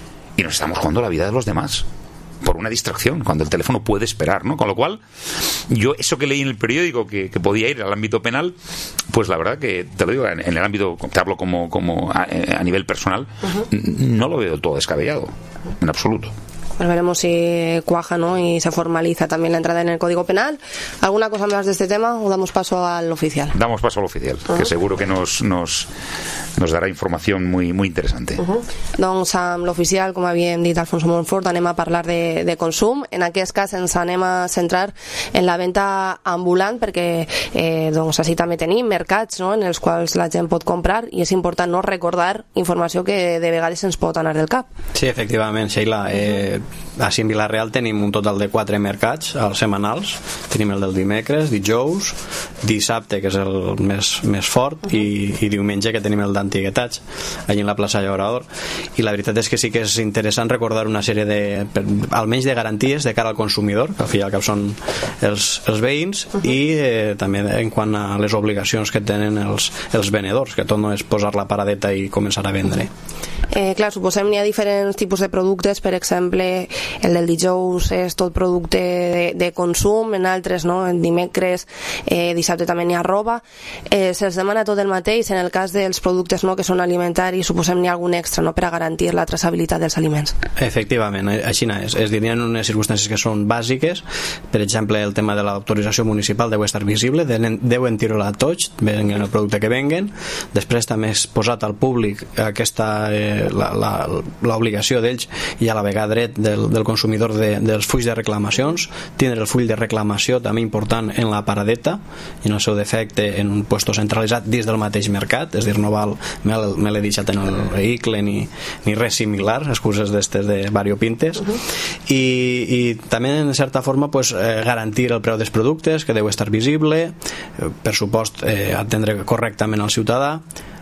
y nos estamos jugando la vida de los demás por una distracción, cuando el teléfono puede esperar, ¿no? Con lo cual, yo eso que leí en el periódico que, que podía ir al ámbito penal, pues la verdad que, te lo digo, en, en el ámbito, te hablo como, como a, a nivel personal, uh-huh. no lo veo todo descabellado, en absoluto. Pues veremos si cuaja, ¿no? Y se formaliza también la entrada en el Código Penal. ¿Alguna cosa más de este tema o damos paso al oficial? Damos paso al oficial, uh-huh. que seguro que nos, nos, nos darà información muy, muy interesante. Uh-huh. Doncs amb l'oficial, com havíem dit Alfonso Montfort, anem a parlar de, de consum. En aquest cas ens anem a centrar en la venda ambulant, perquè eh, doncs així també tenim mercats, no?, en els quals la gent pot comprar, i és important no recordar informació que de vegades ens pot anar del cap. Sí, efectivament, Sheila. Eh, Així en Vila-real tenim un total de quatre mercats als setmanals. Tenim el del dimecres, dijous, dissabte, que és el més, més fort, uh-huh. i, i diumenge, que tenim el d'antiguetats allí en la plaça Llaurador. I la veritat és que sí que és interessant recordar una sèrie de, per, almenys de garanties de cara al consumidor, que al fi i al cap són els, els veïns, uh-huh. i eh, també en quant a les obligacions que tenen els, els venedors, que tot no és posar la paradeta i començar a vendre. Eh, clar, suposem n'hi ha diferents tipus de productes. Per exemple, el del dijous és tot producte de, de consum, en altres no, en dimecres, eh, dissabte també n'hi ha roba. Eh, se'ls demana tot el mateix. En el cas dels productes no, que són alimentaris, suposem n'hi ha algun extra, no?, per a garantir la traçabilitat dels aliments. Efectivament, així és. Es dirien unes circumstàncies que són bàsiques. Per exemple, el tema de l'autorització municipal deu estar visible, deuen tirar-la tots, venguen el producte que venguen. Després també és posat al públic aquesta eh, l'obligació d'ells i a la vegada dret del, del consumidor de, dels fulls de reclamacions, tindre el full de reclamació també important en la paradeta i en el seu defecte en un puesto centralitzat dins del mateix mercat, és a dir, no val me, me l'he deixat en el vehicle ni, ni res similar, excuses d'estes de variopintes. Uh-huh. I, i també en certa forma pues, eh, garantir el preu dels productes, que deu estar visible, eh, per supost eh, atendre correctament al ciutadà.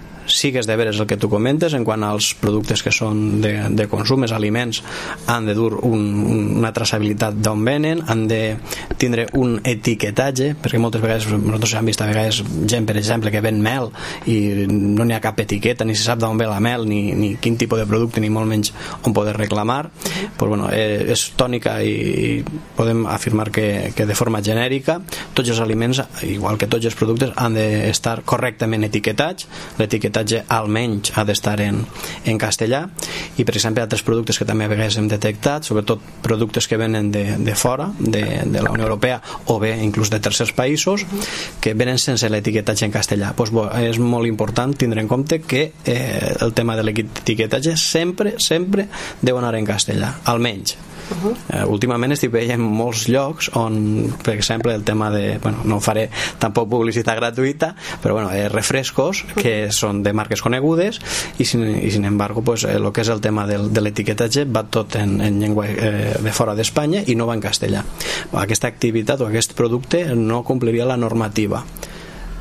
Sí que és de veres el que tu comentes en quant als productes que són de, de consum, els aliments han de dur un, una traçabilitat d'on venen, han de tindre un etiquetatge, perquè moltes vegades nosaltres hem vist a vegades gent, per exemple, que ven mel i no n'hi ha cap etiqueta, ni se sap d'on ve la mel, ni, ni quin tipus de producte, ni molt menys on poder reclamar. Uh-huh. Pues, bueno, eh, és tònica i, i podem afirmar que, que de forma genèrica tots els aliments, igual que tots els productes, han d'estar correctament etiquetats. L'etiquetatge almenys ha d'estar en, en castellà, i per exemple altres productes que també a vegades hem detectat, sobretot productes que venen de, de fora de, de la Unió Europea o bé inclús de tercers països, que venen sense l'etiquetatge en castellà. Pues, bo, és molt important tindre en compte que eh, el tema de l'etiquetatge sempre, sempre deu anar en castellà, almenys. Uh-huh. Uh, últimament estic veient molts llocs on, per exemple, el tema de, bueno, no faré tampoc publicitat gratuïta, però bueno, eh, refrescos que són de marques conegudes i sin, i sin embargo pues, eh, el que és el tema del, de l'etiquetatge va tot en, en llengua eh, de fora d'Espanya i no va en castellà. Aquesta activitat o aquest producte no compliria la normativa.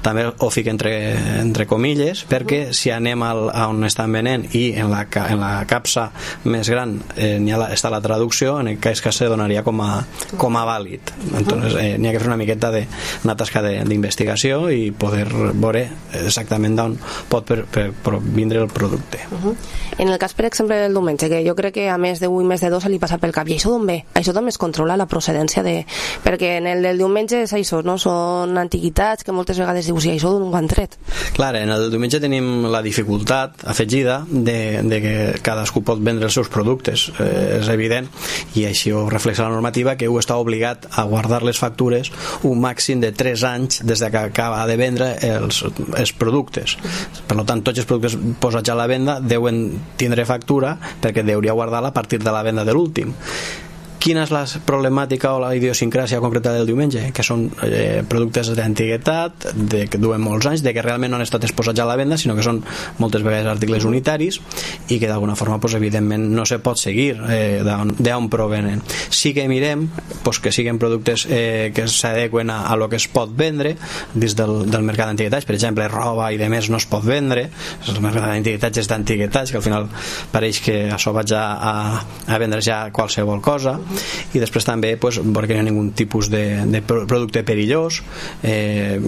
també ho fic entre, entre comilles, perquè si anem al, a on estan venent i en la, en la capsa més gran eh, n'hi ha la, està la traducció, en el cas que se donaria com a, com a vàlid. Entonces eh, n'hi ha que fer una miqueta de, una tasca d'investigació i poder veure exactament d'on pot per, per, per vindre el producte. Uh -huh. En el cas, per exemple, del diumenge, que jo crec que a més de un i més de dos se li passa pel cap, i això d'on ve? Això també es controla la procedència de... Perquè en el del diumenge és això, no? Són antiguitats que moltes vegades dius, i això d'on ho han tret? Clar, en el diumenge tenim la dificultat afegida de, de que cadascú pot vendre els seus productes, eh, és evident, i així ho reflexa la normativa, que ho està obligat a guardar les factures un màxim de tres anys des que acaba de vendre els, els productes. Per tant, tots els productes posats a la venda deuen tindre factura perquè deuria guardar-la a partir de la venda de l'últim. Quina és la problemàtica o la idiosincràsia concreta del diumenge? Que són eh, productes d'antiguitat, de que duen molts anys, de que realment no han estat exposats a la venda, sinó que són moltes vegades articles unitaris i que d'alguna forma, pues, evidentment, no se pot seguir eh, d'on provenen. Sí que mirem pues, que siguin productes eh, que s'adequen a, a lo que es pot vendre dins del, del mercat d'antiguitats. Per exemple, roba i de més no es pot vendre. El mercat d'antiguitats és d'antiguitats, que al final pareix que això vaig a, a, a vendre ja qualsevol cosa. I després també pues, perquè no hi ha ningun tipus de, de producte perillós, eh,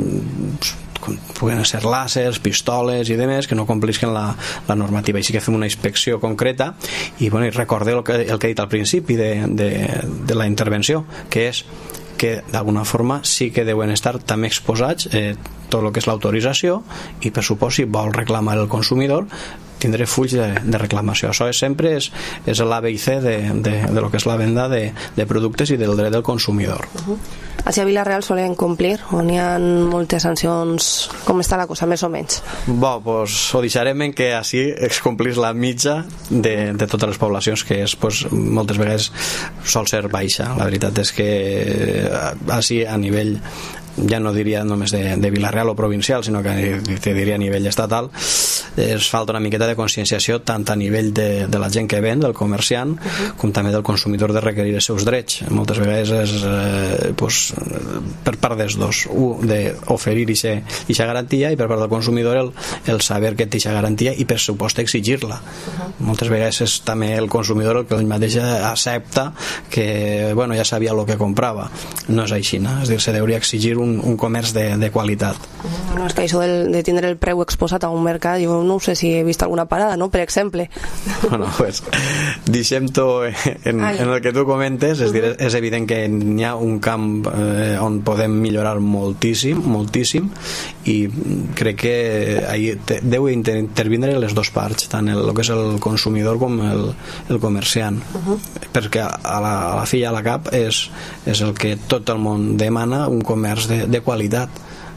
puguen ser làsers, pistoles i demés que no complisquen la, la normativa. I sí que fem una inspecció concreta i, bueno, i recordeu el que, el que he dit al principi de, de, de la intervenció, que és que d'alguna forma sí que deuen estar també exposats eh, tot el que és l'autorització i, per supost, si vol reclamar el consumidor, tindré fulls de, de reclamació. Això és, sempre és, és l'A B I C de, de, de lo que és la venda de, de productes i del dret del consumidor. Uh -huh. Així a Vila-real solen complir o n'hi ha moltes sancions? Com està la cosa, més o menys? Bo, pues ho deixarem en que així es complís la mitja de, de totes les poblacions, que és, pues, moltes vegades sol ser baixa. La veritat és que així a nivell, ja no diria només de, de Vila-real o provincial, sinó que te diria a nivell estatal, es falta una miqueta de conscienciació tant a nivell de, de la gent que ven, del comerciant, uh-huh. com també del consumidor, de requerir els seus drets. Moltes vegades és eh, pues, per part dels dos, un, d'oferir aquesta garantia, i per part del consumidor el, el saber que té aquesta garantia i, per supost, exigir-la. Uh-huh. Moltes vegades és també el consumidor el que ell mateix accepta que, bueno, ja sabia el que comprava. No és així, no? És dir, se hauria exigir un, un comerç de, de qualitat. Uh-huh. No, és que això de, de tindre el preu exposat a un mercat, jo no sé si he vist alguna parada, no? Per exemple. Bueno, pues deixem-t'ho en, en el que tu comentes. És dir, és evident que n'hi ha un camp eh, on podem millorar moltíssim, moltíssim, i crec que ahí te, deu intervindre les dues parts, tant el, el que és el consumidor com el, el comerciant. Uh-huh. Perquè a la, a la fi i a la cap és, és el que tot el món demana, un comerç de, de qualitat.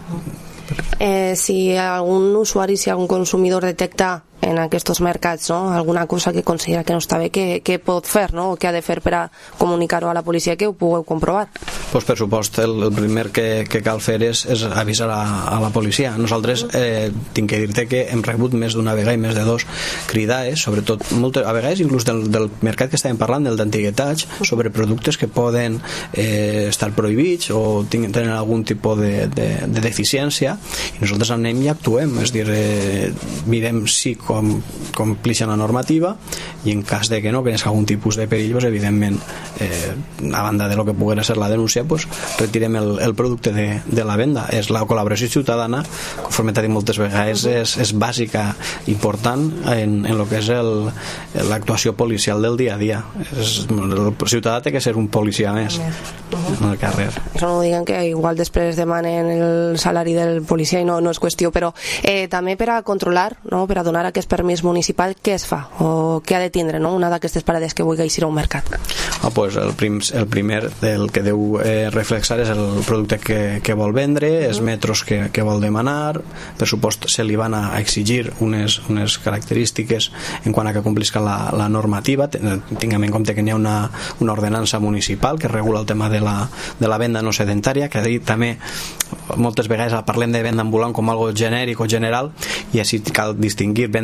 Eh, si algun usuari, si algun consumidor detecta en aquests mercats, no?, alguna cosa que considera que no està bé, què, què pot fer, no?, o què ha de fer per a comunicar-ho a la policia, que ho pugueu comprovar? Pues, per supost, el, el primer que, que cal fer és, és avisar a, a la policia. Nosaltres eh, tinc que dir-te que hem rebut més d'una vegada i més de dos cridades, sobretot moltes, a vegades inclús del, del mercat que estàvem parlant, del d'antiguitats, sobre productes que poden eh, estar prohibits o tenen algun tipus de, de, de deficiència, i nosaltres anem i actuem, és dir, eh, mirem si com complixen la normativa, i en cas de que no, que hi hagi algun tipus de perill, pues, evidentment, eh, a banda de lo que poguera ser la denúncia, pues, retirem el, el producte de, de la venda. És la col·laboració ciutadana, conforme t'ha dit moltes vegades, és, és bàsica, important en, en lo que és el, l'actuació policial del dia a dia. És, el ciutadà té que ser un policia més en el carrer. Això no ho diguen, que igual després demanen el salari del policia i no, no és qüestió, però eh, també per a controlar, no?, per a donar aquest permís municipal, què es fa o què ha de tindre, no?, una d'aquestes parades que vulgui eixir a un mercat? Ah, pues el, prim, el primer del que deu eh, reflexar és el producte que, que vol vendre, uh-huh. els metres que, que vol demanar. Per supost, se li van a exigir unes, unes característiques en quant a que complisca la, la normativa. Tinguem en compte que n'hi ha una, una ordenança municipal que regula el tema de la, de la venda no sedentària, que també moltes vegades parlem de venda ambulant com algo genèric o general, i així cal distingir venda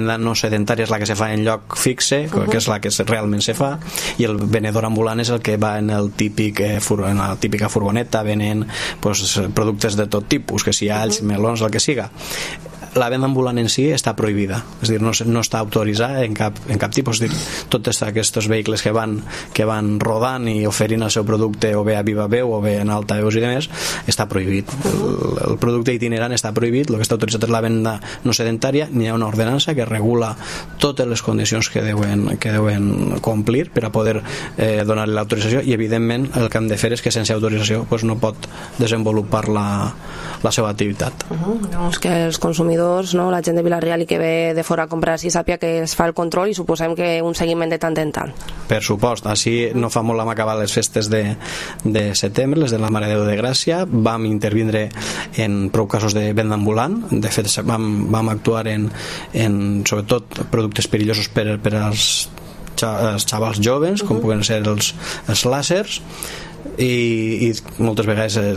venda no sedentària és la que se fa en lloc fixe, uh -huh. que és la que realment se fa, i el venedor ambulant és el que va en, el típic, eh, fur, en la típica furgoneta venent pues, productes de tot tipus, que si alls, uh -huh. melons, el que siga. La venda ambulant en si està prohibida, és a dir, no, no està autoritzada en cap, en cap tipus, és dir, tots aquests vehicles que van, que van rodant i oferint el seu producte o bé a viva veu o bé en alta veus i demés, està prohibit. El, el producte itinerant està prohibit, el que està autoritzat és la venda no sedentària, n'hi ha una ordenança que regula totes les condicions que deuen, que deuen complir per a poder eh, donar-li l'autorització, i evidentment el que hem de fer és que sense autorització pues, no pot desenvolupar la, la seva activitat. Uh-huh. Doncs que els consumidors, no, la gent de Vila-real i que ve de fora a comprar, si sàpia que es fa el control i suposem que un seguiment de tant en tant. Per supost, així no fa molt vam acabar les festes de, de setembre, les de la Mare de Déu de Gràcia, vam intervindre en prou casos de venda ambulant, de fet vam, vam actuar en, en sobretot productes perillosos per, per als, als xavals joves, com puguen ser els, els làsers, i, i moltes vegades eh,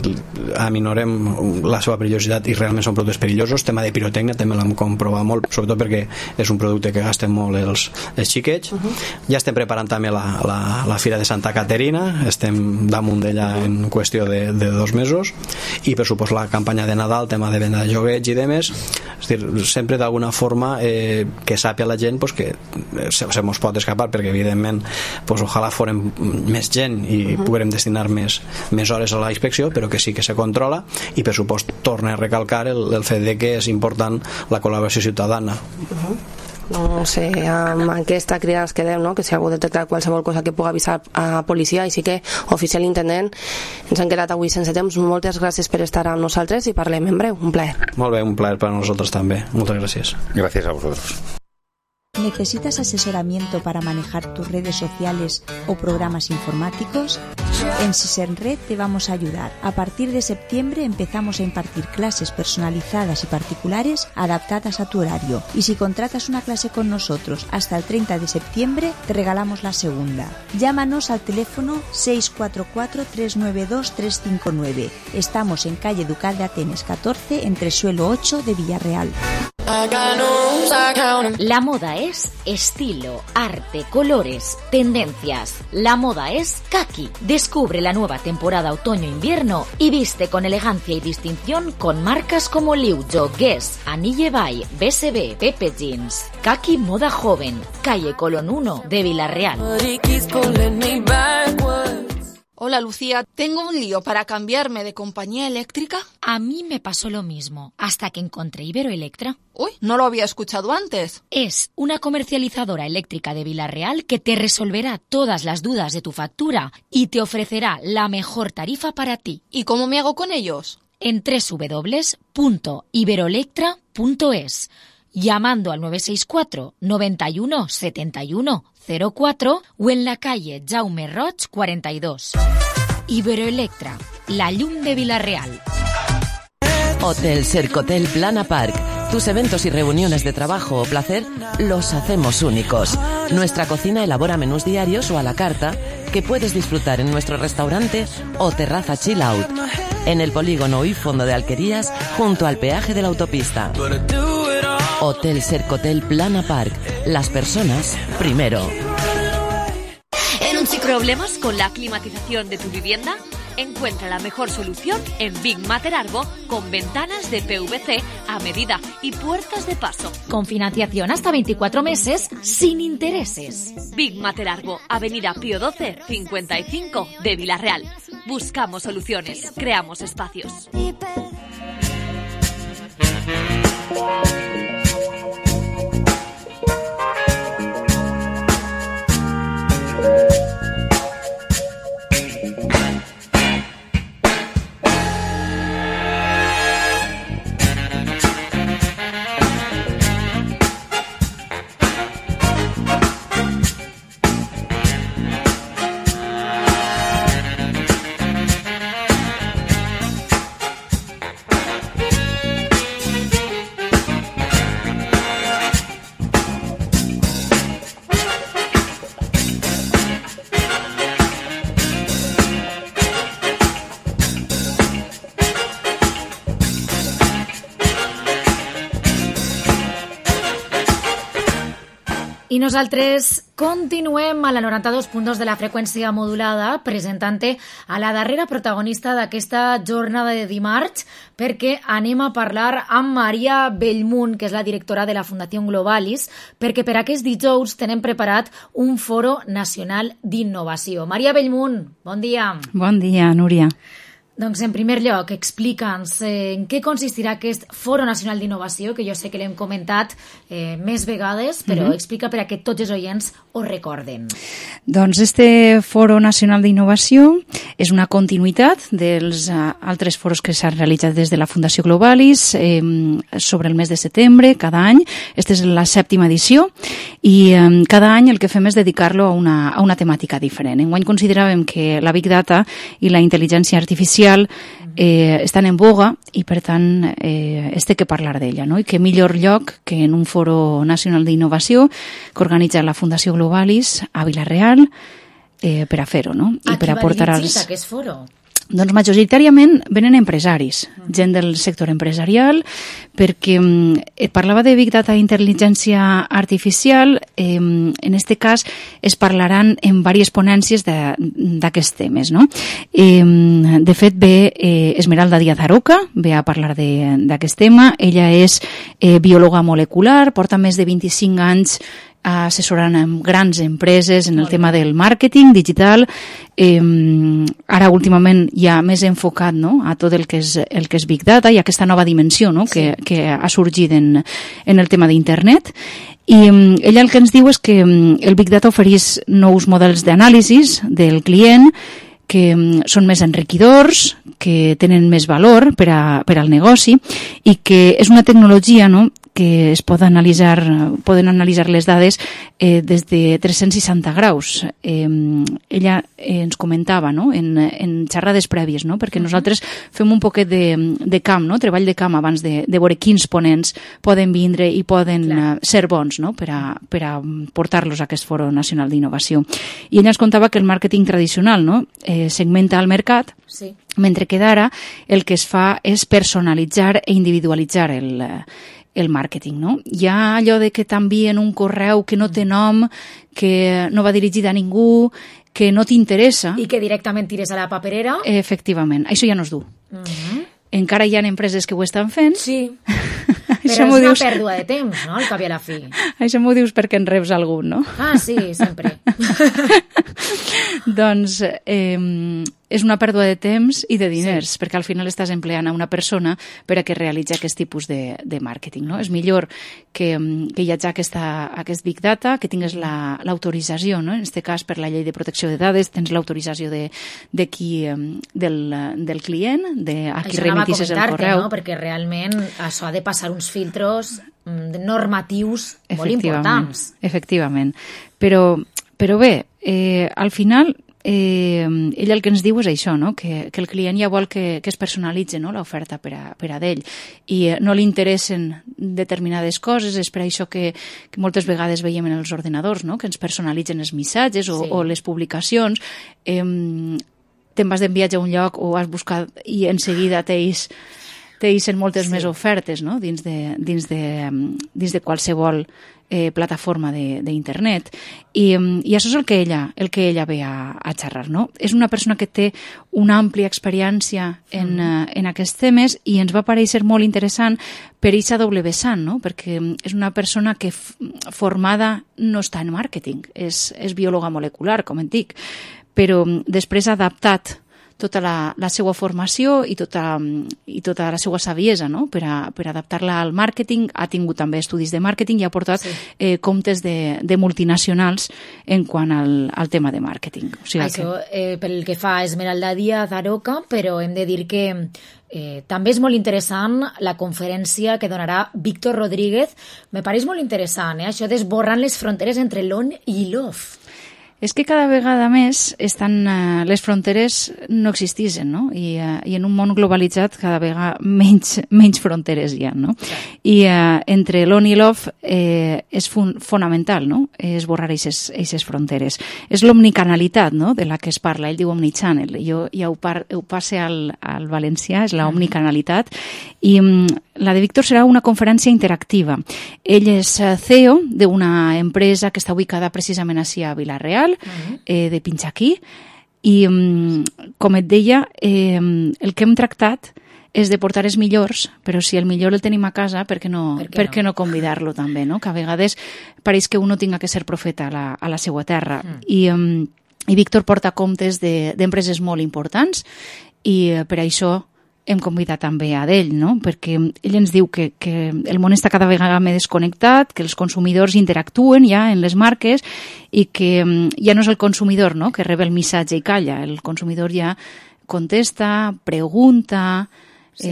aminorem la seva perillositat i realment són productes perillosos. Tema de pirotècnia també l'hem comprovat molt, sobretot perquè és un producte que gasten molt els, els xiquets. Uh-huh. Ja estem preparant també la, la, la Fira de Santa Caterina, estem damunt d'ella en qüestió de, de dos mesos, i per supost la campanya de Nadal, tema de venda de joguets i demés. És dir, sempre d'alguna forma eh, que sàpia la gent pues, que se, se mos pot escapar, perquè evidentment pues, ojalà forem més gent i uh-huh. puguem destinar més, més hores a la inspecció, però que sí que se controla, i per supost torna a recalcar el, el fet de que és important la col·laboració ciutadana. Uh-huh. No sé, amb aquesta crida ens quedem, no? Que si algú detecta qualsevol cosa que pugui avisar a policia, i sí que oficial intendent, ens han quedat avui sense temps. Moltes gràcies per estar amb nosaltres i parlem en breu, un plaer. Molt bé, un plaer per a nosaltres també, moltes gràcies. Gràcies a vosaltres. ¿Necesitas asesoramiento para manejar tus redes sociales o programas informáticos? En Sisenred te vamos a ayudar. A partir de septiembre empezamos a impartir clases personalizadas y particulares adaptadas a tu horario. Y si contratas una clase con nosotros hasta el treinta de septiembre, te regalamos la segunda. Llámanos al teléfono seis cuatro cuatro, tres nueve dos, tres cinco nueve. Estamos en calle Ducal de Atenes catorce, entre suelo ocho de Villarreal. La moda es estilo, arte, colores, tendencias. La moda es Kaki. Descubre la nueva temporada otoño-invierno y viste con elegancia y distinción con marcas como Liujo, Guess, Anille Bay, B S B, Pepe Jeans. Kaki Moda Joven, calle Colón uno de Villarreal. Hola Lucía, tengo un lío para cambiarme de compañía eléctrica. A mí me pasó lo mismo, hasta que encontré Iberoelectra. Uy, no lo había escuchado antes. Es una comercializadora eléctrica de Villarreal que te resolverá todas las dudas de tu factura y te ofrecerá la mejor tarifa para ti. ¿Y cómo me hago con ellos? En doble u doble u doble u punto iberoelectra punto es, llamando al nueve seis cuatro, noventa y uno, setenta y uno cero cuatro o en la calle Jaume Roig cuarenta y dos. Iberoelectra, la llum de Villarreal. Hotel Sercotel Plana Park. Tus eventos y reuniones de trabajo o placer los hacemos únicos. Nuestra cocina elabora menús diarios o a la carta que puedes disfrutar en nuestro restaurante o terraza chill out. En el polígono y fondo de Alquerías, junto al peaje de la autopista. Hotel Sercotel Plana Park. Las personas primero. ¿Problemas con la climatización de tu vivienda? Encuentra la mejor solución en Big Matter Arbo, con ventanas de P V C a medida y puertas de paso. Con financiación hasta veinticuatro meses, sin intereses. Big Matter Arbo, Avenida Pío doce, cincuenta y cinco de Villarreal. Buscamos soluciones, creamos espacios. I nosaltres continuem a la noranta-dos punt dos de la freqüència modulada presentant-te a la darrera protagonista d'aquesta jornada de dimarts perquè anem a parlar amb Maria Bellmunt, que és la directora de la Fundació Globalis, perquè per aquest dijous tenem preparat un foro nacional d'innovació. Maria Bellmunt, bon dia. Bon dia, Núria. Doncs, en primer lloc, explica'ns eh, en què consistirà aquest Foro Nacional d'Innovació, que jo sé que l'hem comentat eh, més vegades, però uh-huh. explica per a que tots els oients ho recorden. Doncs este Foro Nacional d'Innovació és una continuïtat dels uh, altres foros que s'han realitzat des de la Fundació Globalis eh, sobre el mes de setembre, cada any. Esta és la sèptima edició i eh, cada any el que fem és dedicar-lo a una, a una temàtica diferent. Enguany consideràvem que la Big Data i la intel·ligència artificial eh, estan en boga i per tant eh, es té que parlar d'ella, no? I que millor lloc que en un foro nacional d'innovació que organitza la Fundació Globalis a Vila-real eh, per a fer-ho, no? I a per qui va aportar dirigit als... aquest foro? Doncs majoritàriament venen empresaris, gent del sector empresarial, perquè eh, parlava de Big Data i intel·ligència artificial, eh, en aquest cas es parlaran en diverses ponències d'aquests temes, no? Eh, de fet, ve eh, Esmeralda Díaz Aroca, ve a parlar d'aquest tema, ella és eh, biòloga molecular, porta més de vint-i-cinc anys assessorant amb grans empreses en el tema del màrqueting digital, eh, ara últimament ja més enfocat, no?, a tot el que és, el que és Big Data i aquesta nova dimensió, no?, sí. que, que ha sorgit en, en el tema d'internet. I um, ella el que ens diu és que um, el Big Data ofereix nous models d'anàlisis del client que um, són més enriquidors, que tenen més valor per, a, per al negoci i que és una tecnologia, no?, que es pot analitzar, poden analitzar les dades eh, des de tres-cents seixanta graus. Eh, ella eh, ens comentava, no?, en, en xerrades prèvies, no?, perquè nosaltres fem un poquet de, de camp, no?, treball de camp abans de, de veure quins ponents poden vindre i poden uh, ser bons, no?, per a, per a portar-los a aquest Foro Nacional d'Innovació. I ella ens contava que el màrqueting tradicional, no?, eh, segmenta el mercat, sí. mentre que d'ara el que es fa és personalitzar i individualitzar el el màrqueting, no? Hi ha allò de que t'envien un correu que no té nom, que no va dirigit a ningú, que no t'interessa. I que directament tires a la paperera. Efectivament, això ja no es du. Uh-huh. Encara hi ha empreses que ho estan fent. Sí, però és una pèrdua de temps, no?, al cap i a la fi. Això m'ho dius perquè en reps algun, no? Ah, sí, sempre. Doncs eh, és una pèrdua de temps i de diners, sí. perquè al final estàs empleant a una persona per a que realitzi aquest tipus de, de màrqueting, no? És millor que, que hi hagi aquesta, aquest Big Data, que tingues l'autorització, la, no? En aquest cas, per la llei de protecció de dades, tens l'autorització de, de qui, del, del client, de a qui remitisses el correu. No? Perquè realment això ha de passar uns filtros normatius molt importants. Efectivament. Però, però bé, eh, al final eh, ell el que ens diu és això, no? que, que el client ja vol que, que es personalitzi, no?, l'oferta per a, per a d'ell i eh, no li interessen determinades coses. És per això que, que moltes vegades veiem en els ordenadors, no?, que ens personalitzen els missatges o, sí. o les publicacions. Eh, te'n vas de viatge a un lloc o has buscat i en seguida t'eix t'eixen moltes sí. més ofertes, no?, dins de, dins de, dins de qualsevol eh, plataforma d'internet. I, I això és el que ella, el que ella ve a, a xerrar, no? És una persona que té una àmplia experiència en, mm. en aquests temes i ens va parèixer molt interessant per eixa doble vessant, no?, perquè és una persona que formada no està en màrqueting, és, és biòloga molecular, com en dic, però després ha adaptat tota la, la seva formació i tota, i tota la seva saviesa, no?, per, a, per adaptar-la al màrqueting. Ha tingut també estudis de màrqueting i ha portat sí. eh, comptes de, de multinacionals en quant al, al tema de màrqueting. O sigui Això que... eh, pel que fa a Esmeralda Díaz Aroca, però hem de dir que eh, també és molt interessant la conferència que donarà Víctor Rodríguez. Me pareix molt interessant, eh? Això d'esborrant les fronteres entre l'on i l'off. És que cada vegada més estan, uh, les fronteres no existissin, no? I, uh, i en un món globalitzat cada vegada menys, menys fronteres hi ha, no? I uh, entre l'on i l'off eh, és fun fonamental, no? Esborrar aquestes fronteres. És l'omnicanalitat, no?, de la que es parla. Ell diu omnichannel. Jo ja ho, par ho passe al, al valencià, és la omnicanalitat. I um, la de Víctor serà una conferència interactiva. Ell és C E O d'una empresa que està ubicada precisament així a Vila-real, uh-huh. eh, de Pinxaquí, i um, com et deia, eh, el que hem tractat és de portar els millors, però si el millor el tenim a casa, per què no, per què per què no? no convidar-lo també, no? Que a vegades pareix que uno tinga que ser profeta a la, a la seva terra. Mm. I, um, I Víctor porta comptes d'empreses de, molt importants i per això hem convidat també a d'ell, no? Perquè ell ens diu que, que el món està cada vegada més desconnectat, que els consumidors interactuen ja en les marques i que ja no és el consumidor, no?, que rep el missatge i calla. El consumidor ja contesta, pregunta... Sí.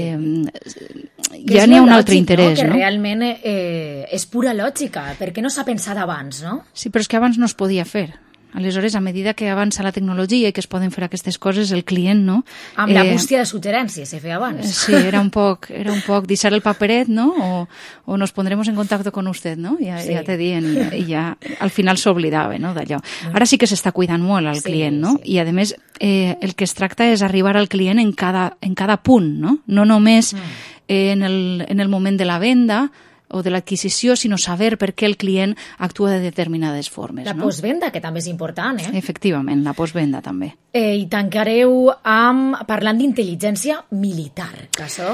Eh, ja n'hi ha un lògic, altre interès, no? Que no? realment eh, és pura lògica. Per què no s'ha pensat abans, no? Sí, però és que abans no es podia fer. Aleshores, a medida que avança la tecnologia i que es poden fer aquestes coses, el client, no? Amb eh, la bústia de suggerències se feia abans. Sí, era un poc, era un poc deixar el paperet, no? O, o nos pondremos en contacto con usted, no? Ja, sí. ja te dien, i, i ja al final s'oblidava, no?, d'allò. Ara sí que s'està cuidant molt al sí, client, no? Sí. I, a més, eh, el que es tracta és arribar al client en cada, en cada punt, no? No només mm. eh, en, el, en el moment de la venda o de l'adquisició, sinó saber per què el client actua de determinades formes. La no? postvenda, que també és important, eh? Efectivament, la postvenda també. Eh, I tancareu amb, parlant d'intel·ligència militar, que això...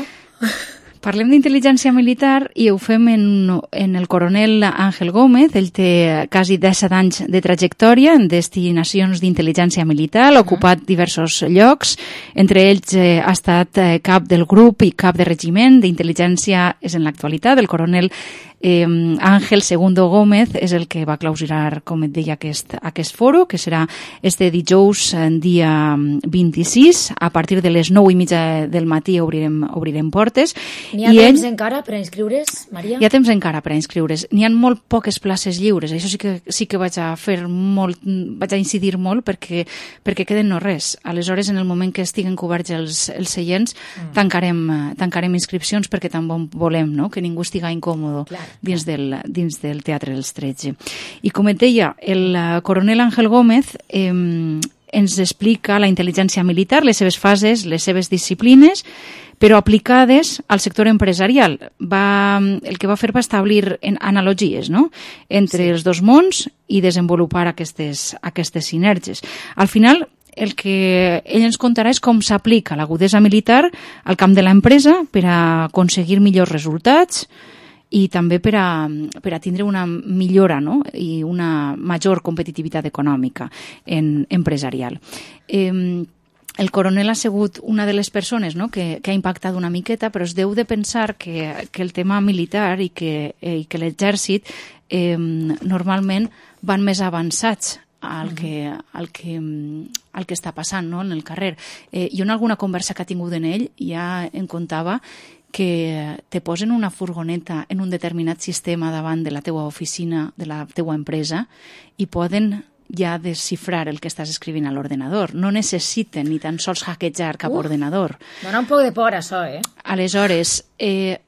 Parlem d'intel·ligència militar i ho fem en, en el coronel Àngel Gómez. Ell té quasi disset anys de trajectòria en destinacions d'intel·ligència militar, ha ocupat diversos llocs, entre ells eh, ha estat eh, cap del grup i cap de regiment d'intel·ligència, és en l'actualitat, el coronel eh, Àngel Segundo Gómez és el que va clausurar, com et deia, aquest, aquest foro, que serà este dijous, dia vint-i-sis, a partir de les nou i mitja del matí obrirem, obrirem portes. N'hi ha I temps ell, encara per a inscriure's, Maria? Hi ha temps encara per a inscriure's. N'hi ha molt poques places lliures. Això sí que, sí que vaig a fer molt, vaig a incidir molt perquè, perquè queden no res. Aleshores, en el moment que estiguen coberts els, els seients, mm. tancarem, tancarem inscripcions perquè també volem, no?, que ningú estiga incòmodo clar, dins, clar. Del, dins del Teatre dels tretze. I com et deia, el coronel Àngel Gómez eh, ens explica la intel·ligència militar, les seves fases, les seves disciplines, però aplicades al sector empresarial. Va, el que va fer va establir en analogies, no?, entre sí. els dos mons i desenvolupar aquestes, aquestes sinergies. Al final, el que ell ens contarà és com s'aplica l'agudesa militar al camp de l'empresa per a aconseguir millors resultats i també per a, per a tindre una millora, no?, i una major competitivitat econòmica en, empresarial. Eh, El coronel ha sigut una de les persones, no?, que, que ha impactat una miqueta, però es deu de pensar que, que el tema militar i que, eh, i que l'exèrcit eh, normalment van més avançats al que, al que, al que està passant, no?, en el carrer. Eh, jo en alguna conversa que ha tingut en ell ja em contava que te posen una furgoneta en un determinat sistema davant de la teua oficina, de la teua empresa, i poden ja descifrar el que estàs escrivint a l'ordenador. No necessiten ni tan sols hackejar cap Uf, ordenador. Dona un poc de por, això, eh? Aleshores, eh,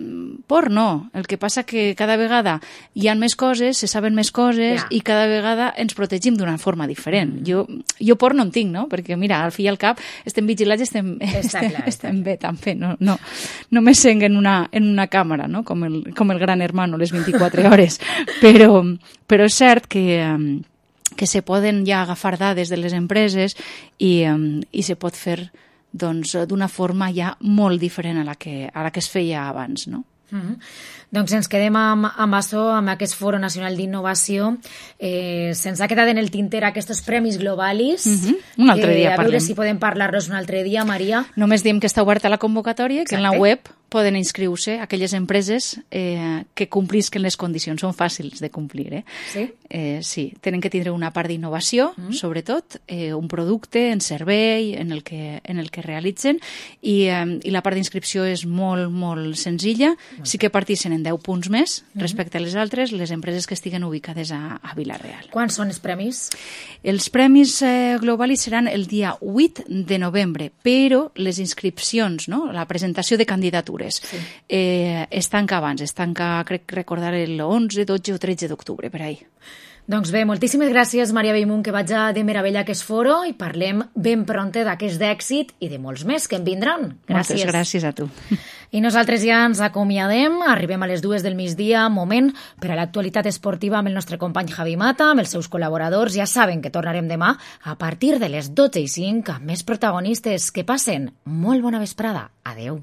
por no. El que passa que cada vegada hi ha més coses, se saben més coses ja. i cada vegada ens protegim d'una forma diferent. Mm. Jo, jo por no en tinc, no? Perquè, mira, al fi i al cap estem vigilats i estem, estem, clar, estem bé també. No, no, no me sent en una, en una càmera, no? Com el, com el gran hermano, les vint-i-quatre hores. Però, però és cert que... Um, que se poden ja agafar dades de les empreses i, um, i se pot fer doncs, d'una forma ja molt diferent a la que, a la que es feia abans, no? Mm-hmm. Doncs ens quedem amb, amb això, amb aquest Foro Nacional d'Innovació. Eh, se'ns ha quedat en el tinter aquests premis globalis. Mm-hmm. Un altre dia eh, a veure parlem. si podem parlar-los un altre dia, Maria. Només diem que està oberta la convocatòria, que Exacte. En la web poden inscriure aquelles empreses eh, que complisquen les condicions. Són fàcils de complir. Eh? Sí? Eh, sí, tenen que tindre una part d'innovació, mm. sobretot, eh, un producte en servei en el que, en el que realitzen, i, eh, i la part d'inscripció és molt, molt senzilla. Mm. Sí que partixen en deu punts més mm. respecte a les altres, les empreses que estiguen ubicades a, a Vila-real. Quants són els premis? Els premis eh, globalis seran el dia vuit de novembre, però les inscripcions, no? La presentació de candidatures, sí. eh, es tanca abans, es tanca, crec recordar, el onze, dotze o tretze d'octubre, per ahí. Doncs bé, moltíssimes gràcies, Maria Bellmunt, que vaig a de meravella que és foro, i parlem ben pronte d'aquest d'èxit i de molts més que en vindran. Gràcies. Moltes gràcies a tu. I nosaltres ja ens acomiadem, arribem a les dues del migdia, moment per a l'actualitat esportiva amb el nostre company Javi Mata, amb els seus col·laboradors. Ja saben que tornarem demà a partir de les dotze i cinc amb més protagonistes. Que passen molt bona vesprada. Adeu.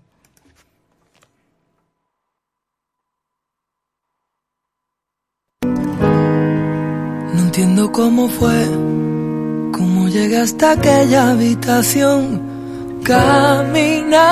No entiendo cómo fue, cómo llegué hasta aquella habitación, caminar.